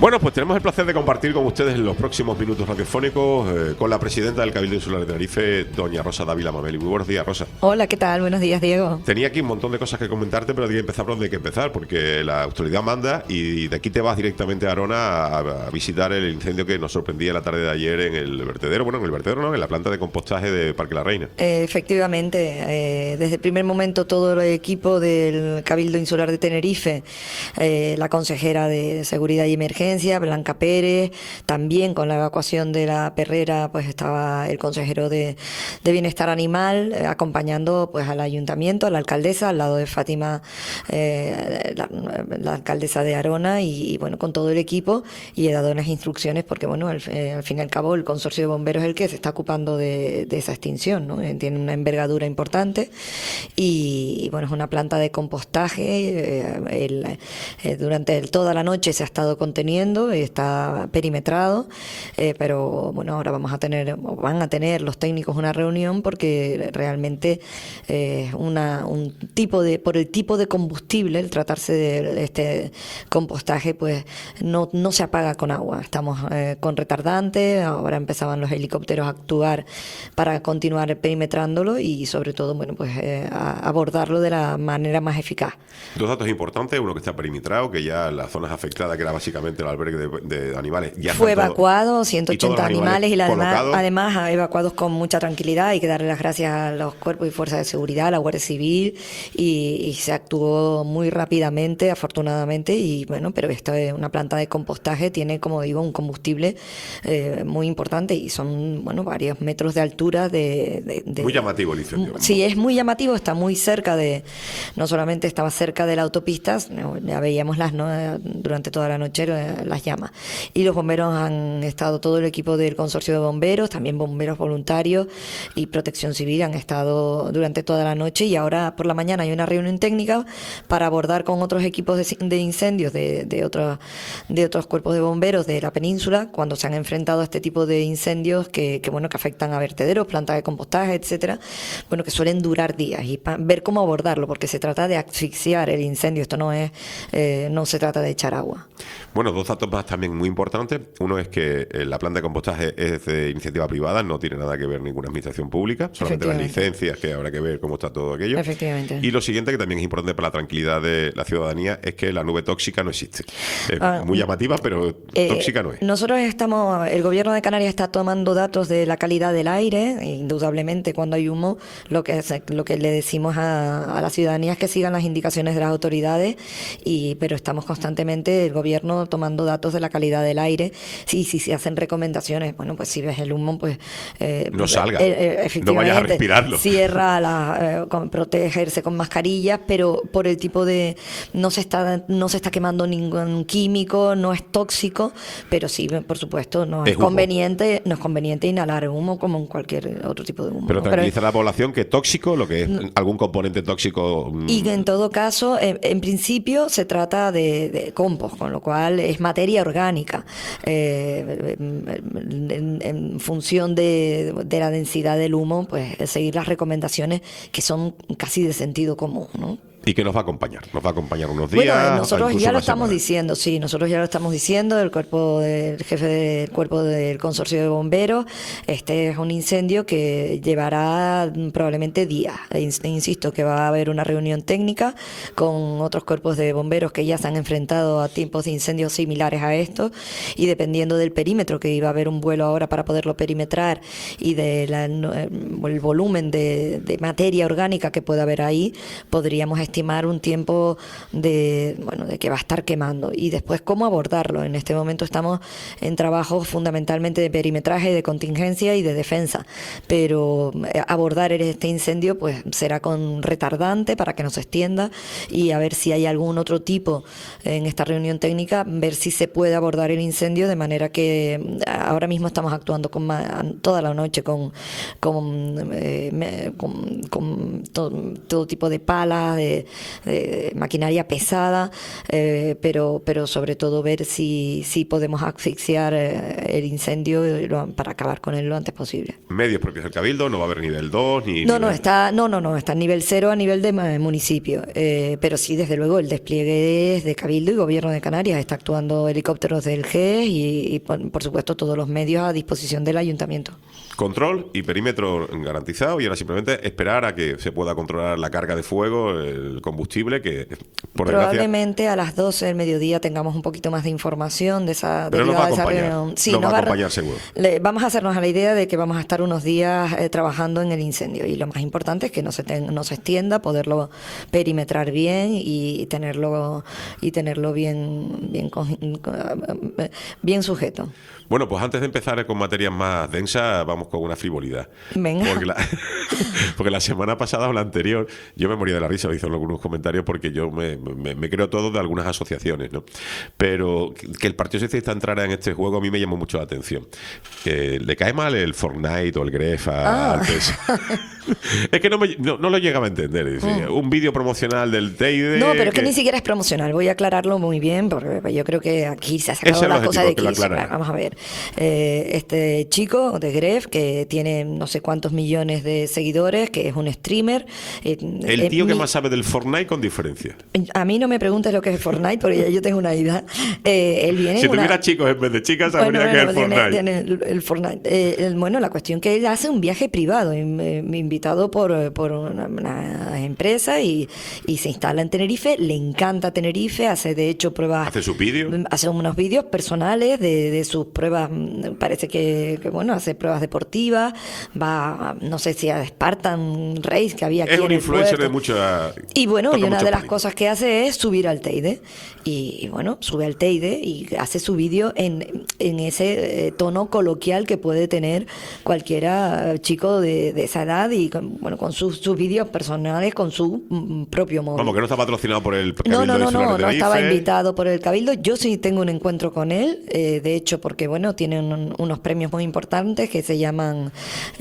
Bueno, pues tenemos el placer de compartir con ustedes en los próximos minutos radiofónicos eh, con la presidenta del Cabildo Insular de Tenerife, doña Rosa Dávila Mameli. Muy buenos días, Rosa. Hola, ¿qué tal? Buenos días, Diego. Tenía aquí un montón de cosas que comentarte, pero hay que empezar por donde hay que empezar, porque la autoridad manda y de aquí te vas directamente a Arona a, a visitar el incendio que nos sorprendía la tarde de ayer en el vertedero, bueno, en el vertedero no, en la planta de compostaje de Parque La Reina. Eh, efectivamente, eh, desde el primer momento todo el equipo del Cabildo Insular de Tenerife, eh, la consejera de Seguridad y Emergencia, Blanca Pérez, también con la evacuación de la perrera, pues estaba el consejero de, de Bienestar Animal, eh, acompañando pues al ayuntamiento, a la alcaldesa, al lado de Fátima, eh, la, la alcaldesa de Arona, y, y bueno, con todo el equipo, y he dado unas instrucciones porque bueno, al, eh, al fin y al cabo el consorcio de bomberos es el que se está ocupando de, de esa extinción, ¿no? Eh, tiene una envergadura importante y, y bueno, es una planta de compostaje, eh, el, eh, durante el, toda la noche se ha estado conteniendo, está perimetrado, eh, pero bueno, ahora vamos a tener, o van a tener los técnicos una reunión porque realmente eh, una, un tipo de, por el tipo de combustible, el tratarse de este compostaje, pues no, no se apaga con agua. Estamos eh, con retardante, ahora empezaban los helicópteros a actuar para continuar perimetrándolo y sobre todo, bueno, pues eh, a abordarlo de la manera más eficaz. Dos datos importantes, uno que está perimetrado, que ya las zonas afectadas, que era básicamente el albergue de, de animales, ya fue todo, evacuado, ciento ochenta animales, animales y la además, colocados. además evacuados con mucha tranquilidad. Hay que darle las gracias a los cuerpos y fuerzas de seguridad, a la Guardia Civil, y, y se actuó muy rápidamente, afortunadamente, y bueno, pero esta es una planta de compostaje, tiene, como digo, un combustible eh, muy importante y son, bueno, varios metros de altura de... de, de muy llamativo el incendio. Sí, es muy llamativo, está muy cerca de, no solamente estaba cerca de la autopista, ya veíamos las, ¿no? durante toda la noche las llamas. Y los bomberos han estado, todo el equipo del consorcio de bomberos, también bomberos voluntarios y protección civil han estado durante toda la noche, y ahora por la mañana hay una reunión técnica para abordar con otros equipos de, de incendios de, de, otros, de otros cuerpos de bomberos de la península, cuando se han enfrentado a este tipo de incendios que, que bueno, que afectan a vertederos, plantas de compostaje, etcétera, bueno, que suelen durar días, y pa, ver cómo abordarlo, porque se trata de asfixiar el incendio, esto no es, eh, no se trata de echar agua. Bueno, dos datos más también muy importantes. Uno es que eh, la planta de compostaje es de iniciativa privada, no tiene nada que ver ninguna administración pública, solamente las licencias, que habrá que ver cómo está todo aquello. Efectivamente. Y lo siguiente, que también es importante para la tranquilidad de la ciudadanía, es que la nube tóxica no existe. Es ah, muy llamativa, pero eh, tóxica no es. Nosotros estamos, el gobierno de Canarias está tomando datos de la calidad del aire, e indudablemente cuando hay humo, lo que, es, lo que le decimos a, a la ciudadanía es que sigan las indicaciones de las autoridades, y pero estamos constantemente, el gobierno, tomando datos de la calidad del aire. Sí, sí, se hacen recomendaciones. Bueno, pues si ves el humo, pues... Eh, no salga, eh, eh, efectivamente, no vayas a respirarlo. Cierra, la, eh, con, protegerse con mascarillas, pero por el tipo de... No se está no se está quemando ningún químico, no es tóxico, pero sí, por supuesto, no es, es conveniente no es conveniente inhalar humo como en cualquier otro tipo de humo. Pero ¿no? tranquiliza pero, a la población que tóxico, lo que es no, algún componente tóxico... Y que en todo caso, en, en principio, se trata de, de compost, con lo cual es materia orgánica, eh, en, en función de, de la densidad del humo, pues seguir las recomendaciones que son casi de sentido común, ¿no? Y que nos va a acompañar, nos va a acompañar unos días. Bueno, nosotros ya lo estamos semana. diciendo, sí, nosotros ya lo estamos diciendo, el cuerpo del jefe del cuerpo del consorcio de bomberos, este es un incendio que llevará probablemente días. Insisto que va a haber una reunión técnica con otros cuerpos de bomberos que ya se han enfrentado a tiempos de incendios similares a estos, y dependiendo del perímetro, que iba a haber un vuelo ahora para poderlo perimetrar, y del el volumen de, de materia orgánica que pueda haber ahí, podríamos estimar un tiempo de bueno de que va a estar quemando, y después cómo abordarlo. En este momento estamos en trabajos fundamentalmente de perimetraje, de contingencia y de defensa, pero abordar este incendio pues será con retardante para que no se extienda, y a ver si hay algún otro tipo en esta reunión técnica, ver si se puede abordar el incendio de manera que ahora mismo estamos actuando con toda la noche con con, eh, con, con todo, todo tipo de palas, de de, de maquinaria pesada, eh, pero, pero sobre todo ver si, si podemos asfixiar eh, el incendio lo- para acabar con él lo antes posible. Medios propios del Cabildo, no va a haber nivel dos ni... No, nivel- no, está, no, no, no, está en nivel cero a nivel de ma- municipio, eh, pero sí, desde luego, el despliegue es de Cabildo y Gobierno de Canarias. Está actuando helicópteros del G E S y, y, por, por supuesto, todos los medios a disposición del Ayuntamiento. Control y perímetro garantizado y ahora simplemente esperar a que se pueda controlar la carga de fuego, el combustible, que por desgracia... Probablemente a las doce del mediodía tengamos un poquito más de información de esa, Pero nos va derivada a de esa acompañar, reunión. Sí, nos va a nos va a- acompañar seguro. Le- vamos a hacernos a la idea de que vamos a estar unos días eh, trabajando en el incendio y lo más importante es que no se, ten- no se extienda, poderlo perimetrar bien y tenerlo y tenerlo bien bien con- bien sujeto. Bueno, pues antes de empezar con materias más densas, vamos con una frivolidad. Venga. Porque la, porque la semana pasada o la anterior, yo me moría de la risa, lo hice en algunos comentarios, porque yo me, me, me creo todo de algunas asociaciones, ¿no? Pero que el Partido Socialista entrara en este juego a mí me llamó mucho la atención. Que le cae mal el Fortnite o el Gref a- Ah. al P S. Es que no, me- no, no lo llegaba a entender. Es decir, Mm. un vídeo promocional del Teide... No, pero es que ni siquiera es promocional. Voy a aclararlo muy bien porque yo creo que aquí se ha Ese sacado es la el cosa objetivo, de que lo quicio. aclarara. Vamos a ver. Eh, este chico de Gref que tiene no sé cuántos millones de seguidores, que es un streamer. eh, El eh, tío que mi- más sabe del Fortnite con diferencia. A mí no me preguntes lo que es Fortnite porque ya yo tengo una idea. Eh, él viene Si en una- tuviera chicos en vez de chicas, sabría Bueno, que es bueno, el tiene- Fortnite. tiene el, el Fortnite. Eh, el- bueno, la cuestión que él hace un viaje privado, in- eh, invitado por, eh, por una, una empresa y, y se instala en Tenerife. Le encanta Tenerife, hace de hecho pruebas. Hace sus vídeos. Hace unos vídeos personales de, de sus pruebas. mm, Parece que, que, bueno, hace pruebas deportivas. Va, a- no sé si a Spartan Race que había aquí Es en un el influencer puerto. de mucha... Y bueno, y toca una mucho de las pali. cosas que hace es subir al Teide. Y, y bueno, sube al Teide y hace su vídeo en, en ese eh, tono coloquial que puede tener cualquiera eh, chico de, de esa edad y con, bueno, con sus, sus vídeos personales, con su mm, propio móvil. Vamos, que no está patrocinado por el Cabildo No, no, no, Insular no, de no estaba Tenerife. invitado por el Cabildo. Yo sí tengo un encuentro con él, eh, de hecho, porque bueno, tienen un- unos premios muy importantes que se llaman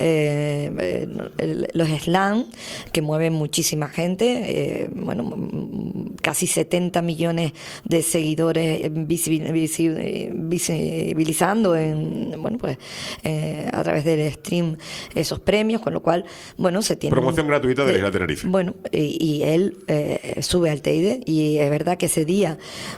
eh, eh, el- los Slam, que mueven muchísima gente, eh, bueno, mm, casi setenta millones de seguidores eh, visibil- visi- eh, visibilizando en, bueno, pues eh, a través del stream esos premios, con lo cual, bueno, se tiene Promoción un- gratuita de la eh, isla Tenerife. bueno, y, y él eh, sube al Teide y es verdad que ese día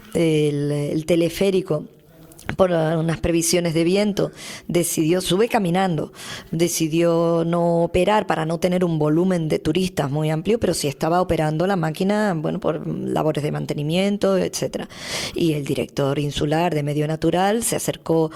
el, el teleférico por unas previsiones de viento decidió, sube caminando, decidió no operar para no tener un volumen de turistas muy amplio, pero sí estaba operando la máquina, bueno, por labores de mantenimiento, etcétera. Y el director insular de Medio Natural se acercó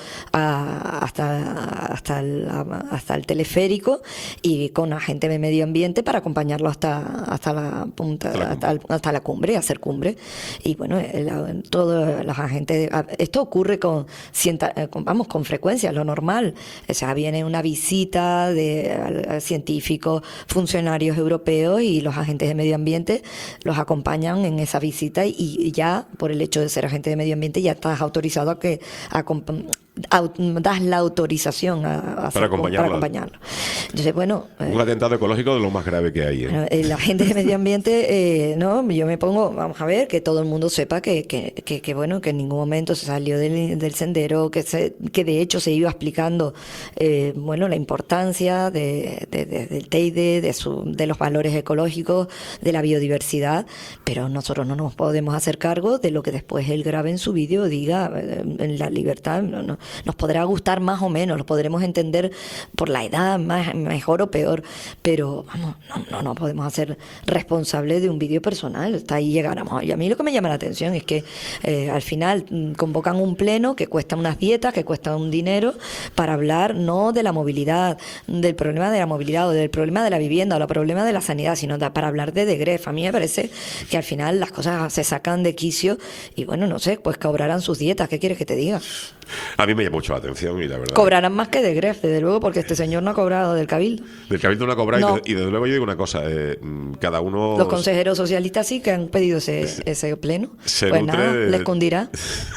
a- hasta, hasta, el, hasta el teleférico y con agente de medio ambiente para acompañarlo hasta, hasta la punta, Hasta la hasta, el- hasta la cumbre, hacer cumbre. Y bueno, el- todos los agentes, esto ocurre con, cienta- eh, con- vamos, con frecuencia, lo normal. O sea, viene una visita de a- a científicos, funcionarios europeos y los agentes de medio ambiente los acompañan en esa visita y, y ya por el hecho de ser agente de medio ambiente ya estás autorizado a que a comp- au- das la autorización a, a hacer- acompañarlo. para acompañarlo. Entonces, bueno, eh, Un atentado ecológico de lo más grave que hay. ¿eh? bueno, el agente de medio ambiente, eh, no, yo me pongo, vamos a ver, que todo el mundo sepa que, que, que, que, bueno, que en ningún momento se salió del, del sendero, que se, que de hecho se iba explicando, eh, bueno, la importancia de, de- de- del Teide, de su, de los valores ecológicos, de la biodiversidad, pero nosotros no nos podemos hacer cargo de lo que después él grabe en su vídeo, diga, eh, en la libertad, no, no, nos podrá gustar más o menos, lo podremos entender por la edad, más, mejor o peor, pero vamos, no, no, no podemos hacer responsable de un vídeo personal, hasta ahí llegáramos. Y a mí lo que me llama la atención es que eh, al final mm, convocan un pleno que cuesta unas dietas, que cuesta un dinero, para hablar no de la movilidad, del problema de la movilidad o del problema de la vivienda o del problema de la sanidad, sino da- para hablar de Degref. A mí me parece que al final las cosas se sacan de quicio y bueno, no sé, pues cobrarán sus dietas, ¿qué quieres que te diga? A mí mí me llama mucho la atención y la verdad... Cobrarán más que de Gref, desde luego, porque este señor no ha cobrado del Cabildo. Del Cabildo no ha cobrado No. y, de- y desde luego yo digo una cosa, eh, cada uno... Los consejeros socialistas sí que han pedido ese, ese pleno. Se Pues nutre nada, de- les cundirá.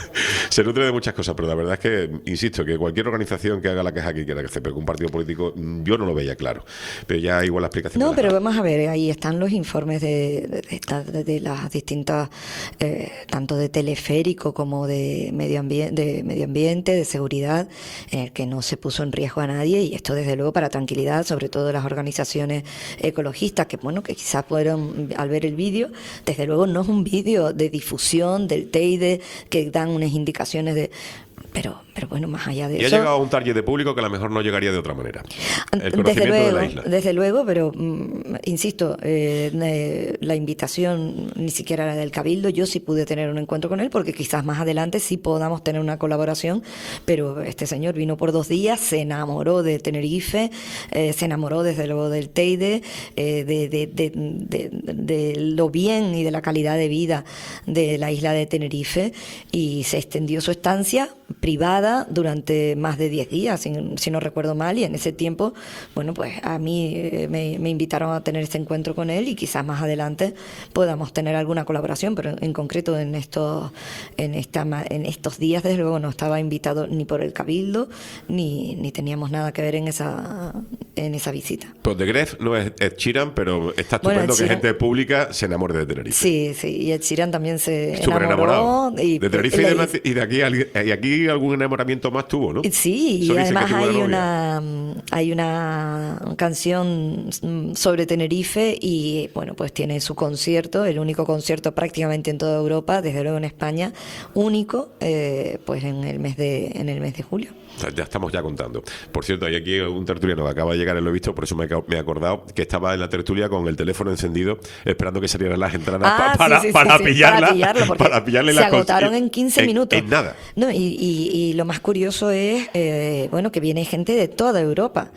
Se nutre de muchas cosas, pero la verdad es que, insisto, que cualquier organización que haga la queja que quiera que se pegue un partido político, mm, yo no lo veía claro. Pero ya igual la explicación... No, me la pero da. vamos a ver, ahí están los informes de, de, de estas- de- de las distintas, eh, tanto de teleférico como de medio, ambien- de medio ambiente, de seguridad, en el que no se puso en riesgo a nadie, y esto desde luego para tranquilidad, sobre todo de las organizaciones ecologistas, que bueno, que quizás fueron al ver el vídeo, desde luego no es un vídeo de difusión del Teide que dan unas indicaciones de... Pero, pero bueno, más allá de Y ha eso... llegado a un target de público que a lo mejor no llegaría de otra manera. El Desde conocimiento de luego, la isla. desde luego, pero mm, insisto, eh, eh, la invitación ni siquiera era del Cabildo. Yo sí pude tener un encuentro con él porque quizás más adelante sí podamos tener una colaboración, pero este señor vino por dos días, se enamoró de Tenerife, eh, se enamoró desde luego del Teide, eh, de, de, de, de, de lo bien y de la calidad de vida de la isla de Tenerife, y se extendió su estancia privada durante más de diez días, si, si no recuerdo mal, y en ese tiempo, bueno, pues a mí eh, me, me invitaron a tener este encuentro con él, y quizás más adelante podamos tener alguna colaboración, pero en concreto en estos, en esta, ma- en estos días, desde luego, no estaba invitado ni por el Cabildo, ni, ni teníamos nada que ver en esa, en esa visita. Pues de Gref no es Ed Sheeran, pero está Bueno, estupendo Ed que Sheeran- gente pública se enamore de Tenerife. Sí, sí, y Ed Sheeran también se Súper enamoró. enamorado. Y, de Tenerife y le- de, y de aquí, alguien- y aquí algún enamoramiento más tuvo, ¿no? Sí, y Eso dicen que además tuvo de hay novia. una hay una canción mm, sobre Tenerife, y bueno, pues tiene su concierto, el único concierto prácticamente en toda Europa, desde luego en España, único, eh, pues en el mes de en el mes de julio. O sea, ya estamos ya contando. Por cierto, hay aquí un tertuliano que acaba de llegar, lo he visto, por eso me he, ca- me he acordado que estaba en la tertulia con el teléfono encendido, esperando que salieran las entradas Ah, pa- sí, para, sí, sí, para sí, pillarla, para pillarlo, porque para pillarle se la cons- agotaron en quince minutos. En nada. No, y, y- y lo más curioso es, eh, bueno, que viene gente de toda Europa.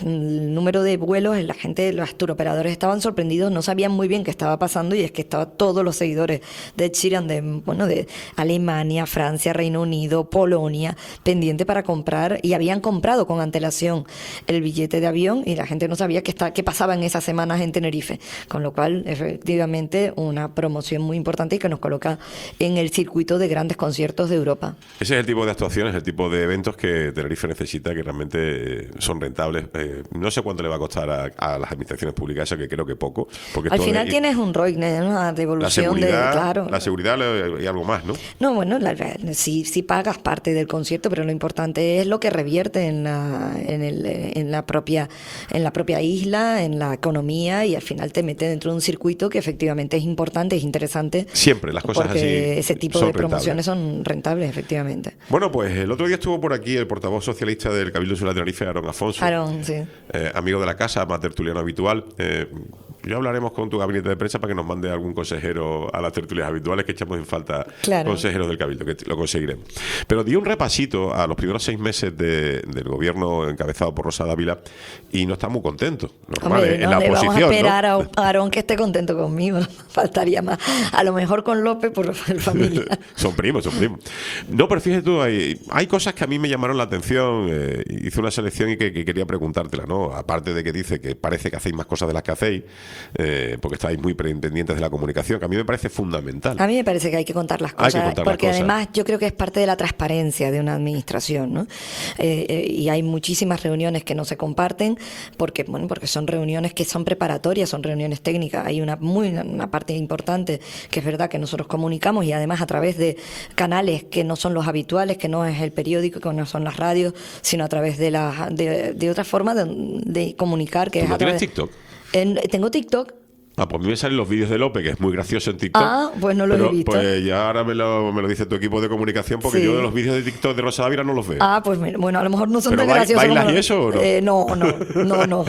El número de vuelos, la gente, los turoperadores estaban sorprendidos, no sabían muy bien qué estaba pasando, y es que estaban todos los seguidores de Ed Sheeran, de, bueno, de Alemania, Francia, Reino Unido, Polonia, pendiente para comprar, y habían comprado con antelación el billete de avión, y la gente no sabía qué, está, qué pasaba en esas semanas en Tenerife, con lo cual, efectivamente, una promoción muy importante y que nos coloca en el circuito de grandes conciertos de Europa. Ese es el tipo de actuaciones, el tipo de eventos que Tenerife necesita, que realmente eh, son rentables. Eh, no sé cuánto le va a costar a, a las administraciones públicas, eso que creo que poco. Porque Al todo final es- tienes un R O I, ¿no? Una la devolución de... seguridad, Claro. la seguridad le- y algo más, ¿no? No, bueno, la, la- sí, sí pagas parte del concierto, pero lo importante es lo que revierte en la, en el, en la propia, en la propia isla, en la economía, y al final te mete dentro de un circuito que efectivamente es importante, es interesante. Siempre las cosas porque así ese tipo son de promociones son rentables, efectivamente. Bueno, pues el otro día estuvo por aquí el portavoz socialista del Cabildo Insular de Tenerife, Aarón Afonso. Aaron, sí. Eh, amigo de la casa, más tertuliano habitual. Eh, ya hablaremos con tu gabinete de prensa para que nos mande algún consejero a las tertulias habituales, que echamos en falta Claro. consejeros del Cabildo, que lo conseguiremos. Pero di un repasito a los primeros seis meses de- del gobierno encabezado por Rosa Dávila y no está muy contento. Normal, Hombre, eh, no en la le vamos a oposición, esperar ¿no? a Aarón que esté contento conmigo, faltaría más. A lo mejor con López por familia. Son primos, son primos. No, pero fíjate tú, hay, hay cosas que a mí me llamaron la atención. Eh, hice una selección y que, que quería preguntártela, ¿no? Aparte de que dice que parece que hacéis más cosas de las que hacéis, eh, porque estáis muy pendientes de la comunicación, que a mí me parece fundamental. A mí me parece que hay que contar las Hay que cosas, contar las porque cosas. además yo creo que es parte de la transparencia de una administración, ¿no? Eh, eh, y hay muchísimas reuniones que no se comparten, porque bueno, porque son reuniones que son preparatorias, son reuniones técnicas. Hay una muy una parte importante que es verdad que nosotros comunicamos, y además a través de canales que no son los habituales, que no es el periódico, que no son las radios, sino a través de la de, de otra forma de, de comunicar, que ¿Tú es no a tienes través TikTok? En- tengo TikTok. Ah, pues a mí me salen los vídeos de López, que es muy gracioso en TikTok. Ah, pues no los Pero, he visto. Pues ya ahora me lo, me lo dice tu equipo de comunicación, porque Sí. yo de los vídeos de TikTok de Rosa Dávila no los veo. Ah, pues mira, bueno, a lo mejor no son ¿Pero tan ba- graciosos bailas como y lo- eso o no? Eh, no, no, no, no.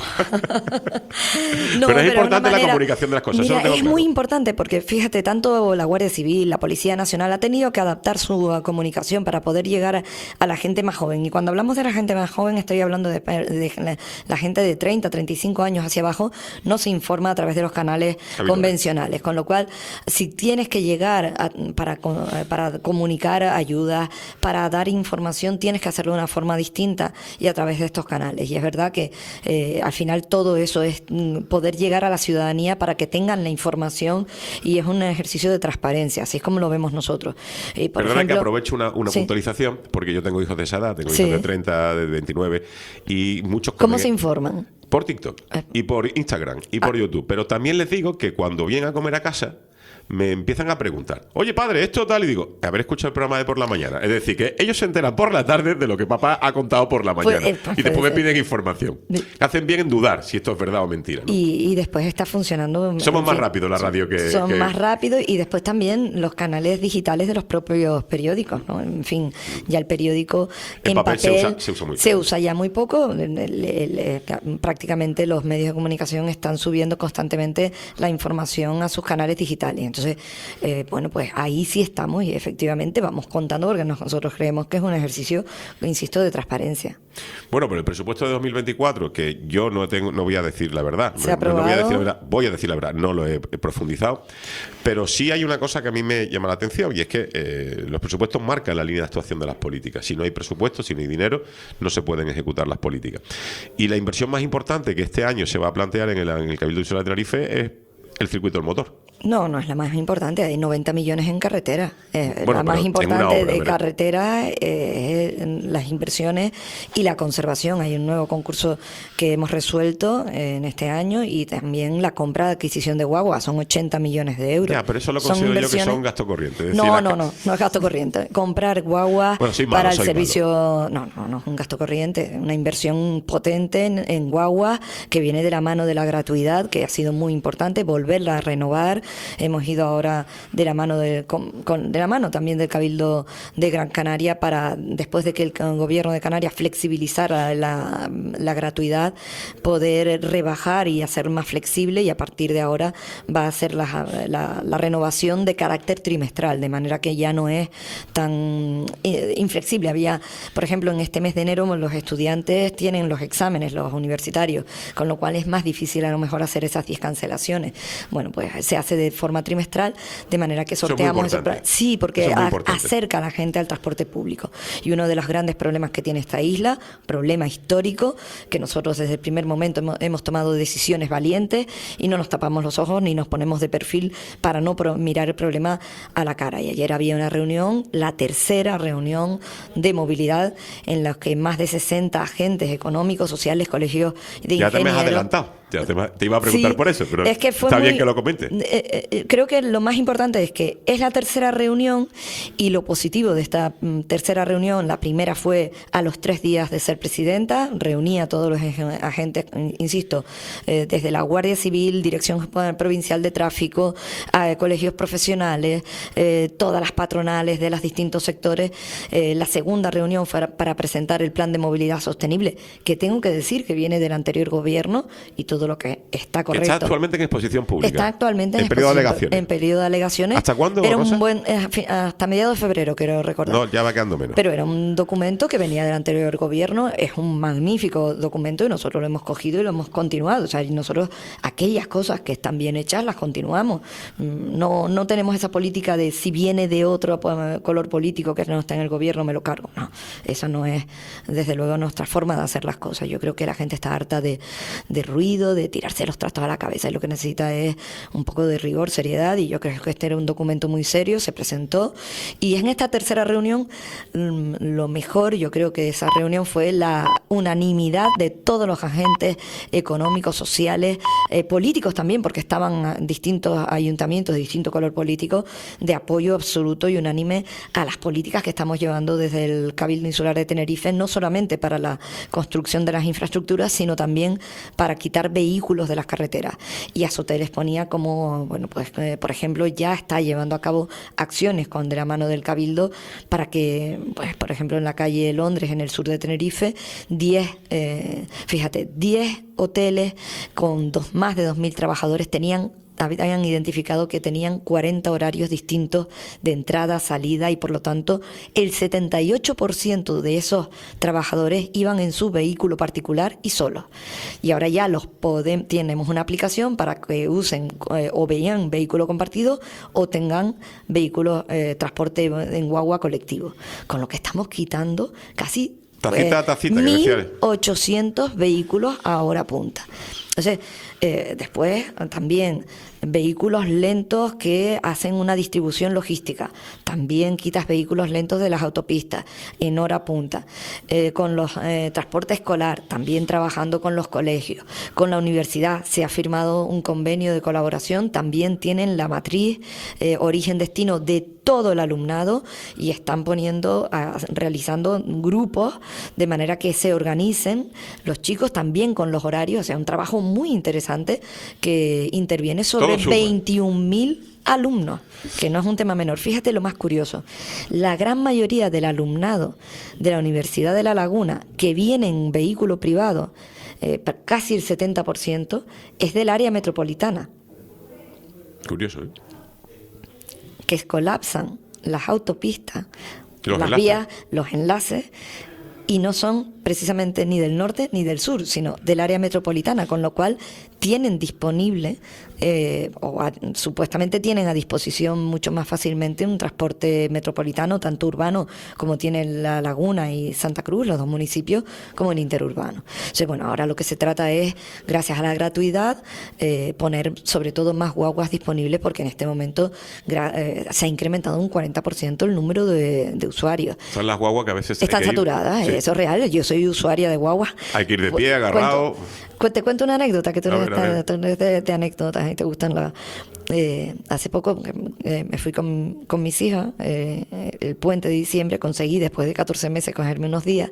No, Pero es de importante una la manera- comunicación de las cosas, eso Mira, lo tengo es claro. muy importante porque fíjate, tanto la Guardia Civil, la Policía Nacional ha tenido que adaptar su uh, comunicación para poder llegar a, a la gente más joven. Y cuando hablamos de la gente más joven, estoy hablando de, de la, la gente de treinta, treinta y cinco años hacia abajo, no se informa a través de los canales canales Habitual. convencionales. Con lo cual, si tienes que llegar a- para, co- para comunicar ayudas, para dar información, tienes que hacerlo de una forma distinta y a través de estos canales. Y es verdad que eh, al final todo eso es mm, poder llegar a la ciudadanía para que tengan la información, y es un ejercicio de transparencia, así es como lo vemos nosotros. Eh, por Perdona ejemplo, que aprovecho una, una sí. puntualización, porque yo tengo hijos de esa edad, tengo Sí. hijos de treinta, de veintinueve, y muchos ¿Cómo comen se informan? por TikTok y por Instagram y por YouTube. Pero también les digo que cuando vienen a comer a casa, me empiezan a preguntar, oye padre, esto tal, y digo, haber escuchado el programa de por la mañana. Es decir, que ellos se enteran por la tarde de lo que papá ha contado por la Pues, mañana. eh, pues y después puede me ser. piden información. Hacen bien en dudar si esto es verdad o mentira, ¿no? Y, y después está funcionando. Somos en más fin, rápidos la radio que... Son que- más rápidos, y después también los canales digitales de los propios periódicos, ¿no? En fin, ya el periódico El en papel papel, se usa- se usa muy se poco. usa ya muy poco. El- el- el- prácticamente los medios de comunicación están subiendo constantemente la información a sus canales digitales. Entonces, eh, bueno, pues ahí sí estamos y efectivamente vamos contando, porque nosotros creemos que es un ejercicio, insisto, de transparencia. Bueno, pero el presupuesto de dos mil veinticuatro, que yo no tengo, no voy a decir la verdad, ¿Se ha no, no voy a decir la aprobado? verdad, voy a decir la verdad, no lo he, he profundizado, pero sí hay una cosa que a mí me llama la atención, y es que eh, los presupuestos marcan la línea de actuación de las políticas. Si no hay presupuesto, si no hay dinero, no se pueden ejecutar las políticas. Y la inversión más importante que este año se va a plantear en el, en el Cabildo Insular de Tenerife es el circuito del motor. No, no es la más importante, hay noventa millones en carretera. Eh, Bueno, la más pero en una importante obra, de ¿verdad? carretera eh, es las inversiones y la conservación. Hay un nuevo concurso que hemos resuelto eh, en este año, y también la compra de adquisición de guagua, son ochenta millones de euros. Ya, pero eso lo Son considero yo que inversiones- son gasto corriente. Es decir, No, la- no, no, no es gasto corriente. Comprar guaguas Bueno, soy malo, para el soy servicio, no, no, no es un gasto corriente, una inversión potente en, en guaguas que viene de la mano de la gratuidad, que ha sido muy importante, volverla a renovar. Hemos ido ahora de la mano del, con, con- de la mano también del Cabildo de Gran Canaria, para, después de que el gobierno de Canarias flexibilizara la, la gratuidad, poder rebajar y hacer más flexible, y a partir de ahora va a ser la, la, la renovación de carácter trimestral, de manera que ya no es tan eh, inflexible. Había, por ejemplo, en este mes de enero los estudiantes tienen los exámenes, los universitarios, con lo cual es más difícil a lo mejor hacer esas diez cancelaciones. Bueno, pues se hace de forma trimestral, de manera que Eso es muy sorteamos ese importante. pro- sí, porque Eso es muy a- importante. acerca a la gente al transporte público. Y uno de los grandes problemas que tiene esta isla, problema histórico, que nosotros desde el primer momento hemos, hemos tomado decisiones valientes y no nos tapamos los ojos ni nos ponemos de perfil para no pro- mirar el problema a la cara. Y ayer había una reunión, la tercera reunión de movilidad, en la que más de sesenta agentes económicos, sociales, colegios de Ya te me has ingenieros. adelantado. Ya te, te iba a preguntar Sí, por eso, pero es que fue está bien muy- que lo comente. eh, eh, creo que lo más importante es que es la tercera reunión, y lo positivo de esta mm, tercera reunión, la primera fue a los tres días de ser presidenta, reunía a todos los ej- agentes, in- insisto, eh, desde la Guardia Civil, Dirección Provincial de Tráfico, a colegios profesionales, eh, todas las patronales de los distintos sectores. Eh, la segunda reunión fue para presentar el plan de movilidad sostenible, que tengo que decir que viene del anterior gobierno, y todo lo que está correcto. Está actualmente en exposición pública. Está actualmente en, en periodo de exposición- alegaciones. En periodo de alegaciones. ¿Hasta cuándo, Era Rosa? un buen, eh, fi- hasta mediados de febrero, quiero recordar. No, ya va quedando menos. Pero era un documento que venía del anterior gobierno, es un magnífico documento, y nosotros lo hemos cogido y lo hemos continuado. O sea, y nosotros aquellas cosas que están bien hechas las continuamos. Mm, No, no tenemos esa política de si viene de otro pues, color político que no está en el gobierno, me lo cargo. No, esa no es, desde luego, nuestra forma de hacer las cosas. Yo creo que la gente está harta de, de ruido, de tirarse los trastos a la cabeza, y lo que necesita es un poco de rigor, seriedad, y yo creo que este era un documento muy serio, se presentó, y en esta tercera reunión mm, lo mejor, yo creo que esa reunión fue la unanimidad de todos los agentes económicos, sociales, eh, políticos también, porque estaban ah, distintos ayuntamientos de distinto color político, de apoyo absoluto y unánime a las políticas que estamos llevando desde el Cabildo Insular de Tenerife, no solamente para la construcción de las infraestructuras, sino también para quitar vehículos de las carreteras. Y Azotel exponía como, bueno, pues eh, por ejemplo, ya está llevando a cabo acciones con de la mano del Cabildo para que, pues por ejemplo, en la calle Londres, en el sur de Tenerife, diez, eh, fíjate, diez hoteles con dos, más de dos mil trabajadores tenían habían identificado que tenían cuarenta horarios distintos de entrada, salida, y por lo tanto el setenta y ocho por ciento de esos trabajadores iban en su vehículo particular y solos. Y ahora ya los podemos, tenemos una aplicación para que usen eh, o vean vehículo compartido o tengan vehículos, eh, transporte en guagua colectivo. Con lo que estamos quitando casi Tacita a tacita, que mil decías. ochocientos vehículos a hora punta. Entonces, eh, después también vehículos lentos que hacen una distribución logística. También quitas vehículos lentos de las autopistas en hora punta. Eh, con los eh, transporte escolar, también trabajando con los colegios. Con la universidad se ha firmado un convenio de colaboración. También tienen la matriz eh, origen-destino de todo el alumnado y están poniendo, a, realizando grupos de manera que se organicen los chicos también con los horarios. O sea, un trabajo muy interesante que interviene sobre veintiún mil alumnos, que no es un tema menor. Fíjate lo más curioso, la gran mayoría del alumnado de la Universidad de La Laguna que viene en vehículo privado, eh, casi el setenta por ciento, es del área metropolitana. Curioso, ¿eh? Que colapsan las autopistas, Los las enlaces. vías, los enlaces, y no son precisamente ni del norte ni del sur, sino del área metropolitana, con lo cual tienen disponible, eh, o a, supuestamente tienen a disposición mucho más fácilmente un transporte metropolitano, tanto urbano como tiene La Laguna y Santa Cruz, los dos municipios, como el interurbano. Entonces, bueno, ahora lo que se trata es, gracias a la gratuidad, eh, poner sobre todo más guaguas disponibles, porque en este momento gra- eh, se ha incrementado un cuarenta por ciento el número de, de usuarios. Son las guaguas que a veces Están hay que ir- saturadas, Sí. eso es real. Yo soy usuaria de guagua. Hay que ir de pie, agarrado. Cu- Te cuento una anécdota, que tú A eres ver, a ver. de, tú eres de- de anécdotas y te gustan las... Eh, hace poco eh, me fui con, con mis hijas, eh, el puente de diciembre, conseguí después de catorce meses cogerme unos días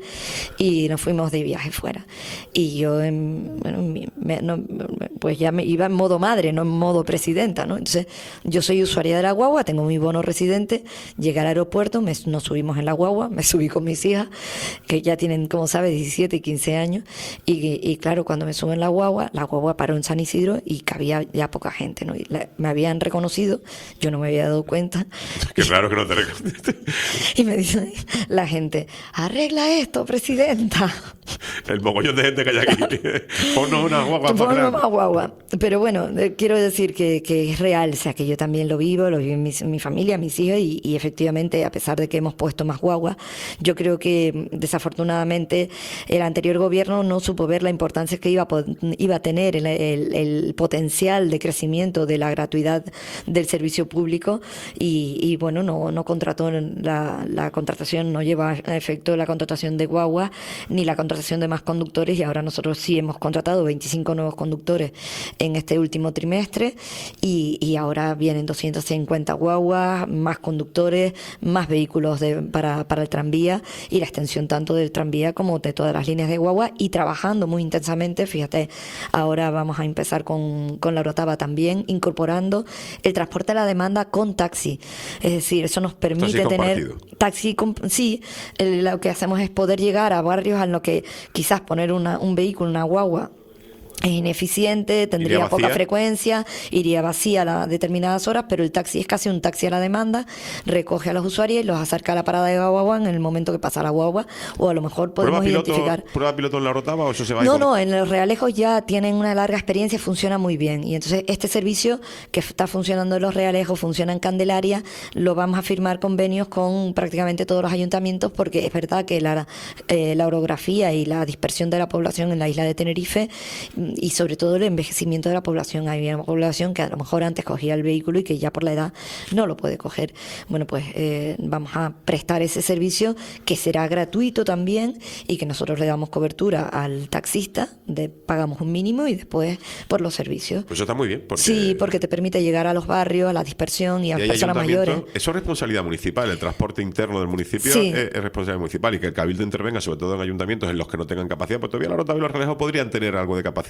y nos fuimos de viaje fuera. Y yo, en- bueno, mi- me- no, pues ya me iba en modo madre, no en modo presidenta, ¿no? Entonces, yo soy usuaria de la guagua, tengo mi bono residente, llegué al aeropuerto, me, nos subimos en la guagua, me subí con mis hijas, que ya tienen, como sabes, diecisiete y quince años, y, y claro, cuando me subo en la guagua, la guagua paró en San Isidro y cabía ya poca gente, ¿no? Y la- me habían reconocido, yo no me había dado cuenta, Qué raro que no te reconociste. y me dice la gente, arregla esto, presidenta. El mogollón de gente que hay aquí. Ponnos una guagua para Ponme atrás. más guagua. Pero bueno, eh, quiero decir que, que es real, o sea, que yo también lo vivo, lo vivo en mi, mi familia, mis hijas, y, y efectivamente, a pesar de que hemos puesto más guagua, yo creo que desafortunadamente el anterior gobierno no supo ver la importancia que iba a, po- iba a tener el, el- el potencial de crecimiento de la gratuidad del servicio público y, y, bueno, no, no contrató la, la contratación, no lleva a efecto la contratación de guagua ni la contratación de más conductores, y ahora nosotros sí hemos contratado veinticinco nuevos conductores en este último trimestre y, y ahora vienen doscientas cincuenta guaguas, más conductores, más vehículos de, para, para el tranvía y la extensión tanto del tranvía como de todas las líneas de guagua, y trabajando muy intensamente. Fíjate, ahora vamos a empezar con, con la Orotava también, incorporando el transporte a la demanda con taxi. Es decir, eso nos permite Taxi tener compartido. taxi, comp- sí, el- lo que hacemos es poder llegar a barrios en los que quizás poner una, un vehículo, una guagua, es ineficiente, tendría Iría poca vacía. frecuencia, iría vacía a las determinadas horas, pero el taxi es casi un taxi a la demanda, recoge a los usuarios y los acerca a la parada de guagua en el momento que pasa la guagua, o a lo mejor ¿Prueba podemos piloto, identificar... ¿Prueba piloto en la Orotava o eso se va a ir No, con- no, en los Realejos ya tienen una larga experiencia, funciona muy bien. Y entonces este servicio que está funcionando en los Realejos, funciona en Candelaria, lo vamos a firmar convenios con prácticamente todos los ayuntamientos, porque es verdad que la, eh, la orografía y la dispersión de la población en la isla de Tenerife, mm, y sobre todo el envejecimiento de la población, hay una población que a lo mejor antes cogía el vehículo y que ya por la edad no lo puede coger. Bueno, pues eh, vamos a prestar ese servicio, que será gratuito también, y que nosotros le damos cobertura al taxista, de, pagamos un mínimo y después por los servicios. Pues eso está muy bien. Porque Sí, porque te permite llegar a los barrios, a la dispersión y a y hay personas ayuntamientos- mayores. Eso es responsabilidad municipal. El transporte interno del municipio Sí. es, es responsabilidad municipal, y que el Cabildo intervenga sobre todo en ayuntamientos en los que no tengan capacidad. Pues todavía la Orotava y los Realejos podrían tener algo de capacidad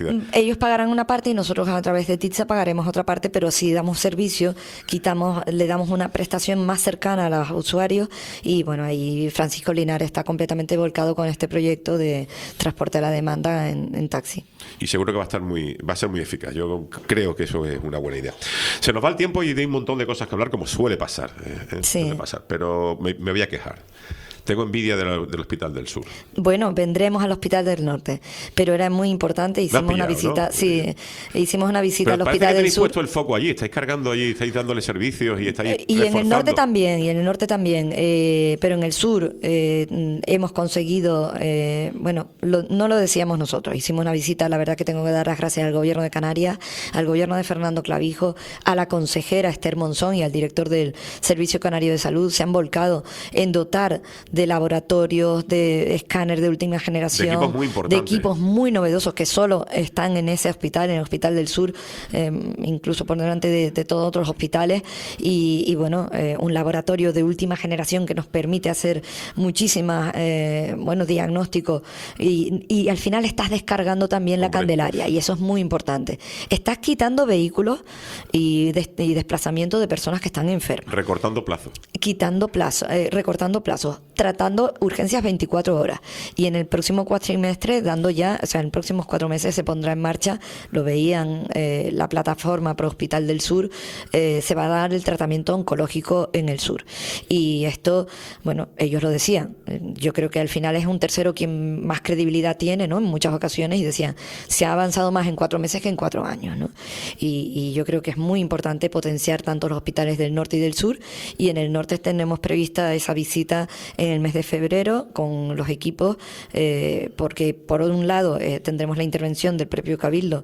pública. Ellos pagarán una parte y nosotros a través de TITSA pagaremos otra parte, pero si damos servicio, quitamos, le damos una prestación más cercana a los usuarios y bueno, ahí Francisco Linares está completamente volcado con este proyecto de transporte a la demanda en, en taxi. Y seguro que va a estar muy, va a ser muy eficaz. Yo creo que eso es una buena idea. Se nos va el tiempo y hay un montón de cosas que hablar, como suele pasar. Eh, Sí. Suele pasar, pero me, me voy a quejar. Tengo envidia de la- del Hospital del Sur. Bueno, vendremos al Hospital del Norte, pero era muy importante, hicimos pillado, una visita, ¿no? sí, hicimos una visita Pero al parece Hospital que del tenéis Sur. puesto el foco allí, estáis cargando allí, estáis dándole servicios y estáis Y en el reforzando. norte también, y en el norte también, eh, pero en el sur eh, mm, hemos conseguido, eh, bueno, lo- no lo decíamos nosotros, hicimos una visita, la verdad que tengo que dar las gracias al gobierno de Canarias, al gobierno de Fernando Clavijo, a la consejera Esther Monzón y al director del Servicio Canario de Salud, se han volcado en dotar de laboratorios, de escáner de última generación, De equipos muy importantes. de equipos muy novedosos que solo están en ese hospital, en el Hospital del Sur, eh, incluso por delante de, de todos otros hospitales, y, y bueno, eh, un laboratorio de última generación que nos permite hacer muchísimas, eh, bueno, diagnósticos, y, y al final estás descargando también la Candelaria, y eso es muy importante. Estás quitando vehículos y, des- y desplazamiento de personas que están enfermas, Recortando plazos. quitando plazos, eh, recortando plazos, tratando urgencias veinticuatro horas. Y en el próximo cuatrimestre, dando ya, o sea, en los próximos cuatro meses se pondrá en marcha, lo veían eh, la plataforma Pro Hospital del Sur, eh, se va a dar el tratamiento oncológico en el sur. Y esto, bueno, ellos lo decían, eh, yo creo que al final es un tercero quien más credibilidad tiene, ¿no? En muchas ocasiones, y decían, se ha avanzado más en cuatro meses que en cuatro años, ¿no? Y, y yo creo que es muy importante potenciar tanto los hospitales del norte y del sur, y en el norte tenemos prevista esa visita en el mes de febrero con los equipos, eh, porque por un lado eh, tendremos la intervención del propio Cabildo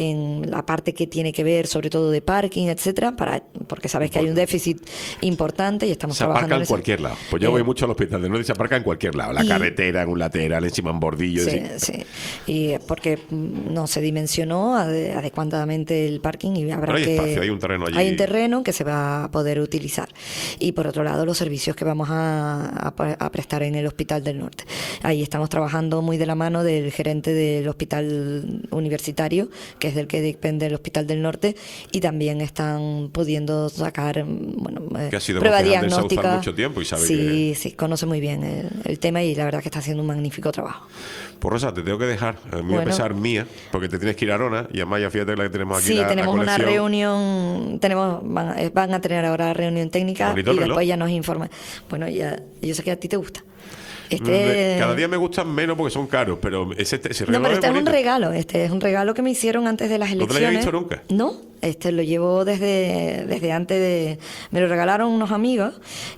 en la parte que tiene que ver sobre todo de parking, etcétera, para, porque sabes que hay un déficit importante y estamos Se trabajando aparca en eso. cualquier lado. Pues yo Eh, voy mucho al Hospital del Norte y se aparca en cualquier lado. La y- carretera, en un lateral, encima en bordillo. Sí, es decir, sí. Y porque mm, no se dimensionó ade- adecuadamente el parking y habrá Pero hay que... espacio, hay un terreno allí. Hay un terreno que se va a poder utilizar. Y por otro lado, los servicios que vamos a, a pre- a prestar en el Hospital del Norte. Ahí estamos trabajando muy de la mano del gerente del Hospital Universitario, que es del que depende el Hospital del Norte, y también están pudiendo sacar, mm, bueno, eh, Que ha sido prueba concejal del Sauzal diagnóstica. mucho tiempo y sabe sí, que- sí, conoce muy bien el, el tema y la verdad que está haciendo un magnífico trabajo. Pues Rosa, te tengo que dejar. Muy Bueno. a pesar mía, porque te tienes que ir a Arona y a Maya, fíjate la que tenemos aquí. Sí, la, la tenemos una colección. reunión, tenemos van, a- van a tener ahora reunión técnica Bonito y el reloj. después ya nos informan. Bueno, ya, yo sé que a ti te gusta. De- Este, Cada día me gustan menos porque son caros, pero ese, ese no, reloj pero este es un bonito. regalo, este es un regalo que me hicieron antes de las ¿No te lo elecciones. había visto nunca? No, este lo llevo desde, desde antes de... Me lo regalaron unos amigos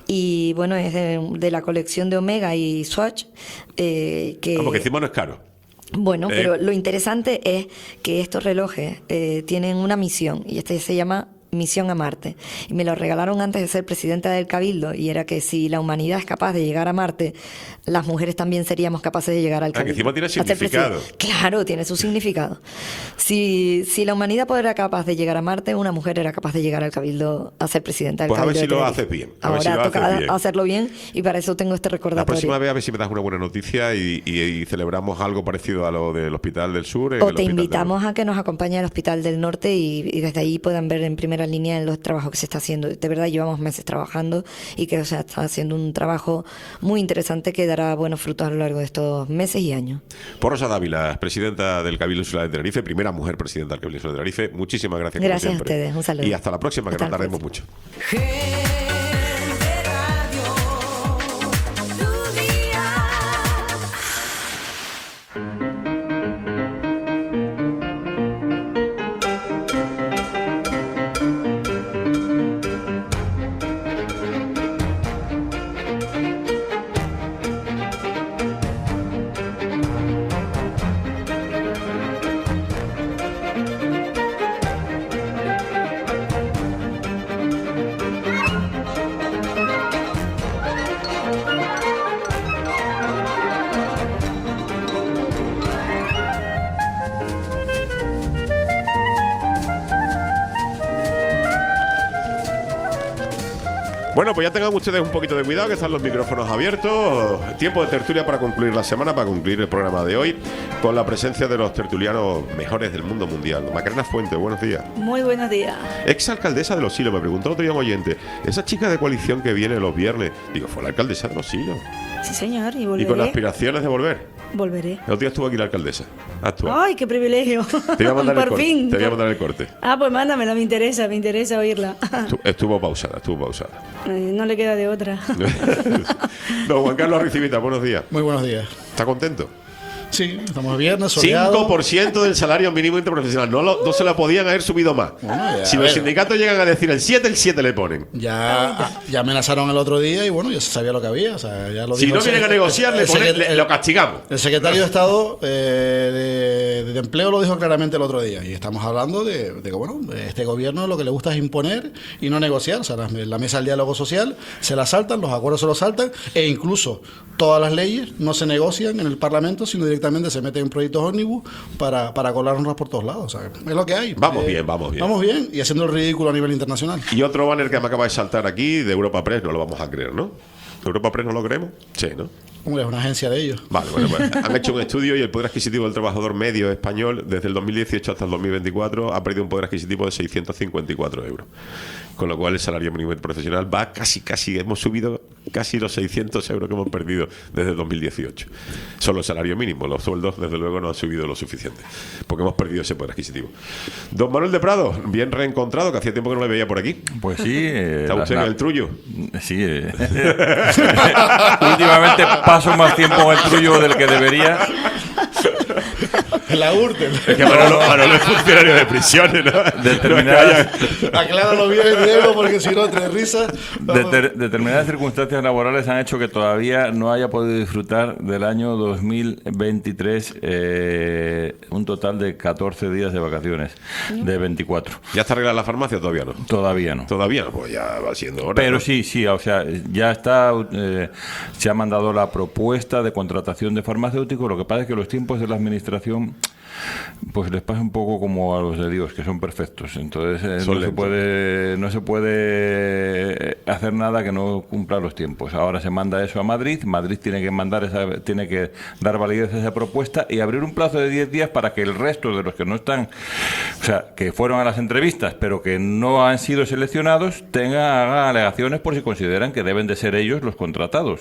y bueno, es de, de la colección de Omega y Swatch. Eh, que, Ah, porque encima no es caro. Bueno, Eh. pero lo interesante es que estos relojes eh, tienen una misión y este se llama Misión a Marte. Y me lo regalaron antes de ser presidenta del Cabildo y era que si la humanidad es capaz de llegar a Marte, las mujeres también seríamos capaces de llegar al Ah, que Cabildo. encima tiene a ser significado. presidenta. Claro, tiene su significado. Si, si la humanidad era capaz de llegar a Marte, una mujer era capaz de llegar al Cabildo a ser presidenta del Pues a ver Cabildo. si de lo Tenerife. haces bien. A ver Ahora si lo haces toca bien. hacerlo bien y para eso tengo este La recordatorio. próxima vez a ver si me das una buena noticia y, y- y celebramos algo parecido a lo del Hospital del Sur. en O el te Hospital del invitamos a que nos acompañe al Hospital del Norte y, y desde ahí puedan ver en primera línea los trabajos que se está haciendo. De verdad llevamos meses trabajando y que o sea, está haciendo un trabajo muy interesante que dará buenos frutos a lo largo de estos meses y años. Por Rosa Dávila, presidenta del Cabildo Insular de Tenerife, primera mujer presidenta del Cabildo Insular de Tenerife. Muchísimas gracias. como Gracias a siempre. ustedes. Un saludo. Y hasta la próxima, que Hasta no la tardemos mucho. Tu día. Bueno, pues ya tengan ustedes un poquito de cuidado, que están los micrófonos abiertos. Tiempo de tertulia para concluir la semana, para concluir el programa de hoy, con la presencia de los tertulianos mejores del mundo mundial. Macarena Fuente, buenos días. Muy buenos días. Ex alcaldesa de Los Silos, me preguntó otro día un oyente, esa chica de coalición que viene los viernes, digo, fue la alcaldesa de Los Silos. Sí, señor, y volveré. Y con aspiraciones de volver. Volveré. El otro día estuvo aquí la alcaldesa. Actual. ¡Ay, qué privilegio! Te voy a mandar el Por corte. fin. Te voy a mandar el corte. Ah, pues mándamela, me interesa, me interesa oírla. Estuvo, estuvo pausada, estuvo pausada. Eh, no le queda de otra. Don Juan Carlos Ricibita, buenos días. Muy buenos días. ¿Está contento? Sí, estamos viernes, soleado. cinco por ciento del salario mínimo interprofesional. No, lo, no se la podían haber subido más. Bueno, ya, si a los ver. sindicatos llegan a decir el siete, el siete le ponen. Ya, ya amenazaron el otro día y bueno, ya se sabía lo que había. O sea, ya lo Si dijo no el vienen sec- a negociar, el- le el ponen- secret- le- el- lo castigamos. El secretario de Estado eh, de, de Empleo lo dijo claramente el otro día. Y estamos hablando de, de que, bueno, este gobierno lo que le gusta es imponer y no negociar. O sea, la, la mesa del diálogo social se la saltan, los acuerdos se los saltan e incluso todas las leyes no se negocian en el Parlamento, sino directamente se meten en proyectos ómnibus para, para colarnos por todos lados. O sea, es lo que hay. Vamos Eh, bien, vamos bien. Vamos bien y haciendo el ridículo a nivel internacional. Y otro banner que me acaba de saltar aquí, de Europa Press, no lo vamos a creer, ¿no? ¿Europa Press no lo creemos? Sí, ¿no? Hombre, es una agencia de ellos. Vale, bueno, pues han hecho un estudio y el poder adquisitivo del trabajador medio español desde el dos mil dieciocho hasta el dos mil veinticuatro ha perdido un poder adquisitivo de seiscientos cincuenta y cuatro euros. Con lo cual el salario mínimo profesional va casi, casi, hemos subido casi los seiscientos euros que hemos perdido desde el dos mil dieciocho. Solo el salario mínimo, los sueldos desde luego no han subido lo suficiente, porque hemos perdido ese poder adquisitivo. Don Manuel de Prado, bien reencontrado, que hacía tiempo que no le veía por aquí. Pues sí. Eh, ¿Está usted en el trullo? Sí. Eh. Últimamente paso más tiempo en el trullo del que debería. La urte. Es que Manolo, Manolo es funcionario de prisiones, ¿no? Determinadas, Acláralo bien, Diego, porque si no, entre risas. deter- determinadas circunstancias laborales han hecho que todavía no haya podido disfrutar del año dos mil veintitrés eh, un total de catorce días de vacaciones, de veinticuatro. ¿Ya está arreglada la farmacia o todavía no? Todavía no. Todavía no, pues ya va siendo hora. Pero ¿no? sí, sí, o sea, ya está, eh, se ha mandado la propuesta de contratación de farmacéuticos. Lo que pasa es que los tiempos de la administración pues les pasa un poco como a los de Dios, que son perfectos. Entonces eh, Son no se lentos. puede no se puede hacer nada que no cumpla los tiempos. Ahora se manda eso a Madrid, Madrid tiene que mandar esa, tiene que dar validez a esa propuesta y abrir un plazo de diez días para que el resto de los que no están, o sea, que fueron a las entrevistas, pero que no han sido seleccionados, tengan hagan alegaciones por si consideran que deben de ser ellos los contratados.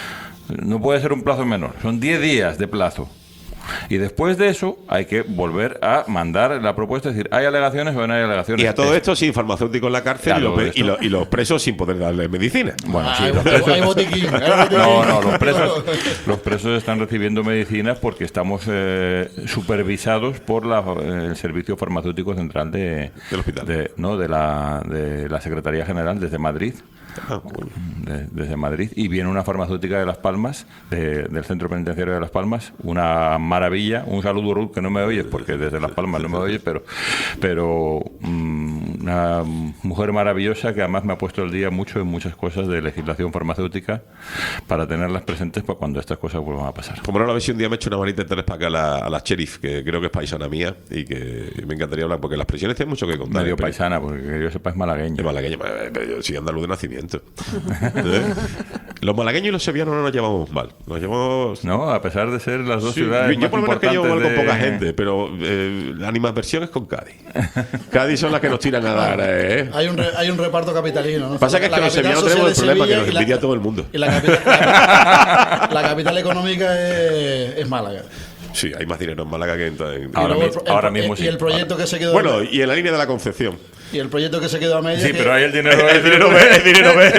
No puede ser un plazo menor, son diez días de plazo. Y después de eso hay que volver a mandar la propuesta, es decir, ¿hay alegaciones o no hay alegaciones? Y a todo Es- esto sin farmacéutico en la cárcel Ya, y, los, todo pe- esto. y, los, y los presos sin poder darle medicina. Bueno, sí, Hay- los hay presos, botiquín, hay botiquín. no, no, los presos, los presos están recibiendo medicinas porque estamos eh, supervisados por la, eh, el Servicio Farmacéutico Central de, Del hospital. de- no, de la, de la Secretaría General desde Madrid. Ah, bueno. de- desde Madrid, y viene una farmacéutica de Las Palmas, de- del Centro Penitenciario de Las Palmas, una maravilla. Un saludo, Ruth, que no me oyes porque desde Las Palmas no me oyes, pero pero mm, una mujer maravillosa que además me ha puesto el día mucho en muchas cosas de legislación farmacéutica para tenerlas presentes para cuando estas cosas vuelvan a pasar. Como no, a ver si un día me echo una manita de tres para acá a la, a la sheriff, que creo que es paisana mía y que me encantaría hablar, porque las presiones tienen mucho que contar. Medio ¿eh? Pero- paisana, porque que yo sepa es malagueño. Es malagueño, eh, pero yo soy andaluz de nacimiento. ¿Eh? Los malagueños y los sevillanos no nos llevamos mal. Nos llevamos. No, a pesar de ser las dos Sí, ciudades yo más por lo menos que llevo mal importantes con de- poca gente, pero eh, la animadversión es con Cádiz. Cádiz son las que nos tiran a dar, ¿eh? Hay un, re- hay un reparto capitalino, ¿no? Pasa que es La que los capital sevillanos social tenemos el es problema que Sevilla nos y la- envidia todo el mundo. Y la capital, la, la capital económica es, es Málaga. Sí, hay más dinero en Málaga que en. en- Y luego el pro- el pro- Y el proyecto que se quedó. Bueno, y en la línea de la Concepción. Y el proyecto que se quedó a medias. Sí, que- pero ahí el dinero El dinero ve, el dinero ve.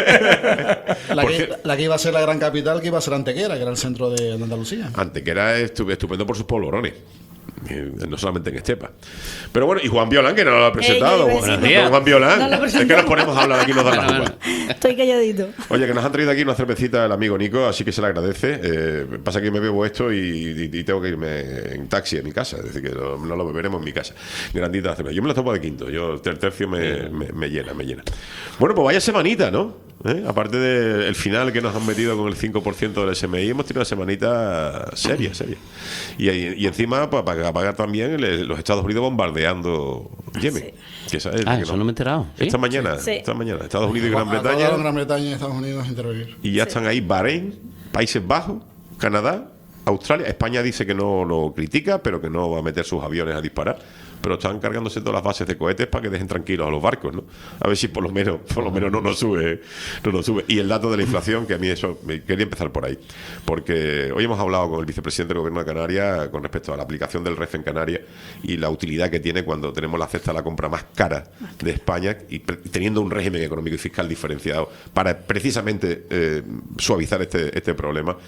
La Por que, cierto- la que iba a ser la gran capital, que iba a ser Antequera, que era el centro de Andalucía. Antequera es estu- estupendo por sus polvorones. Eh, No solamente en Estepa. Pero bueno, y Juan Violán, que no lo ha presentado. Eh, yo iba a decir, Don Juan Violán. no lo es presentó. que nos ponemos a hablar aquí y nos dan la culpa. Estoy calladito. Oye, que nos han traído aquí una cervecita el amigo Nico, así que se le agradece. Eh, pasa que me bebo esto y, y- y tengo que irme en taxi a mi casa, es decir, que no, no lo beberemos en mi casa. Grandita la cerveza. Yo me la tomo de quinto, yo el tercio me, me- me llena, me llena. Bueno, pues vaya semanita, ¿no? ¿eh? Aparte del final que nos han metido con el cinco por ciento del S M I, hemos tenido una semanita seria, seria. Y, y encima, pues, para pagar también el- los Estados Unidos bombardeando Yemen. Sí. Que esa es Ah, que eso no me he enterado. ¿Sí? Esta mañana, Sí. esta mañana, Estados Unidos y Gran A toda Bretaña. Gran Bretaña y Estados Unidos intervenir. Y ya están ahí Bahrein, Países Bajos, Canadá, Australia. España dice que no lo critica, pero que no va a meter sus aviones a disparar. Pero están cargándose todas las bases de cohetes para que dejen tranquilos a los barcos, ¿no? A ver si por lo menos, por lo menos no nos sube, no nos sube. Y el dato de la inflación, que a mí eso, me- quería empezar por ahí. Porque hoy hemos hablado con el vicepresidente del Gobierno de Canarias con respecto a la aplicación del R E F en Canarias y la utilidad que tiene cuando tenemos la cesta de la compra más cara de España y pre- teniendo un régimen económico y fiscal diferenciado para precisamente eh, suavizar este, este problema.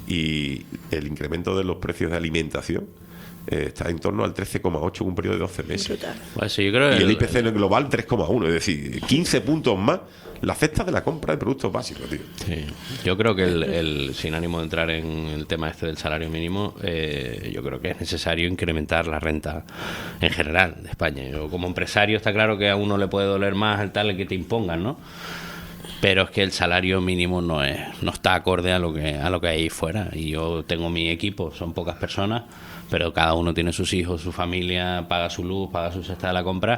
Y el incremento de los precios de alimentación eh, está en torno al trece coma ocho en un periodo de doce meses. Pues sí, yo creo Y el el- I P C en el global tres coma uno, es decir, quince puntos más la cesta de la compra de productos básicos, tío. Sí. Yo creo que el, el- sin ánimo de entrar en el tema este del salario mínimo, eh, yo creo que es necesario incrementar la renta en general de España. Yo como empresario está claro que a uno le puede doler más el tal que te impongan, ¿no? Pero es que el salario mínimo no es, no está acorde a lo que a lo que hay ahí fuera. Y yo tengo mi equipo, son pocas personas, pero cada uno tiene sus hijos, su familia, paga su luz, paga su cesta de la compra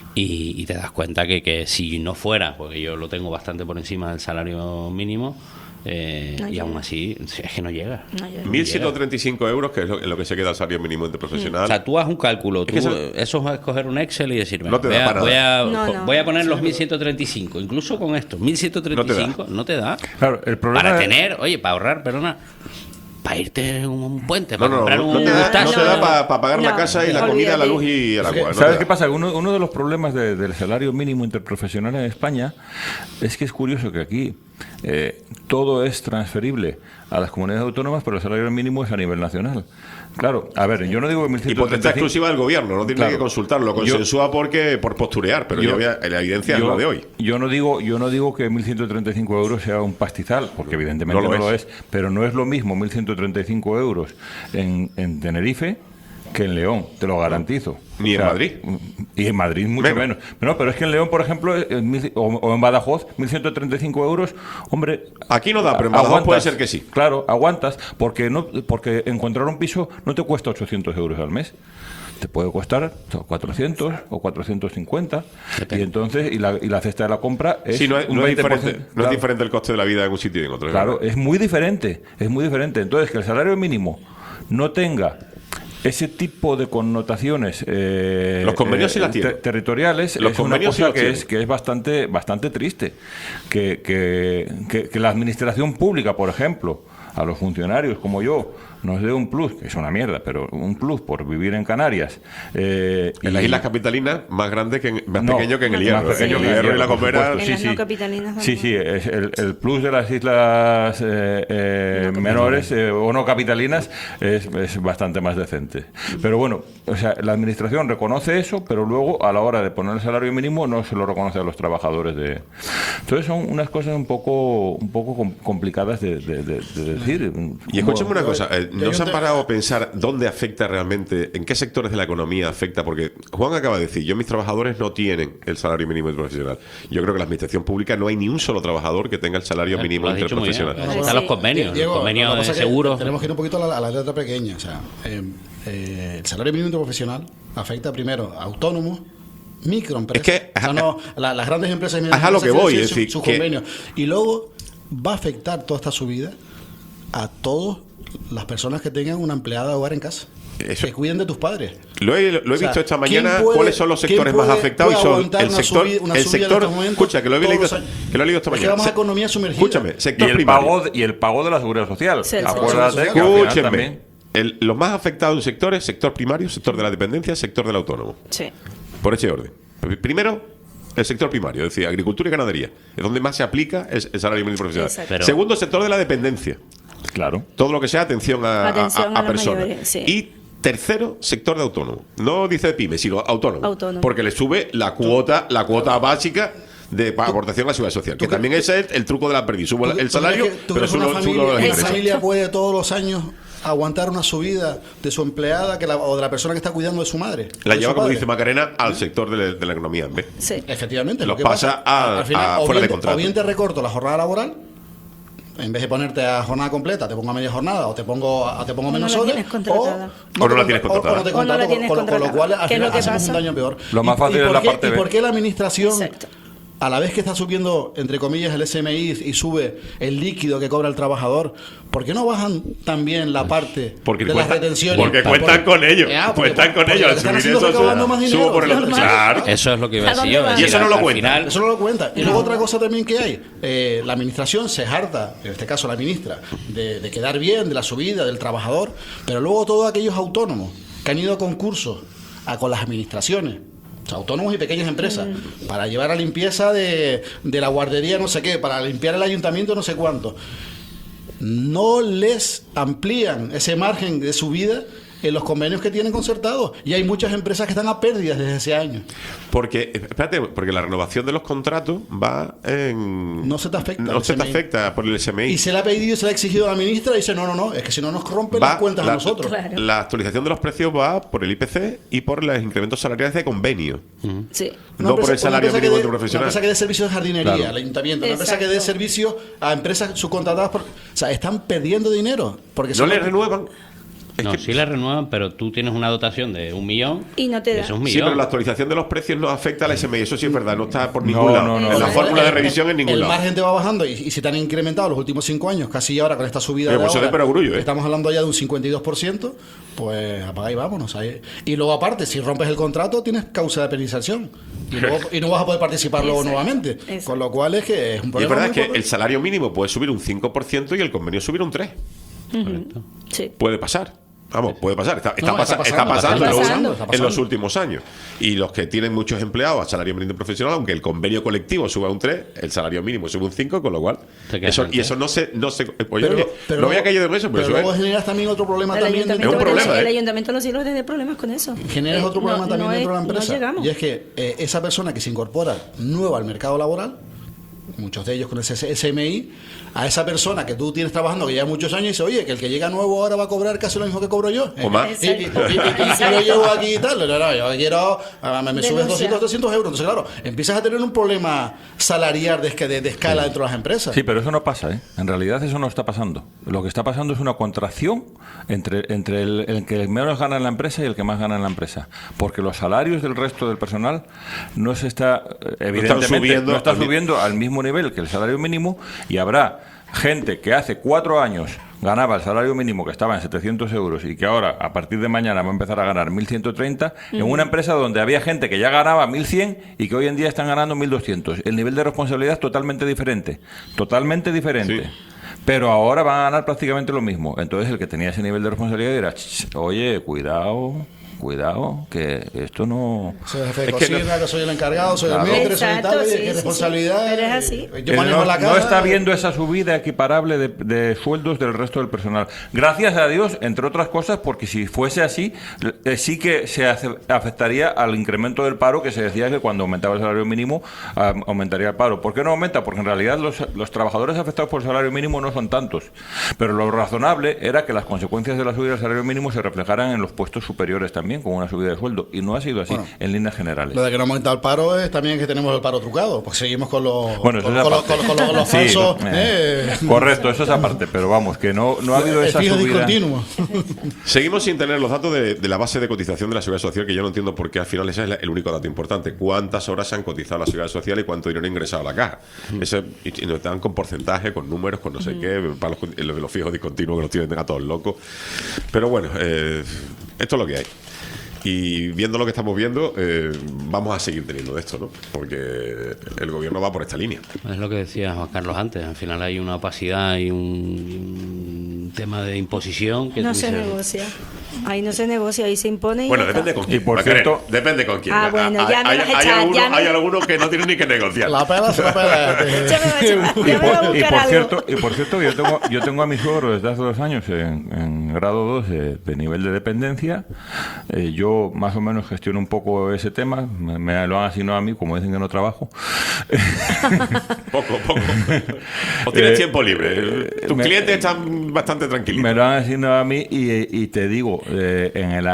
y, y te das cuenta que, que si no fuera, porque yo lo tengo bastante por encima del salario mínimo, eh, No y llega. aún así es que no llega. mil ciento treinta y cinco euros, que es lo, en lo que se queda el salario mínimo interprofesional. O sea, tú haz un cálculo, tú, Es que eso... eso- es coger un Excel y decir, No te voy, da a, para voy, a, nada. No, no. voy a poner los mil ciento treinta y cinco, incluso con esto, mil ciento treinta y cinco no te da. Claro, el problema Para es- tener, oye, para ahorrar, perdona, para irte a un puente, No, para no, comprar no, un no te da, no gustazo. te da para pagar la No, casa y la comida, la luz y el Es que, agua. no te ¿Sabes da. qué pasa? Uno, uno de los problemas de- del salario mínimo interprofesional en España es que es curioso que aquí eh, todo es transferible a las comunidades autónomas, pero el salario mínimo es a nivel nacional. Claro, a ver, yo no digo que mil Y ciento treinta potestad y cinco exclusiva del gobierno, no tiene Claro. que consultarlo, lo Yo- consensúa porque por posturear, pero Yo- ya había- la evidencia es yo- la de hoy. Yo no digo, yo no digo que mil ciento treinta y cinco euros sea un pastizal, porque evidentemente No no lo lo, es. es. pero no es lo mismo mil ciento treinta y cinco euros en, en Tenerife que en León, te lo garantizo. Ni en Madrid. Y en Madrid mucho Menos. menos. No, pero es que en León, por ejemplo, en mil- o, o en Badajoz, mil ciento treinta y cinco euros, hombre... Aquí no da, pero en Badajoz aguantas. puede ser que sí. Claro, aguantas, porque no porque encontrar un piso no te cuesta ochocientos euros al mes. Te puede costar cuatrocientos o cuatrocientos cincuenta. Y entonces, y la, y la cesta de la compra es Sí, no es, un no es veinte por diferente, ciento. no es Claro. diferente el coste de la vida en un sitio y en otro. Claro, ¿verdad? es muy diferente, es muy diferente. Entonces, que el salario mínimo no tenga ese tipo de connotaciones eh, Los convenios sí las te- tienen. territoriales Los es una convenios sí cosa los que tienen. es que es bastante bastante triste que, que, que- que la administración pública, por ejemplo, a los funcionarios como yo nos dé un plus, que es una mierda, pero un plus por vivir en Canarias. eh, En y- las Islas Capitalinas, más grande que en- más no, pequeño que en el más Hierro. pequeño En que el en el Hierro y la Hierro, por Gomera. supuesto. En Sí, las sí. no capitalinas Sí, sí, es el, el plus de las islas eh, eh, menores eh, o no capitalinas es, es bastante más decente. Pero bueno, o sea, la administración reconoce eso, pero luego a la hora de poner el salario mínimo no se lo reconoce a los trabajadores de. Entonces son unas cosas un poco un poco com- complicadas de, de- de- de decir. Y escúchame una cosa, eh, yo ¿no se han te- parado a pensar dónde afecta realmente, en qué sectores de la economía afecta? Porque Juan acaba de decir, yo mis trabajadores no tienen el salario mínimo interprofesional. Yo creo que en la administración pública no hay ni un solo trabajador que tenga el salario Eh, mínimo lo has dicho muy bien. interprofesional. Están los convenios, Diego, los convenios lo que pasa de es que seguro. Tenemos que ir un poquito a la, a la letra pequeña. O sea, eh, eh, el salario mínimo interprofesional afecta primero a autónomos, microempresas. Es que- o sea, no, la- las grandes empresas y medianas Es a lo empresas que voy, tienen es su- decir, sus que- convenios. Y luego va a afectar toda esta subida a todas las personas que tengan una empleada de hogar en casa. Eso- Que cuiden de tus padres. Lo he, lo he O sea, visto esta ¿quién mañana puede- cuáles son los quién sectores más puede- afectados y puede son aguantar el una sector, subida- una el subida en sector, estos momentos escucha que lo he todos leído, los años? que lo he leído esta Es que mañana. vamos a Se- economía sumergida. Escúchame, Y sector el primario. pago y el pago de la seguridad social. Sí, el Acuérdate seguro que al final Escúchenme. también. El- los más afectados en sectores, sector primario, sector de la dependencia, sector del autónomo. Sí. Por este orden. Primero, el sector primario, es decir, agricultura y ganadería. Es donde más se aplica el, el salario mínimo profesional. Exacto. Pero- Segundo, sector de la dependencia. Claro. Todo lo que sea atención a, a- Atención a- a a los personas. mayores, sí. Y tercero, sector de autónomo. No dice pyme, sino autónomo. Autónomo. Porque le sube la cuota, la cuota básica de pa- aportación a la seguridad social. Que también ese es el, el truco de la perdiz. Subo ¿Tú- el tú salario, crees que- tú pero crees que subo, una subo familia, los una ingresos. familia puede todos los años aguantar una subida de su empleada que la, o de la persona que está cuidando de su madre. La de lleva, su como padre. dice Macarena, al sector de, la- de la economía en vez. Sí. Efectivamente. Los lo que pasa a- al final, a o fuera bien de te- contrato. O bien te recorto la jornada laboral, en vez de ponerte a jornada completa, te pongo a media jornada o te pongo a, te pongo O no menos la horas. tienes contratada. O no la tienes o- o contratada. no te O no contrato, la con- tienes con, con lo contratada. cual al ¿Qué es final lo que hacemos pasa? un daño peor. Lo más ¿Y- fácil y es por la qué- parte ¿Y B. por qué la administración, Exacto. a la vez que está subiendo, entre comillas, el S M I y sube el líquido que cobra el trabajador, ¿por qué no bajan también la parte Porque de las cuentan- retenciones? porque cuentan con ello, Ya, porque- cuentan con porque ello, le al están subir haciendo eso, recaudando se- más subo dinero, por el otro. normal. Claro. Eso es lo que iba a ¿A decir dónde yo. va? es Y decir, eso no al- lo al cuentan. final- Eso no lo cuenta. Y luego otra cosa también que hay, eh, la administración se harta, en este caso la ministra, de, de quedar bien, de la subida, del trabajador, pero luego todos aquellos autónomos que han ido a concursos a, con las administraciones, o sea, autónomos y pequeñas empresas, para llevar a limpieza de, de la guardería no sé qué, para limpiar el ayuntamiento no sé cuánto, no les amplían ese margen de subida en los convenios que tienen concertados. Y hay muchas empresas que están a pérdidas desde ese año. Porque, espérate, porque la renovación de los contratos va en... No se te afecta. No el se te S M I. afecta por el S M I. Y se le ha pedido y se le ha exigido a la ministra y dice, no, no, no, es que si no nos rompen Va las cuentas la, a nosotros. Claro. La actualización de los precios va por el I P C y por los incrementos salariales de convenio. Sí. No por el salario empresa mínimo que dé- interprofesional. Una empresa que dé servicios de jardinería Claro. al ayuntamiento, una empresa que dé Exacto. servicios a empresas subcontratadas. Por, o sea, están perdiendo dinero. Porque No son- le renuevan. Es No, que- sí la renuevan, pero tú tienes una dotación de un millón. Y no te da. Eso es un Sí, millón. pero la actualización de los precios no afecta al S M I. Eso sí es verdad, no está por No, ningún lado. no, no, en la no. fórmula de revisión en ningún el lado. margen te va bajando y, y si te han incrementado los últimos cinco años, casi ahora con esta subida Pero de pues eso ahora, de perogrullo, ¿eh? estamos hablando ya de un cincuenta y dos por ciento, pues apaga y vámonos. Ahí. Y luego aparte, si rompes el contrato, tienes causa de penalización. Y, luego- y no vas a poder participar luego Exacto. nuevamente. Exacto. Con lo cual es que es un Y es problema. verdad muy que importante. el salario mínimo puede subir un cinco por ciento y el convenio subir un tres por ciento. Sí. Puede pasar. Vamos, puede pasar. Está, está, No, pasa- está está pasando, pasando, está en los- pasando, está en pasando. los últimos años. Y los que tienen muchos empleados a salario mínimo profesional, aunque el convenio colectivo suba un tres, el salario mínimo sube un cinco, con lo cual. Te quedas Eso, antes. y eso no se. No se pues, Pero- oye, pero no voy a luego- caer en eso, pero, pero eso luego es- generas también otro problema El también. ayuntamiento, Es un pero problema, el ¿eh? ayuntamiento los siglos tiene problemas con eso. Generas Eh, otro problema no- también no dentro de la es- empresa. No llegamos. Y es que eh, esa persona que se incorpora nueva al mercado laboral, muchos de ellos con ese S M I, a esa persona que tú tienes trabajando que lleva muchos años y dice, oye, que el que llega nuevo ahora va a cobrar casi lo mismo que cobro yo. O más. Y, y- y- y- y yo llevo aquí y tal. No, no, yo quiero, ah, me, me subes Denuncia. doscientos, trescientos euros. Entonces, claro, empiezas a tener un problema salarial de, de, de escala dentro de las empresas. Sí, pero eso no pasa, ¿eh? En realidad eso no está pasando. Lo que está pasando es una contracción entre, entre el, el que menos gana en la empresa y el que más gana en la empresa. Porque los salarios del resto del personal no se está, eh, evidentemente, subiendo no está al mi- subiendo al mismo nivel que el salario mínimo, y habrá gente que hace cuatro años ganaba el salario mínimo que estaba en setecientos euros y que ahora a partir de mañana va a empezar a ganar mil ciento treinta en una empresa donde había gente que ya ganaba mil cien y que hoy en día están ganando mil doscientos. El nivel de responsabilidad es totalmente diferente, totalmente diferente. Sí. Pero ahora van a ganar prácticamente lo mismo. Entonces el que tenía ese nivel de responsabilidad dirá, "Ch, oye, cuidado, cuidado, que esto no... Soy el jefe de Es que cocina, no- que soy el encargado, soy Claro. el maître, soy Exacto, tal, oye, sí, qué sí, sí. responsabilidad. Pero es así. Yo Él manejo no, la no casa. está viendo esa subida equiparable de, de sueldos del resto del personal. Gracias a Dios, entre otras cosas, porque si fuese así, eh, sí que se hace- afectaría al incremento del paro, que se decía que cuando aumentaba el salario mínimo ah, aumentaría el paro. ¿Por qué no aumenta? Porque en realidad los, los trabajadores afectados por el salario mínimo no son tantos. Pero lo razonable era que las consecuencias de la subida del salario mínimo se reflejaran en los puestos superiores también, con una subida de sueldo. Y no ha sido así, Bueno, en líneas generales. Lo de que no ha aumentado el paro es también que tenemos el paro trucado, pues seguimos con los, Bueno, eso con, es con los, aparte. con los- con los Sí, falsos. eh, eh, Correcto, eso es aparte, pero vamos, que no, no ha habido el esa fijo subida. discontinuo. Seguimos sin tener los datos de, de la base de cotización de la Seguridad Social, que yo no entiendo por qué al final ese es la- el único dato importante. ¿Cuántas horas se han cotizado la Seguridad Social y cuánto dinero ha ingresado a la caja? Ese, y, y nos dan con porcentaje, con números, con no sé qué, para los, los, los fijos discontinuos que los tienen a todos locos. Pero bueno, eh, esto es lo que hay. Y viendo lo que estamos viendo, eh, vamos a seguir teniendo de esto, ¿no? Porque el gobierno va por esta línea. Es lo que decía Juan Carlos antes. Al final hay una opacidad y un, y un tema de imposición que No tú se dices, negocia. Ahí no se negocia, ahí se impone. Y Bueno, ya depende está. con quién. Y por Macarena, cierto- depende con quién. Ah, bueno, Hay- ya me hay, vas a hay echar, algunos, ya me- hay algunos que no tienen ni que negociar. La pela se la pela. Ya me va a echar, Y ya me va a por, y buscar por algo. cierto, y por cierto, yo tengo, yo tengo a mi suegro desde hace dos años en, en grado dos de, de nivel de dependencia. Eh, yo más o menos gestiono un poco ese tema. Me, me lo han asignado a mí, como dicen que no trabajo. Poco, poco. O tienes Eh, tiempo libre. Tus me- clientes están bastante tranquilos. Me lo han asignado a mí y, y te digo, eh, en el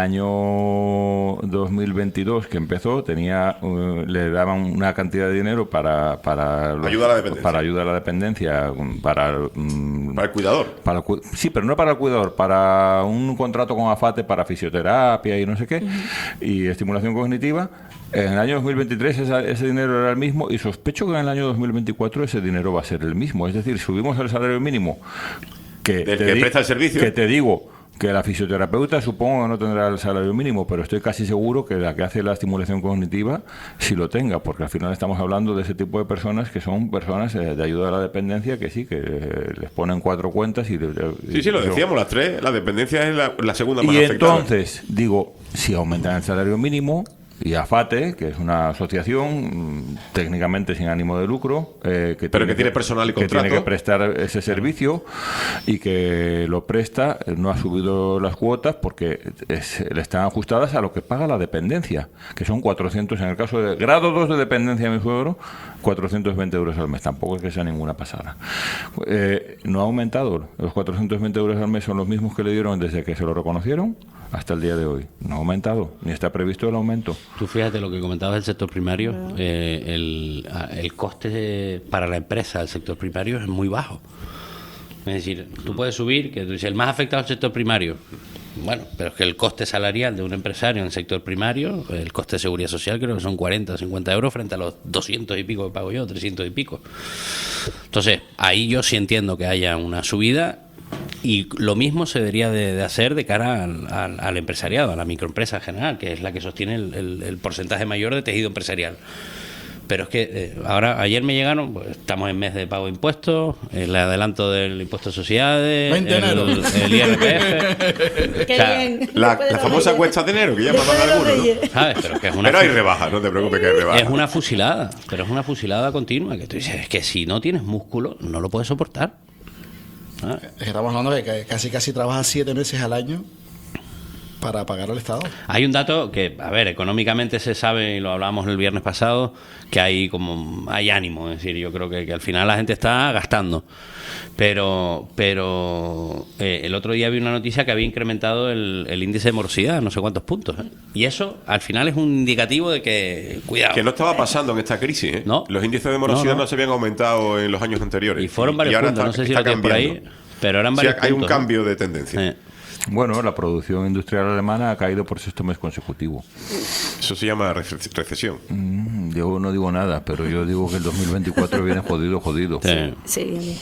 año dos mil veintidós que empezó, tenía eh, le daban una cantidad de dinero para para los- Ayuda a la dependencia. para ayuda a la dependencia, para mm, Para el cuidador. para el cu- sí, pero no para el cuidador, para un contrato con AFATE para fisioterapia y no sé qué, y estimulación cognitiva. En el año dos mil veintitrés esa- ese dinero era el mismo y sospecho que en el año dos mil veinticuatro ese dinero va a ser el mismo. Es decir, subimos el salario mínimo que, Del te que di- presta el servicio. que te digo que la fisioterapeuta supongo que no tendrá el salario mínimo, pero estoy casi seguro que la que hace la estimulación cognitiva sí lo tenga, porque al final estamos hablando de ese tipo de personas que son personas eh, de ayuda a la dependencia que sí, que eh, les ponen cuatro cuentas y... Sí, sí, lo y- decíamos las tres. La dependencia es la, la segunda más y afectada. entonces, digo, si aumentan el salario mínimo, y AFATE, que es una asociación mm, técnicamente sin ánimo de lucro, eh, que Pero que tiene personal y que contrato. tiene que prestar ese servicio y que lo presta, eh, no ha subido las cuotas porque es- le están ajustadas a lo que paga la dependencia, que son cuatrocientos, en el caso de grado dos de dependencia de mi suegro, cuatrocientos veinte euros al mes. Tampoco es que sea ninguna pasada. Eh, no ha aumentado. Los cuatrocientos veinte euros al mes son los mismos que le dieron desde que se lo reconocieron hasta el día de hoy. No ha aumentado, ni está previsto el aumento. Tú fíjate lo que comentabas del sector primario, eh, el, a- el coste para la empresa del sector primario es muy bajo. Es decir, tú puedes subir, que tú dices, el más afectado es el sector primario. Bueno, pero es que el coste salarial de un empresario en el sector primario, el coste de seguridad social creo que son cuarenta o cincuenta euros frente a los doscientos y pico que pago yo, trescientos y pico. Entonces, ahí yo sí entiendo que haya una subida. Y lo mismo se debería de, de hacer de cara al, al- al empresariado, a la microempresa en general, que es la que sostiene el, el- el porcentaje mayor de tejido empresarial. Pero es que eh, ahora, ayer me llegaron, pues, estamos en mes de pago de impuestos, el adelanto del impuesto de sociedades, veinte de enero. el, el I R P F. Qué O sea, bien. La, Después de la los famosa Reyes. cuesta de enero, que llaman Después de los algunos, ¿no? Reyes. ¿sabes? Pero, que es una Pero hay fu- rebaja, no te preocupes que hay rebaja. es una fusilada, pero es una fusilada continua, que tú dices, es que si no tienes músculo, no lo puedes soportar. ¿Ah? Es que estamos hablando de que casi casi trabajas siete meses al año para pagar al Estado. Hay un dato que, a ver, económicamente se sabe, y lo hablábamos el viernes pasado, que hay como hay ánimo, es decir, yo creo que, que al final la gente está gastando. Pero pero eh, el otro día vi una noticia que había incrementado el, el índice de morosidad, no sé cuántos puntos. ¿eh? Y eso, al final, es un indicativo de que, cuidado. Que no estaba pasando en esta crisis, ¿eh? No. Los índices de morosidad No, no, no. se habían aumentado en los años anteriores. Y fueron varios ahora puntos, está- no sé si está lo tienes por ahí, cambiando. pero eran Sí, varios hay puntos. un ¿eh? cambio de tendencia. Eh. Bueno, la producción industrial alemana ha caído por sexto mes consecutivo. Eso se llama rece- recesión. Mm, yo no digo nada, pero yo digo que el dos mil veinticuatro viene jodido, jodido. Sí, bien.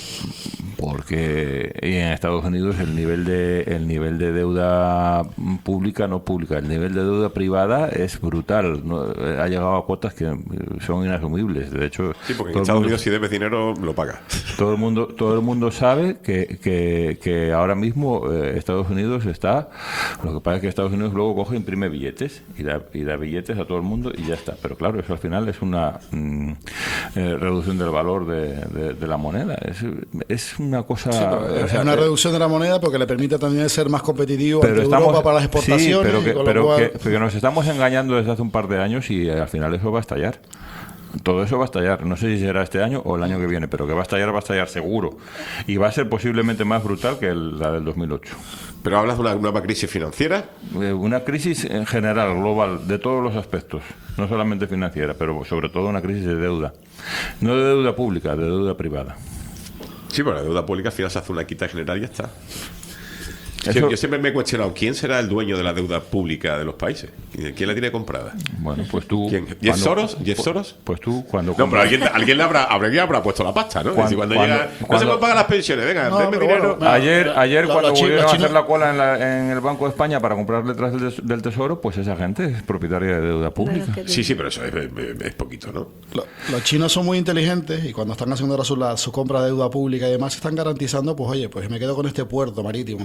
Porque y en Estados Unidos el nivel de el nivel de deuda pública, no pública, el nivel de deuda privada es brutal. ¿no? Ha llegado a cuotas que son inasumibles. De hecho, Sí, porque en todo el Estados mundo- Unidos si debes dinero, lo pagas. todo el mundo todo el mundo sabe que, que, que ahora mismo eh, Estados Unidos está, lo que pasa es que Estados Unidos luego coge, imprime billetes y da, y da billetes a todo el mundo y ya está, pero claro, eso al final es una mm, eh, reducción del valor de, de- de la moneda, es, es una cosa... Sí, pero o es sea, una eh, reducción de la moneda porque le permite también ser más competitivo pero ante estamos, Europa para las exportaciones. sí, pero y que, con lo pero cual- que- que nos estamos engañando desde hace un par de años y eh, al final eso va a estallar. Todo eso va a estallar. No sé si será este año o el año que viene, pero que va a estallar, va a estallar seguro. Y va a ser posiblemente más brutal que el- la del dos mil ocho. Pero hablas de una nueva crisis financiera. Eh, Una crisis en general, global, de todos los aspectos. No solamente financiera, pero sobre todo una crisis de deuda. No de deuda pública, de deuda privada. Sí, pero la deuda pública al final se hace una quita general y ya está. Eso- Yo, yo siempre me he cuestionado quién será el dueño de la deuda pública de los países. ¿Y quién la tiene comprada? Bueno, pues tú... ¿Quién? ¿Jeff cuando- Soros? ¿Jeff Soros? Pues tú, cuando... No, pero alguien, alguien le habrá, alguien le habrá puesto la pasta, ¿no? Es decir, cuando, Cuando- llega, no se cuando- pueden pagar las pensiones, venga, No, denme pero dinero. bueno, Ayer, ayer Lo- cuando los chi- volvieron los a hacer chinos- la cola en, la- en el Banco de España para comprar letras del, del Tesoro, pues esa gente es propietaria de deuda pública. Sí, sí, pero eso es, es- es poquito, ¿no? Lo- Los chinos son muy inteligentes y cuando están haciendo ahora su, la- su compra de deuda pública y demás están garantizando, pues oye, pues me quedo con este puerto marítimo, me quedo con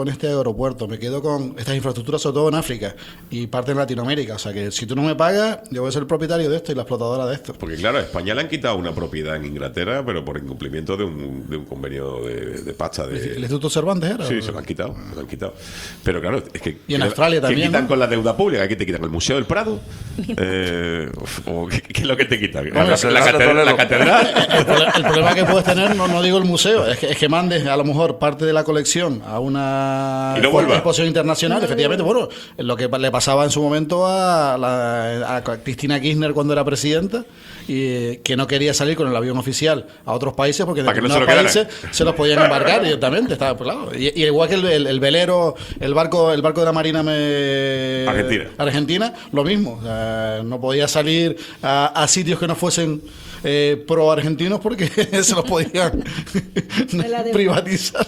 este aeropuerto, me quedo con estas infraestructuras, sobre todo en África y parte de Latinoamérica. O sea que si tú no me pagas, yo voy a ser el propietario de esto y la explotadora de esto. Porque claro, a España le han quitado una propiedad en Inglaterra, pero por incumplimiento de un, de un convenio de, de pasta. De... ¿El Instituto Cervantes era? Sí, se lo han quitado, se lo han quitado. Pero claro, es que... Y en Australia también, ¿qué quitan ¿no? con la deuda pública? ¿Qué te quitan? ¿El Museo del Prado? eh, ¿O qué, qué es lo que te quitan? Bueno, ¿La, la, la, catedral, la catedral? El, el, el problema que puedes tener, no, no digo el museo, es que, es que mandes a lo mejor parte de la colección a una ¿Y no vuelva? exposición internacional. No, efectivamente, bueno, lo que le pasaba en su momento a, la, a Cristina Kirchner cuando era presidenta, y que no quería salir con el avión oficial a otros países porque en determinados no se países se los podían embarcar directamente. Estaba, pues, claro. y, y igual que el, el, el velero, el barco el barco de la Marina me... Argentina. Argentina, lo mismo. O sea, no podía salir a, a sitios que no fuesen eh, pro argentinos porque se los podían privatizar.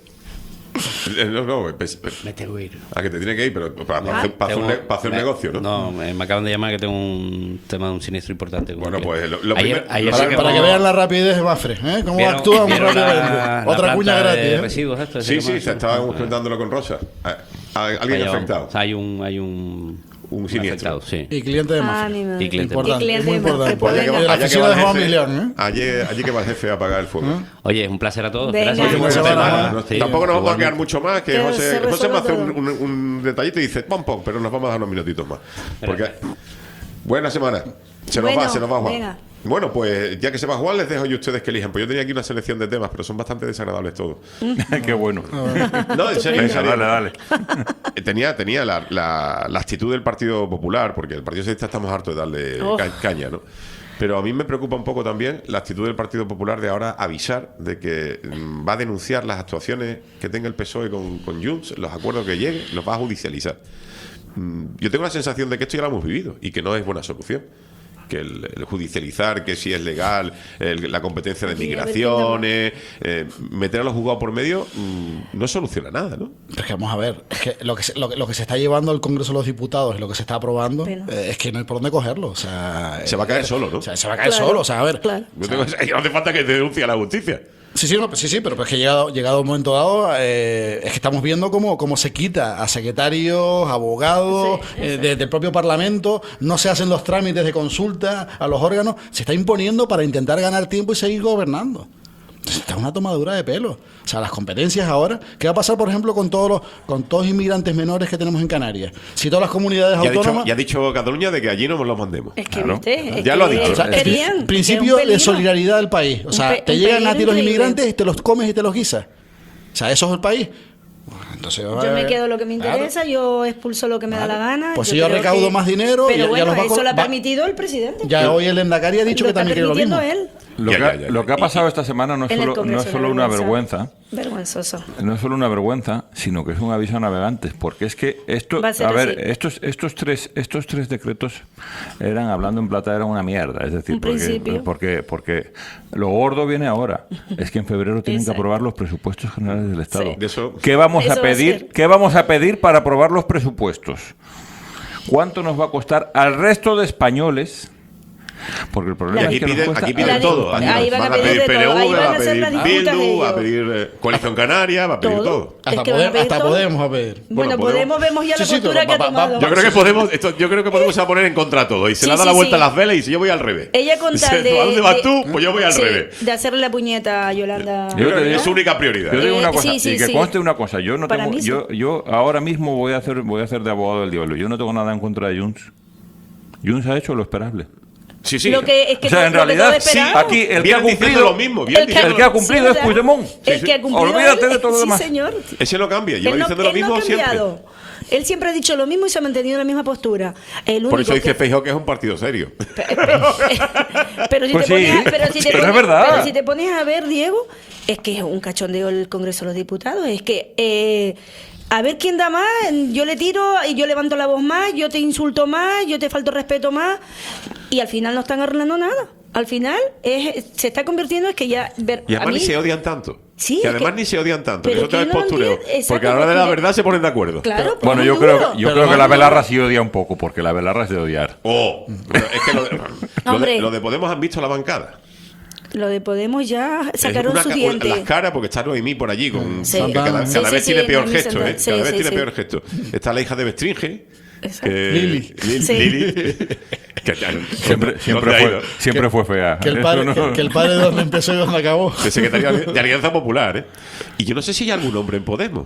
No, no, pues, Me tengo que ir. a que te tiene que ir, pero para, para Ah, hacer, para hacer un, tengo- ne- para hacer un me- negocio, ¿no? No, me, me acaban de llamar que tengo un tema de un siniestro importante. Bueno, pues lo, lo ayer, primer- ayer Para, sí para que hemos- vean la rapidez de Mafre, ¿eh? Cómo ¿Vieron- actúa muy vieron la- rápidamente. la Otra planta cuña de gratis. ¿eh? residuos esto, ese Sí, que sí, hemos- se estábamos comentándolo con Rosa. ¿A- a- ¿Alguien Allá afectado? vamos. Hay un, hay un, un siniestro. afectado, sí. Y cliente de Ah, Mafre. mi madre. Y cliente. Importante, Y cliente muy de Mafre, importante. pues Allá que va- Y la allá que oficina va de el Juan jefe- Millán, ¿eh? allí, allí que va el jefe a apagar el fuego. Oye, es un placer a todos. Venga. Gracias. Buena Bueno, semana, nada, ¿no? no- tampoco nos vamos a quedar igualmente. mucho más, que Que José, se José me resuelva hace un, todo. un, un detallito y dice pom pom, pero nos vamos a dar unos minutitos más. Porque buena semana. Se nos Bueno, va, se nos va Juan. venga. Bueno, pues ya que se va Juan, les dejo yo a ustedes que elijan. Pues yo tenía aquí una selección de temas, pero son bastante desagradables todos. Qué bueno. No, en serio, en Venga, serio. dale, dale. Eh, Tenía, tenía la, la, la actitud del Partido Popular, porque el Partido Socialista estamos hartos de darle Oh. ca- caña, ¿no? Pero a mí me preocupa un poco también la actitud del Partido Popular de ahora avisar de que mm, va a denunciar las actuaciones que tenga el P S O E con, con Junts, los acuerdos que lleguen, los va a judicializar. Mm, Yo tengo la sensación de que esto ya lo hemos vivido y que no es buena solución. Que el, el judicializar, que si es legal, el- la competencia de Sí, a ver, migraciones, eh, meter a los juzgados por medio, mm, no soluciona nada, ¿no? Pero es que vamos a ver, es que lo que, se, lo, que- lo que se está llevando al Congreso de los Diputados y lo que se está aprobando Pero- eh, es que no hay por dónde cogerlo. O sea, Se va a caer eh, solo, ¿no? o sea, se va a caer Claro, solo. O sea, a ver. claro. Yo tengo- no hace falta que te denuncie a la justicia. Sí, sí, no, sí, sí, pero es que llegado, llegado un momento dado, eh, es que estamos viendo cómo, cómo se quita a secretarios, abogados, Sí, eh, de- del propio Parlamento, no se hacen los trámites de consulta a los órganos, se está imponiendo para intentar ganar tiempo y seguir gobernando. Está una tomadura de pelo. O sea, las competencias ahora, ¿qué va a pasar, por ejemplo, con todos los con todos los inmigrantes menores que tenemos en Canarias? Si todas las comunidades Ya ha, dicho, autónomas... ya ha dicho Cataluña de que allí no nos los mandemos. Es que, Claro. viste, es Ya que lo ha dicho. O sea, es el pri- querían, principio que es un de peligro. solidaridad del país. O sea, Un pe- te un llegan a peligro ti los increíble. inmigrantes, te los comes y te los guisas. O sea, eso es el país. Entonces, Yo me quedo lo que me claro. interesa, yo expulso lo que me da la gana. Pues si yo creo recaudo que- más dinero, Pero ya- ya bueno, los va a eso col- lo ha va- permitido el presidente. Ya hoy el Endacari ha dicho Lo que está también quiere lo mismo. permitiendo él. Lo, Ya, que, ya, ha- ya, lo ya. que ha pasado esta semana no es En el solo, no Congreso es de solo la una vergüenza. vergüenza, Vergonzoso. no es solo una vergüenza, sino que es un aviso a navegantes, porque es que esto, Va a ser a ver, así. estos estos tres estos tres decretos eran, hablando en plata, eran una mierda, es decir, Un porque, principio. porque porque lo gordo viene ahora, es que en febrero tienen que Exacto. aprobar los presupuestos generales del Estado. Sí. De eso- ¿Qué vamos Eso a va a pedir? ser. ¿Qué vamos a pedir para aprobar los presupuestos? ¿Cuánto nos va a costar al resto de españoles? Porque el Y problema aquí es que nos piden, cuesta- aquí La piden de- todo. Aquí ahí van, van a a pedir pedir de todo. P N Ahí V, van va a a hacer pedir las disputas de Bildu, va a ellos. pedir eh, Coalición Canaria, va a pedir Todo. todo. Hasta, que van a Podem- pedir hasta todo. Podemos a ver. Bueno, Bueno, Podemos vemos ya Sí, la sí, postura pero que ha va- va- tomado. Yo creo que podemos, esto, yo creo que podemos a poner en contra todo. Y se Sí, le da sí, la vuelta sí. a las velas y si yo voy al revés. Ella con tal de... ¿A dónde vas de- tú? Pues yo voy al sí, revés. de hacerle la puñeta a Yolanda. Yo creo que digo- es su única prioridad. Yo digo Eh, una cosa, sí, sí, y que sí. conste una cosa, yo no Para tengo, mí sí. yo, yo ahora mismo voy a hacer, voy a hacer de abogado del diablo. Yo no tengo nada en contra de Junts. Junts ha hecho lo esperable. Sí, sí. Lo que es que O sea, en lo que realidad, todos sí, esperábamos. aquí el que ha Vienen diciendo cumplido lo mismo, vienen El que- diciendo el que ha lo- cumplido Sí, es ¿verdad? Puigdemont. El que ha cumplido Olvídate él, de todo lo sí, demás. señor. Ese no cambia, lleva Él no, diciendo lo él no mismo ha siempre. cambiado. Él siempre ha dicho lo mismo y se ha mantenido en la misma postura. El único Por eso dice que- Feijóo que es un partido serio. pero si Pues te pones, sí, a- pero si te pero pones- es verdad. pero si te pones a ver, Diego, es que es un cachondeo el Congreso de los Diputados. Es que eh, a ver quién da más, yo le tiro y yo levanto la voz más, yo te insulto más, yo te falto respeto más, y al final no están arreglando nada. Al final es, se está convirtiendo es que ya ver, Y a además mí- ni se odian tanto. Sí, que es además que- ni se odian tanto. Que pero eso te es es que no lo postureo. entiendo, exacto, Porque a la hora de la porque- verdad se ponen de acuerdo. Claro, pero Bueno, muy yo creo, duro. yo Pero creo no que la duro. Belarra sí odia un poco, porque la Belarra es de odiar. Oh, pero es que lo de, lo de- Hombre. lo de Podemos han visto la bancada. Lo de Podemos ya Es sacaron una su ca- diente. Las caras, porque está Noemí por allí, con, Sí. que cada, Sí, cada sí, vez sí, tiene peor Noemí gesto, Santana. ¿eh? Sí, Cada vez sí, tiene sí. peor gesto. Está la hija de Bestringe, que, Lili. Lili. Sí. Lili. Que, claro, Siempre, ¿dónde- siempre, dónde ha fue, ido? siempre fue fea. Que el Eso padre, no- que, que el padre de donde empezó y donde acabó. De secretario de Alianza Popular, ¿eh? Y yo no sé si hay algún hombre en Podemos.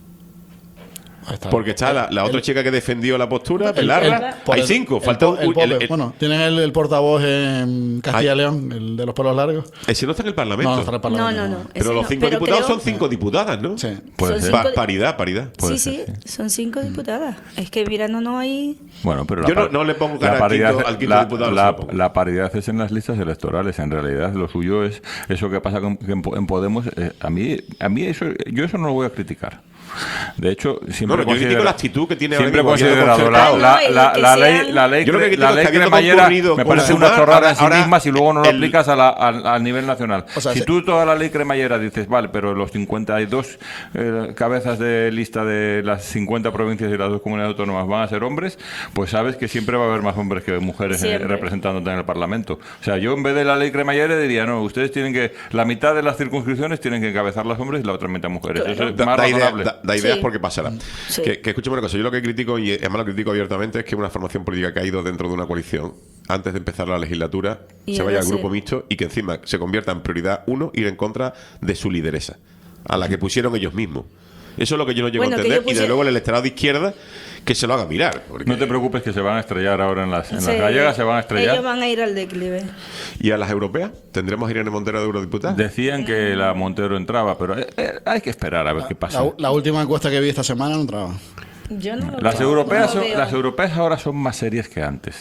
Está. Porque está la, la otra El- chica que defendió la postura, El- Pelarra. el- por Hay el- cinco. el Falta po- un- el el- Pope. el- Bueno, tienen el, el portavoz en Castilla y Ay. León, el de los pelos largos. Ese no está en el Parlamento. No, no está en el Parlamento. No, no, no. Pero ese los no. cinco Pero diputados creo- son cinco diputadas, ¿no? Sí. Puede Son ser. Pa- cinco- paridad, paridad. Puede Sí, ser, sí, son cinco diputadas. Es que mira, no, no hay... Bueno, pero la Yo no- par- no le pongo la cara al paridad, quinto- al quinto la, diputado, la- se lo pongo. la paridad es en las listas electorales. En realidad, lo suyo es eso que pasa con, que en, Po- en Podemos. eh, a mí, a mí eso, yo eso no lo voy a criticar. De hecho, siempre No, no, yo critico considero- la actitud que tiene ahora siempre he mismo Guillermo considerado la, Concertado. la, No, y la, que la sean- ley, la ley, Yo lo que critico la es ley que habiendo cremallera concurrido me con parece Sumar, una chorrada ahora- en sí ahora misma si luego no lo el- aplicas a, la, a, a nivel nacional. O sea, si se- tú toda la ley cremallera dices, vale, pero los cincuenta y dos eh, cabezas de lista de las cincuenta provincias y las dos comunidades autónomas van a ser hombres, pues sabes que siempre va a haber más hombres que mujeres eh, Siempre. representándote en el Parlamento. O sea, yo en vez de la ley cremallera diría, no, ustedes tienen que, la mitad de las circunscripciones tienen que encabezar las hombres y la otra mitad mujeres. Eso es Da, más da idea- razonable. da- da ideas Sí. porque pasará. Sí. Que, que escúchame una cosa, yo lo que critico, y además lo critico abiertamente, es que una formación política que ha ido dentro de una coalición antes de empezar la legislatura Y se ahora vaya al sí. grupo mixto y que encima se convierta en prioridad uno, ir en contra de su lideresa, a la que pusieron ellos mismos. Eso es lo que yo no llego Bueno, a que entender. yo Y puse- de luego el electorado de izquierda que se lo haga mirar. Porque... No te preocupes que se van a estrellar ahora en las, en Sí. las gallegas, se van a estrellar. Ellos van a ir al declive. ¿Y a las europeas? ¿Tendremos a Irene Montero de eurodiputada? Decían que la Montero entraba, pero eh, eh, hay que esperar a ver qué pasa. La, la última encuesta que vi esta semana no entraba. Yo no lo Las veo, europeas, no lo son- veo. las europeas ahora son más serias que antes.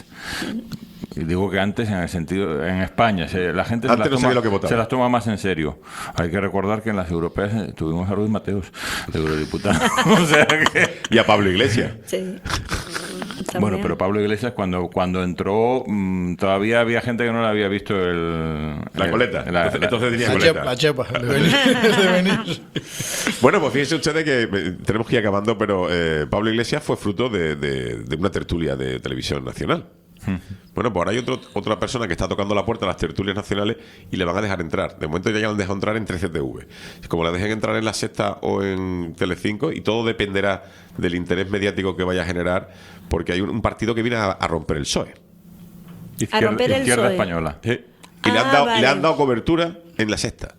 Y digo que antes en el sentido, en España, se- la gente se Antes las, no toma, sabía lo que votaba. se las toma más en serio. Hay que recordar que en las europeas eh, tuvimos a Ruiz Mateos, de eurodiputado. O sea que... Y a Pablo Iglesias. Sí. Bueno, pero Pablo Iglesias cuando cuando entró mm, todavía había gente que no le había visto el... La el- coleta. la- entonces, la- entonces tenía La coleta. chepa, la chepa, el de venir. el de venir. Bueno, pues fíjense ustedes que eh, tenemos que ir acabando, pero eh, Pablo Iglesias fue fruto de, de- de una tertulia de televisión nacional. Bueno, pues ahora hay otro, otra persona que está tocando la puerta a las tertulias nacionales y le van a dejar entrar. De momento ya le han dejado entrar en tres C T V. Como la dejen entrar en La Sexta o en Telecinco, y todo dependerá del interés mediático que vaya a generar, porque hay un, un partido que viene a, a romper el P S O E. Izquierda, A romper el izquierda P S O E. española. ¿eh? Y le, han Ah, dado, vale. le han dado cobertura en La Sexta.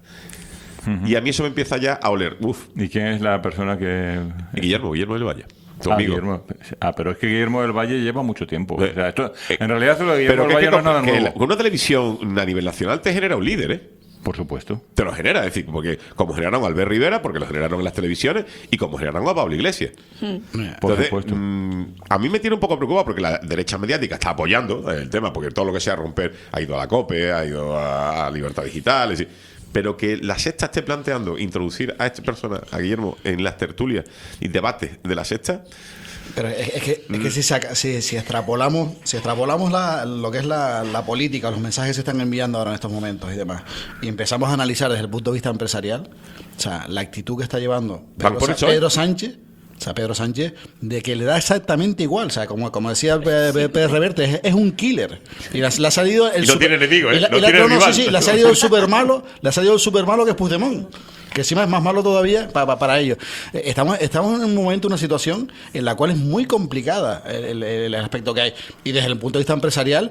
Y a mí eso me empieza ya a oler. Uf. ¿Y quién es la persona que...? Guillermo, Guillermo del Valle. Tu Ah, amigo. Guillermo. Ah, pero es que Guillermo del Valle lleva mucho tiempo. Eh, O sea, esto, eh, en realidad, lo de Guillermo Pero del que, Valle es que no es nada con, que nuevo. con una televisión a nivel nacional te genera un líder, ¿eh? Por supuesto. Te lo genera, es decir, porque como generaron a Albert Rivera, porque lo generaron en las televisiones, y como generaron a Pablo Iglesias. Por Entonces, supuesto. mm, a mí me tiene un poco preocupado porque la derecha mediática está apoyando el tema, porque todo lo que sea romper ha ido a la COPE, ha ido a, a Libertad Digital, es decir, pero que La Sexta esté planteando introducir a esta persona, a Guillermo, en las tertulias y debates de La Sexta. Pero es, es que, es que si, saca- si, si extrapolamos, si extrapolamos la- lo que es la, la política, los mensajes que se están enviando ahora en estos momentos y demás, y empezamos a analizar desde el punto de vista empresarial, o sea, la actitud que está llevando Van Pedro, por Sa- eso, ¿eh? Pedro Sánchez, o sea, Pedro Sánchez, de que le da exactamente igual, o sea, como, como decía P- P- Pérez Reverte, es, es un killer. Y le, ha- le ha salido el Y no super- tiene enemigo, ¿eh? y la- No y la- tiene no, no, rival. sí, sí, le ha salido el super malo, le ha salido el super malo que es Puigdemont. Que encima es más malo todavía pa- pa- para ellos. Eh, Estamos, estamos en un momento, una situación en la cual es muy complicada el, el- el aspecto que hay. Y desde el punto de vista empresarial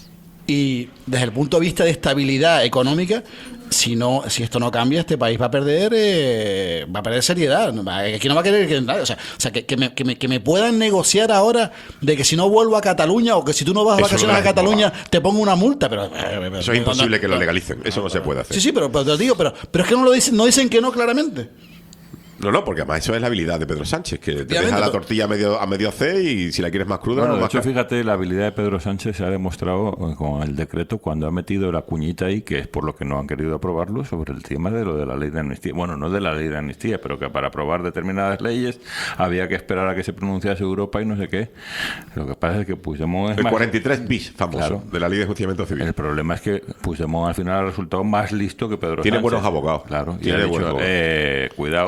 y desde el punto de vista de estabilidad económica, si no, si esto no cambia, este país va a perder, eh, va a perder seriedad. Va- Aquí no va a querer que nadie, o sea, o sea que, que me, que, me, que me puedan negociar ahora de que si no vuelvo a Cataluña o que si tú no vas a Eso vacaciones no a es- Cataluña te pongo una multa, pero eh, Eso es imposible que lo legalicen. Eso no se puede hacer. Sí, sí, pero, pero te lo digo, pero, pero es que no lo dicen, no dicen que no claramente. No, no, porque además eso es la habilidad de Pedro Sánchez, que te Obviamente, deja la pero- tortilla a medio, a medio hacer y si la quieres más cruda, Bueno, no de más hecho, cruda. fíjate, la habilidad de Pedro Sánchez se ha demostrado eh, con el decreto cuando ha metido la cuñita ahí, que es por lo que no han querido aprobarlo, sobre el tema de lo de la ley de amnistía. Bueno, no de la ley de amnistía, pero que para aprobar determinadas leyes había que esperar a que se pronunciase Europa y no sé qué. Lo que pasa es que Puigdemont es El más... cuarenta y tres bis famoso Claro. de la ley de enjuiciamiento civil. El problema es que Puigdemont al final ha resultado más listo que Pedro Tiene Sánchez. buenos abogados. Claro, y Tiene ha dicho, buenos abogados. eh, cuidado, que me,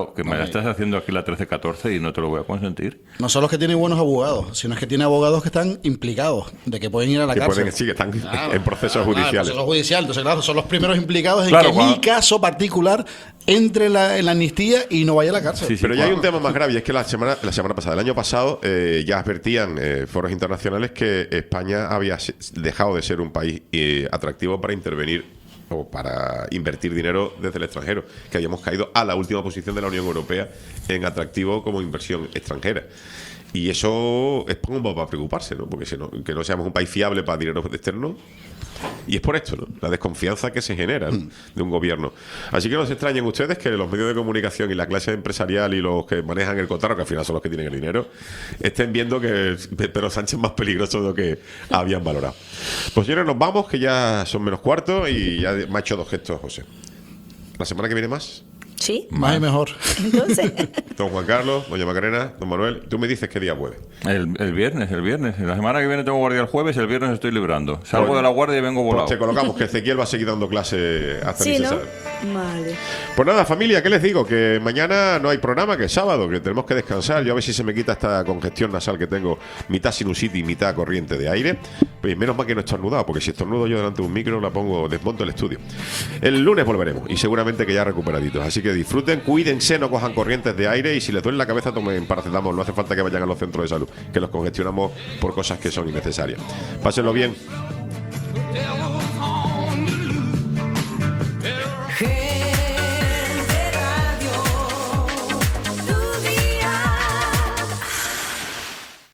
estás haciendo aquí la trece catorce y no te lo voy a consentir. No solo es que tiene buenos abogados, sino es que tiene abogados que están implicados, de que pueden ir a la Que cárcel. pueden, sí, que están Claro, en procesos claro, judiciales. En procesos judiciales. Entonces, claro, son los primeros implicados en Claro, que cuando- mi caso particular entre en la, en la amnistía y no vaya a la cárcel. Pero ya hay un tema más grave, y es que la semana, la semana pasada, el año pasado, eh, ya advertían eh, foros internacionales que España había se- dejado de ser un país eh, atractivo para intervenir o para invertir dinero desde el extranjero, que habíamos caído a la última posición de la Unión Europea en atractivo como inversión extranjera. Y eso es como para preocuparse, ¿no? Porque si no, que no seamos un país fiable para dinero externo. Y es por esto, ¿no? La desconfianza que se genera, ¿no? de un gobierno. Así que no se extrañen ustedes que los medios de comunicación y la clase empresarial y los que manejan el cotarro, que al final son los que tienen el dinero, estén viendo que Pedro Sánchez es más peligroso de lo que habían valorado. Pues señores, nos vamos, que ya son menos cuartos y ya me ha hecho dos gestos, José. ¿La semana que viene más? Sí. Más y mejor. Entonces, Don Juan Carlos, doña Macarena, don Manuel, tú me dices qué día puede. El, el viernes, el viernes. La semana que viene tengo guardia el jueves, el viernes estoy librando. Salgo Pues- de la guardia y vengo volado. Pues te colocamos que Ezequiel va a seguir dando clase hasta sí, ni se ¿no? sabe. Vale. Pues nada, familia, ¿qué les digo? Que mañana no hay programa, que es sábado, que tenemos que descansar. Yo a ver si se me quita esta congestión nasal que tengo, mitad sinusitis y mitad corriente de aire. Pues menos mal que no he estornudado, porque si estornudo yo delante de un micro, la pongo, desmonto el estudio. El lunes volveremos y seguramente que ya recuperaditos. Así que disfruten, cuídense, no cojan corrientes de aire y si les duele la cabeza tomen paracetamol. No hace falta que vayan a los centros de salud, que los congestionamos por cosas que son innecesarias. Pásenlo bien. Tell